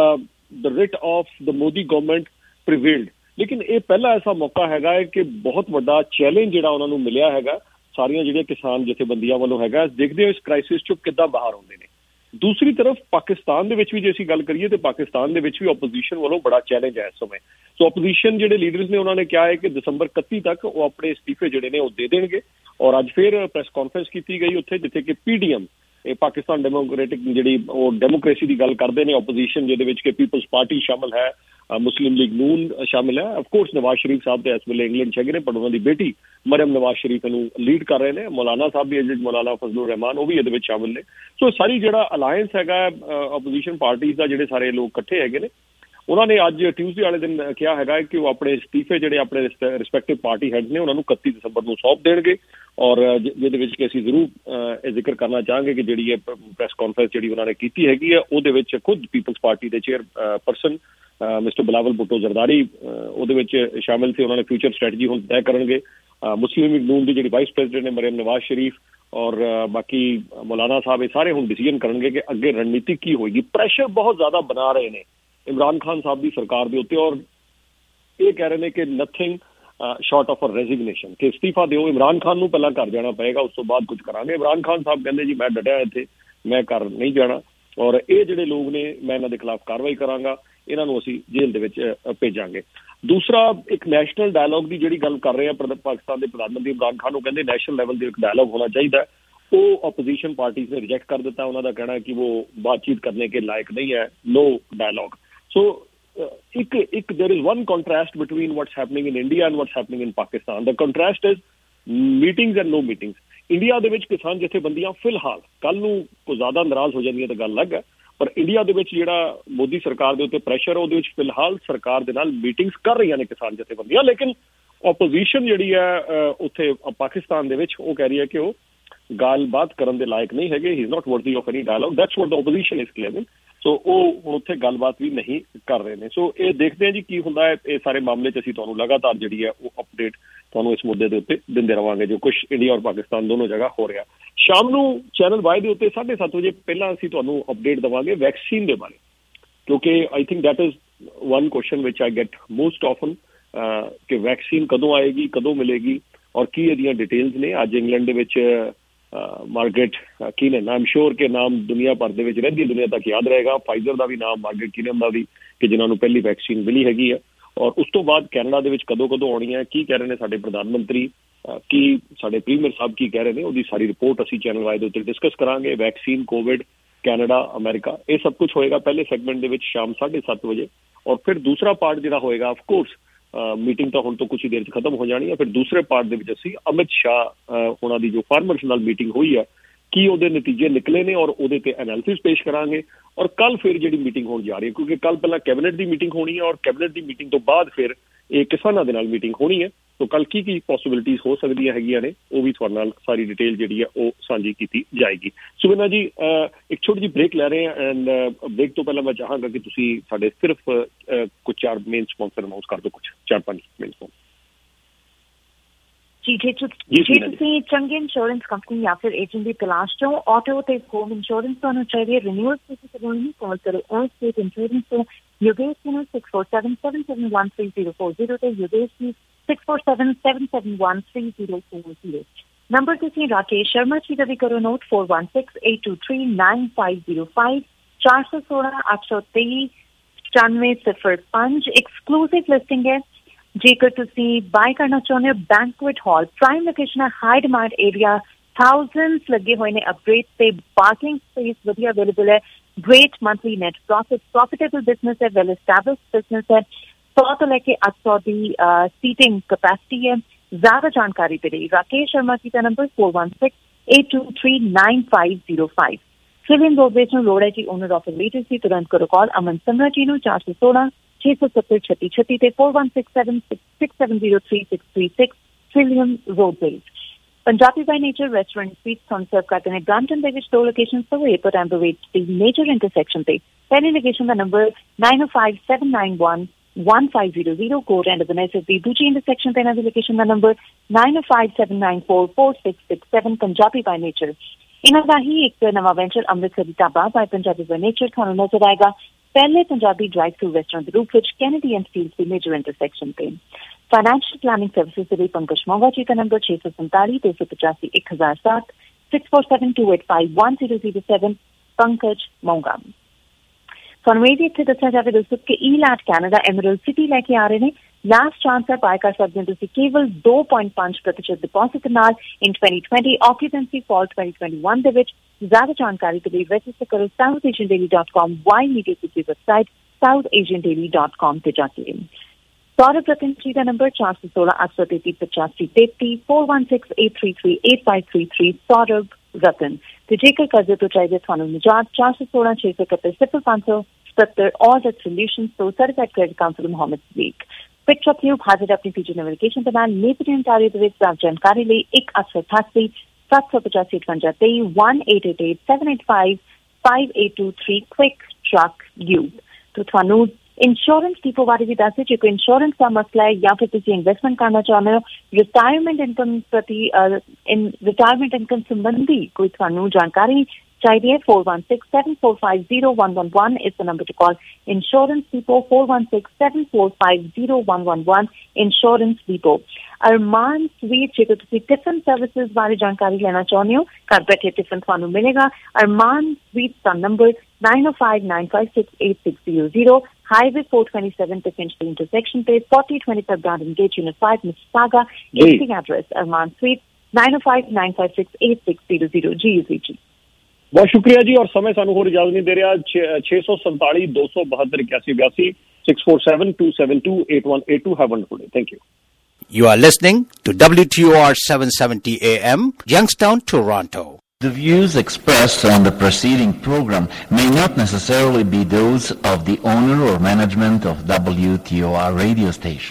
the writ of the Modi government prevailed. ਲੇਕਿਨ ਇਹ ਪਹਿਲਾ ਐਸਾ ਮੌਕਾ ਹੈਗਾ ਹੈ ਕਿ ਬਹੁਤ ਵੱਡਾ ਚੈਲੰਜ ਜਿਹੜਾ ਉਹਨਾਂ ਨੂੰ ਮਿਲਿਆ ਹੈਗਾ ਸਾਰੀਆਂ ਜਿਹੜੀਆਂ ਕਿਸਾਨ ਜਥੇਬੰਦੀਆਂ ਵੱਲੋਂ ਹੈਗਾ। ਦੇਖਦੇ ਹੋ ਇਸ ਕ੍ਰਾਈਸਿਸ ਚੋਂ ਕਿੱਦਾਂ ਬਾਹਰ ਆਉਂਦੇ ਨੇ। ਦੂਸਰੀ ਤਰਫ ਪਾਕਿਸਤਾਨ ਦੇ ਵਿੱਚ ਵੀ ਜੇ ਅਸੀਂ ਗੱਲ ਕਰੀਏ ਤੇ ਪਾਕਿਸਤਾਨ ਦੇ ਵਿੱਚ ਵੀ ਆਪੋਜੀਸ਼ਨ ਵੱਲੋਂ ਬੜਾ ਚੈਲੰਜ ਹੈ ਇਸ ਸਮੇਂ। ਸੋ ਆਪੋਜੀਸ਼ਨ ਜਿਹੜੇ ਲੀਡਰਸ ਨੇ ਉਹਨਾਂ ਨੇ ਕਿਹਾ ਹੈ ਕਿ ਦਸੰਬਰ 31 ਤੱਕ ਉਹ ਆਪਣੇ ਅਸਤੀਫੇ ਜਿਹੜੇ ਨੇ ਉਹ ਦੇ ਦੇਣਗੇ। ਔਰ ਅੱਜ ਫਿਰ ਪ੍ਰੈਸ ਕਾਨਫਰੰਸ ਕੀਤੀ ਗਈ ਉੱਥੇ, ਜਿੱਥੇ ਕਿ PDM, ਇਹ ਪਾਕਿਸਤਾਨ ਡੈਮੋਕ੍ਰੈਟਿਕ ਜਿਹੜੀ ਉਹ ਡੈਮੋਕ੍ਰੇਸੀ ਦੀ ਗੱਲ ਕਰਦੇ ਨੇ ਆਪੋਜੀਸ਼ਨ, ਜਿਹਦੇ ਵਿੱਚ ਕਿ ਪੀਪਲਸ ਪਾਰਟੀ ਸ਼ਾਮਲ ਹੈ, ਮੁਸਲਿਮ ਲੀਗ ਨੂਨ ਸ਼ਾਮਿਲ ਹੈ, ਅਫਕੋਰਸ ਨਵਾਜ਼ ਸ਼ਰੀਫ ਸਾਹਿਬ ਤੇ ਇਸ ਵੇਲੇ ਇੰਗਲੈਂਡ 'ਚ ਹੈਗੇ ਨੇ, ਪਰ ਉਹਨਾਂ ਦੀ ਬੇਟੀ ਮਰੀਮ ਨਵਾਜ਼ ਸ਼ਰੀਫ ਨੂੰ ਲੀਡ ਕਰ ਰਹੇ ਨੇ। ਮੌਲਾਨਾ ਸਾਹਿਬ ਵੀ, ਮੌਲਾਨਾ ਫਜ਼ਲੁਰ ਰਹਿਮਾਨ, ਉਹ ਵੀ ਇਹਦੇ ਵਿੱਚ ਸ਼ਾਮਿਲ ਨੇ। ਸੋ ਸਾਰੀ ਜਿਹੜਾ ਅਲਾਇੰਸ ਹੈਗਾ ਆਪੋਜੀਸ਼ਨ ਪਾਰਟੀਜ਼ ਦਾ, ਜਿਹੜੇ ਸਾਰੇ ਲੋਕ ਇਕੱਠੇ ਹੈਗੇ ਨੇ, ਉਹਨਾਂ ਨੇ ਅੱਜ ਟਿਊਜ਼ਡੇ ਵਾਲੇ ਦਿਨ ਕਿਹਾ ਹੈਗਾ ਕਿ ਉਹ ਆਪਣੇ ਅਸਤੀਫੇ ਜਿਹੜੇ ਆਪਣੇ ਰਿਸਪੈਕਟਿਵ ਪਾਰਟੀ ਹੈਡ ਨੇ ਉਹਨਾਂ ਨੂੰ 31 ਦਸੰਬਰ ਨੂੰ ਸੌਂਪ ਦੇਣਗੇ। ਔਰ ਜਿਹਦੇ ਵਿੱਚ ਕਿ ਅਸੀਂ ਜ਼ਰੂਰ ਇਹ ਜ਼ਿਕਰ ਕਰਨਾ ਚਾਹਾਂਗੇ ਕਿ ਜਿਹੜੀ ਇਹ ਪ੍ਰੈਸ ਕਾਨਫਰੰਸ ਜਿਹੜੀ ਉਹਨਾਂ ਨੇ ਕੀਤੀ ਹੈਗੀ ਹੈ, ਉਹਦੇ ਵਿੱਚ ਖੁਦ ਪੀਪਲਸ ਪਾਰਟੀ ਦੇ chairperson mister Bilawal Bhutto Zardari ਉਹਦੇ ਵਿੱਚ ਸ਼ਾਮਿਲ ਸੀ। ਉਹਨਾਂ ਨੇ ਫਿਊਚਰ ਸਟ੍ਰੈਟਜੀ ਹੁਣ ਤੈਅ ਕਰਨਗੇ। ਮੁਸਲਿਮ ਲੀਗ ਨੂਨ ਦੀ ਜਿਹੜੀ ਵਾਈਸ ਪ੍ਰੈਜ਼ੀਡੈਂਟ ਨੇ ਮਰੀਮ ਨਵਾਜ਼ ਸ਼ਰੀਫ ਔਰ ਬਾਕੀ ਮੌਲਾਨਾ ਸਾਹਿਬ, ਇਹ ਸਾਰੇ ਹੁਣ ਡਿਸੀਜਨ ਕਰਨਗੇ ਕਿ ਅੱਗੇ ਰਣਨੀਤੀ ਕੀ ਹੋਏਗੀ। ਪ੍ਰੈਸ਼ਰ ਬਹੁਤ ਜ਼ਿਆਦਾ ਬਣਾ ਰਹੇ ਨੇ ਇਮਰਾਨ ਖਾਨ ਸਾਹਿਬ ਦੀ ਸਰਕਾਰ ਦੇ ਉੱਤੇ, ਔਰ ਇਹ ਕਹਿ ਰਹੇ ਨੇ ਕਿ nothing short of a resignation, ਕਿ ਅਸਤੀਫਾ ਦਿਓ, ਇਮਰਾਨ ਖਾਨ ਨੂੰ ਪਹਿਲਾਂ ਘਰ ਜਾਣਾ ਪਏਗਾ, ਉਸ ਤੋਂ ਬਾਅਦ ਕੁਝ ਕਰਾਂਗੇ। ਇਮਰਾਨ ਖਾਨ ਸਾਹਿਬ ਕਹਿੰਦੇ ਜੀ ਮੈਂ ਡਟਿਆ ਇੱਥੇ, ਮੈਂ ਘਰ ਨਹੀਂ ਜਾਣਾ, ਔਰ ਇਹ ਜਿਹੜੇ ਲੋਕ ਨੇ ਮੈਂ ਇਹਨਾਂ ਦੇ ਖਿਲਾਫ ਕਾਰਵਾਈ ਕਰਾਂਗਾ, ਇਹਨਾਂ ਨੂੰ ਅਸੀਂ ਜੇਲ੍ਹ ਦੇ ਵਿੱਚ ਭੇਜਾਂਗੇ। ਦੂਸਰਾ, ਇੱਕ ਨੈਸ਼ਨਲ ਡਾਇਲੌਗ ਦੀ ਜਿਹੜੀ ਗੱਲ ਕਰ ਰਹੇ ਆ ਪਾਕਿਸਤਾਨ ਦੇ ਪ੍ਰਧਾਨ ਮੰਤਰੀ ਇਮਰਾਨ ਖਾਨ, ਉਹ ਕਹਿੰਦੇ ਨੈਸ਼ਨਲ ਲੈਵਲ ਦੇ ਇੱਕ ਡਾਇਲੌਗ ਹੋਣਾ ਚਾਹੀਦਾ। ਉਹ ਆਪੋਜੀਸ਼ਨ ਪਾਰਟੀਜ਼ ਨੇ ਰਿਜੈਕਟ ਕਰ ਦਿੱਤਾ। ਉਹਨਾਂ ਦਾ ਕਹਿਣਾ ਹੈ ਕਿ ਉਹ ਬਾतचीत करने के लायक नहीं है, no dialogue. So there is one contrast between what's happening in India and what's happening in Pakistan. The contrast is meetings and no meetings. India ਦੇ ਵਿੱਚ ਕਿਸਾਨ ਜਥੇਬੰਦੀਆਂ ਫਿਲਹਾਲ, ਕੱਲ ਨੂੰ ਕੋਈ ਜ਼ਿਆਦਾ ਨਾਰਾਜ਼ ਹੋ ਜਾਂਦੀਆਂ ਤਾਂ ਗੱਲ ਅਲੱਗ ਹੈ, ਪਰ ਇੰਡੀਆ ਦੇ ਵਿੱਚ ਜਿਹੜਾ ਮੋਦੀ ਸਰਕਾਰ ਦੇ ਉੱਤੇ ਪ੍ਰੈਸ਼ਰ, ਉਹਦੇ ਵਿੱਚ ਫਿਲਹਾਲ ਸਰਕਾਰ ਦੇ ਨਾਲ ਮੀਟਿੰਗਸ ਕਰ ਰਹੀਆਂ ਨੇ ਕਿਸਾਨ ਜਥੇਬੰਦੀਆਂ। ਲੇਕਿਨ ਆਪੋਜੀਸ਼ਨ ਜਿਹੜੀ ਹੈ ਉੱਥੇ ਪਾਕਿਸਤਾਨ ਦੇ ਵਿੱਚ ਉਹ ਕਹਿ ਰਹੀ ਹੈ ਕਿ ਉਹ ਗੱਲਬਾਤ ਕਰਨ ਦੇ ਲਾਇਕ ਨਹੀਂ ਹੈਗੇ, ਹੀ is not worthy of any dialogue, that's what the opposition is claiming. So ਉਹ ਹੁਣ ਉੱਥੇ ਗੱਲਬਾਤ ਵੀ ਨਹੀਂ ਕਰ ਰਹੇ ਨੇ। ਸੋ ਇਹ ਦੇਖਦੇ ਹਾਂ ਜੀ ਕੀ ਹੁੰਦਾ ਹੈ। ਇਹ ਸਾਰੇ ਮਾਮਲੇ 'ਚ ਅਸੀਂ ਤੁਹਾਨੂੰ ਲਗਾਤਾਰ ਜਿਹੜੀ ਹੈ ਉਹ ਅਪਡੇਟ ਤੁਹਾਨੂੰ ਇਸ ਮੁੱਦੇ ਦੇ ਉੱਤੇ ਦਿੰਦੇ ਰਵਾਂਗੇ, ਜੋ ਕੁਛ ਇੰਡੀਆ ਔਰ ਪਾਕਿਸਤਾਨ ਦੋਨੋਂ ਜਗ੍ਹਾ ਹੋ ਰਿਹਾ। ਸ਼ਾਮ ਨੂੰ ਚੈਨਲ Y ਦੇ ਉੱਤੇ 7:30 ਵਜੇ ਪਹਿਲਾਂ ਅਸੀਂ ਤੁਹਾਨੂੰ ਅਪਡੇਟ ਦੇਵਾਂਗੇ ਵੈਕਸੀਨ ਦੇ ਬਾਰੇ, ਕਿਉਂਕਿ I think that is one question which I get most often, ਕਿ ਵੈਕਸੀਨ ਕਦੋਂ ਆਏਗੀ, ਕਦੋਂ ਮਿਲੇਗੀ ਔਰ ਕੀ ਇਹਦੀਆਂ ਡਿਟੇਲਸ ਨੇ। ਅੱਜ ਇੰਗਲੈਂਡ ਦੇ ਵਿੱਚ ਮਾਰਗਰੇਟ ਕੀਨਨ, ਆਈ ਐਮ ਸ਼ੋਰ ਕਿ ਨਾਮ ਦੁਨੀਆ ਭਰ ਦੇ ਵਿੱਚ ਰਹਿੰਦੀ ਦੁਨੀਆ ਤੱਕ ਯਾਦ ਰਹੇਗਾ, ਫਾਈਜ਼ਰ ਦਾ ਵੀ ਨਾਮ, ਮਾਰਗਰੇਟ ਕੀਨਨ ਦਾ ਵੀ, ਕਿ ਜਿਨ੍ਹਾਂ ਨੂੰ ਪਹਿਲੀ ਵੈਕਸੀਨ ਮਿਲੀ ਹੈਗੀ ਹੈ। ਔਰ ਉਸ ਤੋਂ ਬਾਅਦ ਕੈਨੇਡਾ ਦੇ ਵਿੱਚ ਕਦੋਂ ਆਉਣੀ ਹੈ, ਕੀ ਕਹਿ ਰਹੇ ਨੇ ਸਾਡੇ ਪ੍ਰਧਾਨ ਮੰਤਰੀ, ਕੀ ਸਾਡੇ ਪ੍ਰੀਮੀਅਰ ਸਾਹਿਬ ਕੀ ਕਹਿ ਰਹੇ ਨੇ, ਉਹਦੀ ਸਾਰੀ ਰਿਪੋਰਟ ਅਸੀਂ ਚੈਨਲ Y ਦੇ ਉੱਤੇ ਡਿਸਕਸ ਕਰਾਂਗੇ। ਵੈਕਸੀਨ, ਕੋਵਿਡ, ਕੈਨੇਡਾ, ਅਮਰੀਕਾ, ਇਹ ਸਭ ਕੁਝ ਹੋਏਗਾ ਪਹਿਲੇ ਸੈਗਮੈਂਟ ਦੇ ਵਿੱਚ ਸ਼ਾਮ 7:30 ਵਜੇ। ਔਰ ਫਿਰ ਦੂਸਰਾ ਪਾਰਟ ਜਿਹੜਾ ਹੋਏਗਾ, ਆਫ ਕੋਰਸ ਮੀਟਿੰਗ ਤਾਂ ਹੁਣ ਤੋਂ ਕੁਝ ਹੀ ਦੇਰ 'ਚ ਖਤਮ ਹੋ ਜਾਣੀ ਹੈ। ਫਿਰ ਦੂਸਰੇ ਪਾਰਟ ਦੇ ਵਿੱਚ ਅਸੀਂ ਅਮਿਤ ਸ਼ਾਹ ਉਹਨਾਂ ਦੀ ਜੋ ਫਾਰਮਰਸ ਨਾਲ ਮੀਟਿੰਗ ਹੋਈ ਹੈ, ਕੀ ਉਹਦੇ ਨਤੀਜੇ ਨਿਕਲੇ ਨੇ ਔਰ ਉਹਦੇ ਤੇ ਐਨਾਲਿਸਿਸ ਪੇਸ਼ ਕਰਾਂਗੇ। ਔਰ ਕੱਲ ਫਿਰ ਜਿਹੜੀ ਮੀਟਿੰਗ ਹੋਣ ਜਾ ਰਹੀ ਹੈ, ਕਿਉਂਕਿ ਕੱਲ ਪਹਿਲਾਂ ਕੈਬਨਿਟ ਦੀ ਮੀਟਿੰਗ ਹੋਣੀ ਹੈ ਔਰ ਕੈਬਨਿਟ ਦੀ ਮੀਟਿੰਗ ਤੋਂ ਬਾਅਦ ਫਿਰ ਇਹ ਕਿਸਾਨਾਂ ਦੇ ਨਾਲ ਮੀਟਿੰਗ ਹੋਣੀ ਹੈ। ਸੋ ਕੱਲ ਕੀ ਪੋਸੀਬਿਲਿਟੀਜ਼ ਹੋ ਸਕਦੀਆਂ ਹੈਗੀਆਂ ਨੇ, ਉਹ ਵੀ ਤੁਹਾਡੇ ਨਾਲ ਸਾਰੀ ਡਿਟੇਲ ਜਿਹੜੀ ਹੈ ਉਹ ਸਾਂਝੀ ਕੀਤੀ ਜਾਏਗੀ। ਸੁਵਿੰਦਰ ਜੀ, ਇੱਕ ਛੋਟੀ ਜਿਹੀ ਬ੍ਰੇਕ ਲੈ ਰਹੇ ਹਾਂ ਐਂਡ ਬ੍ਰੇਕ ਤੋਂ ਪਹਿਲਾਂ ਮੈਂ ਚਾਹਾਂਗਾ ਕਿ ਤੁਸੀਂ ਸਾਡੇ ਸਿਰਫ ਕੁਝ 4 ਮੇਨ ਸਪਾਂਸਰ ਅਨਾਉਂਸ ਕਰ ਦਿਓ, ਕੁਝ 4-5 ਮੇਨ ਸਪਾਂਸਰ। ਜੇ ਤੁਸੀਂ ਚੰਗੀ ਇੰਸ਼ੋਰੈਂਸ ਕੰਪਨੀ ਜਾਂ ਫਿਰ ਏਜੰਟ ਦੀ ਤਲਾਸ਼ ਚੋਂ ਆਟੋ ਤੇ ਹੋਮ ਇੰਸ਼ੋਰੈਂਸ ਤੁਹਾਨੂੰ ਚਾਹੀਦੀ, ਰਿਨਿਊਅਲ ਤੁਸੀਂ ਕਰਵਾਉਣੀ, ਕਾਲ ਕਰੋ ਔਰ ਸਟੇਟ ਇੰਸ਼ੋਰੈਂਸ ਤੋਂ योगेश 6477713040 ਤੇ योगेश 6477713040। ਨੰਬਰ ਤੁਸੀਂ ਰਾਕੇਸ਼ ਸ਼ਰਮਾ ਜੀ ਦਾ ਵੀ ਕਰੋ ਨੋਟ 4168239505 416-823-9405। ਐਕਸਕਲੂਸਿਵ ਲਿਸਟਿੰਗ ਹੈ। ਜੇਕਰ ਤੁਸੀਂ ਬਾय ਕਰਨਾ ਚਾਹੁੰਦੇ ਹੋ ਬੈਂਕੁਏਟ ਹਾਲ ਪ੍ਰਾਈਮ ਲੋਕੇਸ਼ਨ ਹੈ, ਹਾਈ ਡਿਮਾਂਡ ਏਰੀਆ, ਥਾਊਜ਼ੈਂਡਸ ਲੱਗੇ ਹੋਏ ਨੇ ਅਪਗ੍ਰੇਡ ਤੇ ਪਾਰਕਿੰਗ ਸਪੇਸ ਵਧੀਆ ਅਵੇਲੇਬਲ ਹੈ, great monthly net profit, profitable business है, well established business है, 100 ਤੋਂ ਲੈ ਕੇ 800 ਦੀ seating capacity है। ज्यादा जानकारी के लिए राकेश शर्मा जी का नंबर 4168239505। सिविल रोडवेज ਨੂੰ ਲੋੜ ਹੈ ਜੀ ਓਨਰ ਆਫ ਲੀਡਰ ਸੀ, ਤੁਰੰਤ ਕਰੋ ਕਾਲ ਅਮਨ ਸਮਰਾ ਜੀ ਨੂੰ 416-670-3636 ਤੇ 4167-670-3636 civil roadways. Punjabi by nature restaurant sweets ਤੁਹਾਨੂੰ ਸਰਵ ਕਰਦੇ ਨੇ ਬ੍ਰੈਂਪਟਨ ਦੇ ਵਿੱਚ 2 ਲੋਕੇਸ਼ਨਸ ਤੋਂ ਏਅਰਪੋਰਟ ਐਂਬਰਵੇਟ ਦੀ ਮੇਜਰ ਇੰਟਰਸੈਕਸ਼ਨ ਤੇ। ਪਹਿਲੀ ਲੋਕੇਸ਼ਨ ਦਾ ਨੰਬਰ 9057911500 ਕੋਡ ਐਂਡ ਬਨੈਸ ਦੀ ਦੂਜੀ ਇੰਟਰਸੈਕਸ਼ਨ ਤੇ ਇਹਨਾਂ ਦੀ ਲੋਕੇਸ਼ਨ ਦਾ ਨੰਬਰ 9057944667 ਪੰਜਾਬੀ ਬਾय नेचर। ਇਹਨਾਂ ਦਾ ਹੀ ਇੱਕ ਨਵਾਂ ਵੈਂਚਰ ਅੰਮ੍ਰਿਤਸਰ ਦੀ dhaba by Punjabi by nature ਤੁਹਾਨੂੰ ਨਜ਼ਰ ਆਏਗਾ ਪਹਿਲੇ ਪੰਜਾਬੀ ਡਰਾਈਵ ਥਰੂ ਰੈਸਟੋਰੈਂਟ ਦੇ ਰੂਪ ਵਿੱਚ ਕੈਨੇਡੀ ਐਂਡ ਸਟੀਲਸ ਦੀ ਮੇਜਰ ਇੰਟਰਸੈਕਸ਼ਨ ਤੇ। फाइनेंशियल प्लानिंग सर्विसेज के लिए पंकज मोंगा जी का नंबर 647-385-1007 6472851007 पंकज मोंगा। ਤੁਹਾਨੂੰ ਇਹ ਵੀ ਇੱਥੇ ਦੱਸਿਆ ਜਾਵੇ ਦੋਸਤੋ ਕਿ ਈਲੈਟ ਕੈਨੇਡਾ ਐਮਰਲਡ ਸਿਟੀ ਲੈ ਕੇ ਆ ਰਹੇ ਨੇ। ਲਾਸਟ ਚਾਂਸ ਹੈ, ਬਾਏ ਕਰ ਸਕਦੇ ਹੋ ਤੁਸੀਂ ਕੇਵਲ 2.5% ਡਿਪੋਜ਼ਿਟ ਨਾਲ ਇਨ 2020 ਆਕੂਪੈਂਸੀ ਫਾਲ 2021 ਦੇ ਵਿੱਚ। ਜ਼ਿਆਦਾ ਜਾਣਕਾਰੀ ਦੇ ਲਈ ਰਜਿਸਟਰ ਕਰੋ southasiandaily.com ਵਾਈ ਮੀਡੀਆ ਦੀ ਵੈਬਸਾਈਟ southasiandaily.com ਤੇ ਜਾ ਕੇ। सौरभ रतन जी का नंबर 416-833-8533 416833-8533 सौरभ रतन। तो जेकर कर्जे तो चाहिए थानू निजात 416-671-0577 और द सॉल्यूशंस तो certified credit council Mohammad Sadiq पिट ट्यूब हाजिर अपनी फीचर नोटिफिकेशन के बाद नेपथ्य ontario ਦੇ ਵਿੱਚ ਪ੍ਰਾਪਤ ਜਾਣਕਾਰੀ ਲਈ 1888 785 1888 785 क्विक ट्रक यूब। तो थानू इंश्योरेंस डिपो बारे भी दस जो कोई इंश्योरेंस का मसला है या फिर तुम इन्वेस्टमेंट करना चाहते हो, रिटायरमेंट इनकम प्रति रिटायरमेंट इनकम संबंधी कोई थानू जानकारी चाहिए 4167450111 is the number to call. Insurance Depot 4167450111 Insurance Depot। Armaan sweet जेकर तुसी टिफिन सर्विसेज बारे जानकारी लेना चाहते हो, घर बैठे टिफिन थानू मिलेगा। अरमान स्वीट का नंबर 9059568600 हाईवे 427 पे फिंच इंटरसेक्शन पे 4025 गार्डन गेट यूनिट 5 मिसिसागा। इसकी एड्रेस अरमान स्वीट 9059568600। जी बहुत शुक्रिया जी। और समय सानू होर इजाजत नहीं दे रहा। 647 272 8182 647-272-8182 have a wonderful day. Thank you. You are listening to WTOR 770 AM, Youngstown, Toronto. The views expressed on the preceding program may not necessarily be those of the owner or management of WTOR radio station.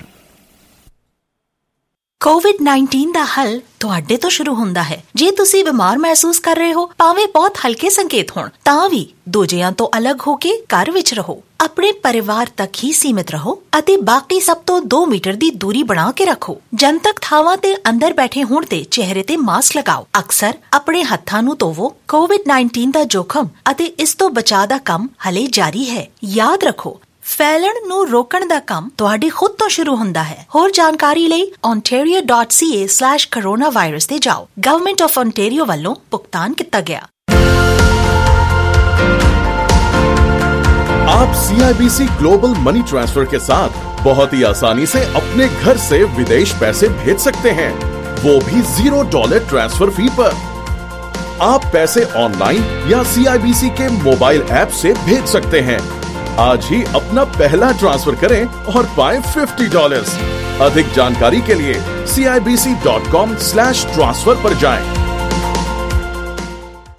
COVID-19 ਦਾ ਹੱਲ ਤੁਹਾਡੇ ਤੋਂ ਸ਼ੁਰੂ ਹੁੰਦਾ ਹੈ। ਜੇ ਤੁਸੀਂ ਬਿਮਾਰ ਮਹਿਸੂਸ ਕਰ ਰਹੇ ਹੋ, ਭਾਵੇਂ ਬਹੁਤ ਹਲਕੇ ਸੰਕੇਤ ਹੋਣ, ਤਾਂ ਵੀ ਦੂਜਿਆਂ ਤੋਂ ਅਲੱਗ ਹੋ ਕੇ ਘਰ ਵਿੱਚ ਰਹੋ। ਆਪਣੇ ਪਰਿਵਾਰ ਤੱਕ ਹੀ ਸੀਮਿਤ ਰਹੋ ਅਤੇ ਬਾਕੀ ਸਭ ਤੋਂ 2 ਮੀਟਰ ਦੀ ਦੂਰੀ ਬਣਾ ਕੇ ਰੱਖੋ। ਜਨਤਕ ਥਾਵਾਂ ਤੇ ਅੰਦਰ ਬੈਠੇ ਹੋਣ ਤੇ ਚਿਹਰੇ ਤੇ ਮਾਸਕ ਲਗਾਓ। ਅਕਸਰ ਆਪਣੇ ਹੱਥਾਂ ਨੂੰ ਧੋਵੋ। COVID-19 ਦਾ ਜੋਖਮ ਅਤੇ ਇਸ ਤੋਂ ਬਚਾਅ ਦਾ ਕੰਮ ਹਲੇ ਜਾਰੀ ਹੈ। ਯਾਦ ਰੱਖੋ, ਫੈਲਣ ਨੂੰ ਰੋਕਣ ਦਾ ਕੰਮ ਤੁਹਾਡੇ ਖੁਦ ਤੋਂ ਸ਼ੁਰੂ ਹੁੰਦਾ ਹੈ। ਹੋਰ ਜਾਣਕਾਰੀ ਲਈ ontario.ca/coronavirus ਤੇ ਜਾਓ। ਗਵਰਨਮੈਂਟ ਆਫ ontario ਵੱਲੋਂ ਭੁਗਤਾਨ ਕੀਤਾ ਗਿਆ। आप CIBC ग्लोबल मनी ट्रांसफर के साथ बहुत ही आसानी से अपने घर से विदेश पैसे भेज सकते हैं, वो भी $0 ट्रांसफर फी पर। आप पैसे ऑनलाइन या CIBC के मोबाइल ऐप से भेज सकते हैं। आज ही अपना पहला ट्रांसफर करें और पाएं $50। अधिक जानकारी के लिए CIBC.com/transfer पर जाएं।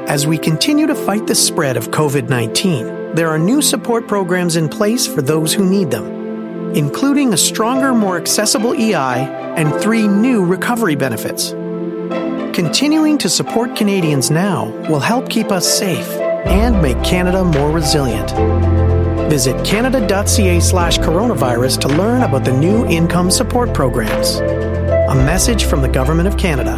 As we continue to fight the spread of COVID-19, there are new support programs in place for those who need them, including a stronger, more accessible EI and 3 new recovery benefits. Continuing to support Canadians now will help keep us safe and make Canada more resilient. Visit canada.ca/coronavirus to learn about the new income support programs. A message from the Government of Canada.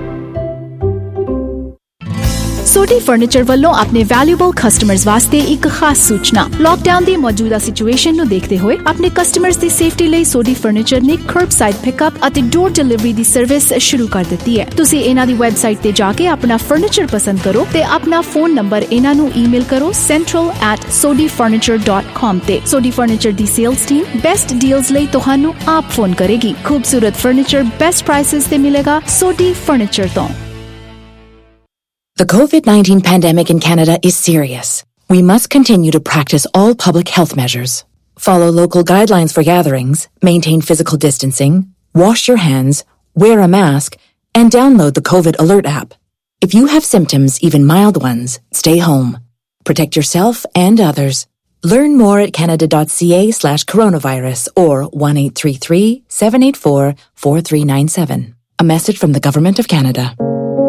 Sodhi furniture ਵੱਲੋਂ ਆਪਣੇ valuable customers ਵਾਸਤੇ ਇੱਕ ਖਾਸ ਸੂਚਨਾ। Lockdown ਦੀ ਮੌਜੂਦਾ situation ਨੂੰ ਦੇਖਦੇ ਹੋਏ ਆਪਣੇ ਕਸਟਮਰਸ ਦੀ ਸੇਫਟੀ ਲਈ ਸੋਡੀ ਫਰਨੀਚਰ ਨੇ ਕਰਬਸਾਈਡ ਪਿਕਅਪ ਅਤੇ ਡੋਰ ਡਿਲੀਵਰੀ ਦੀ ਸਰਵਿਸ ਸ਼ੁਰੂ ਕਰ ਦਿੱਤੀ ਹੈ। ਤੁਸੀਂ ਇਹਨਾਂ ਦੀ ਵੈਬਸਾਈਟ ਤੇ ਜਾ ਕੇ ਆਪਣਾ ਫਰਨੀਚਰ ਪਸੰਦ ਕਰੋ ਤੇ ਆਪਣਾ ਫੋਨ ਨੰਬਰ ਇਹਨਾਂ ਨੂੰ ਈਮੇਲ ਕਰੋ central@sodifurniture.com ਤੇ। ਸੋਡੀ ਫਰਨੀਚਰ ਦੀ ਸੇਲਸ ਟੀਮ ਬੈਸਟ ਡੀਲਸ ਲਈ ਤੁਹਾਨੂੰ ਆਪ ਫੋਨ ਕਰੇਗੀ। ਖੂਬਸੂਰਤ ਫਰਨੀਚਰ ਬੈਸਟ ਪ੍ਰਾਈਸਸ ਤੇ ਮਿਲੇਗਾ ਸੋਡੀ ਫਰਨੀਚਰ ਤੋਂ। The COVID-19 pandemic in Canada is serious. We must continue to practice all public health measures. Follow local guidelines for gatherings, maintain physical distancing, wash your hands, wear a mask, and download the COVID Alert app. If you have symptoms, even mild ones, stay home. Protect yourself and others. Learn more at canada.ca/coronavirus or 1-833-784-4397. A message from the Government of Canada.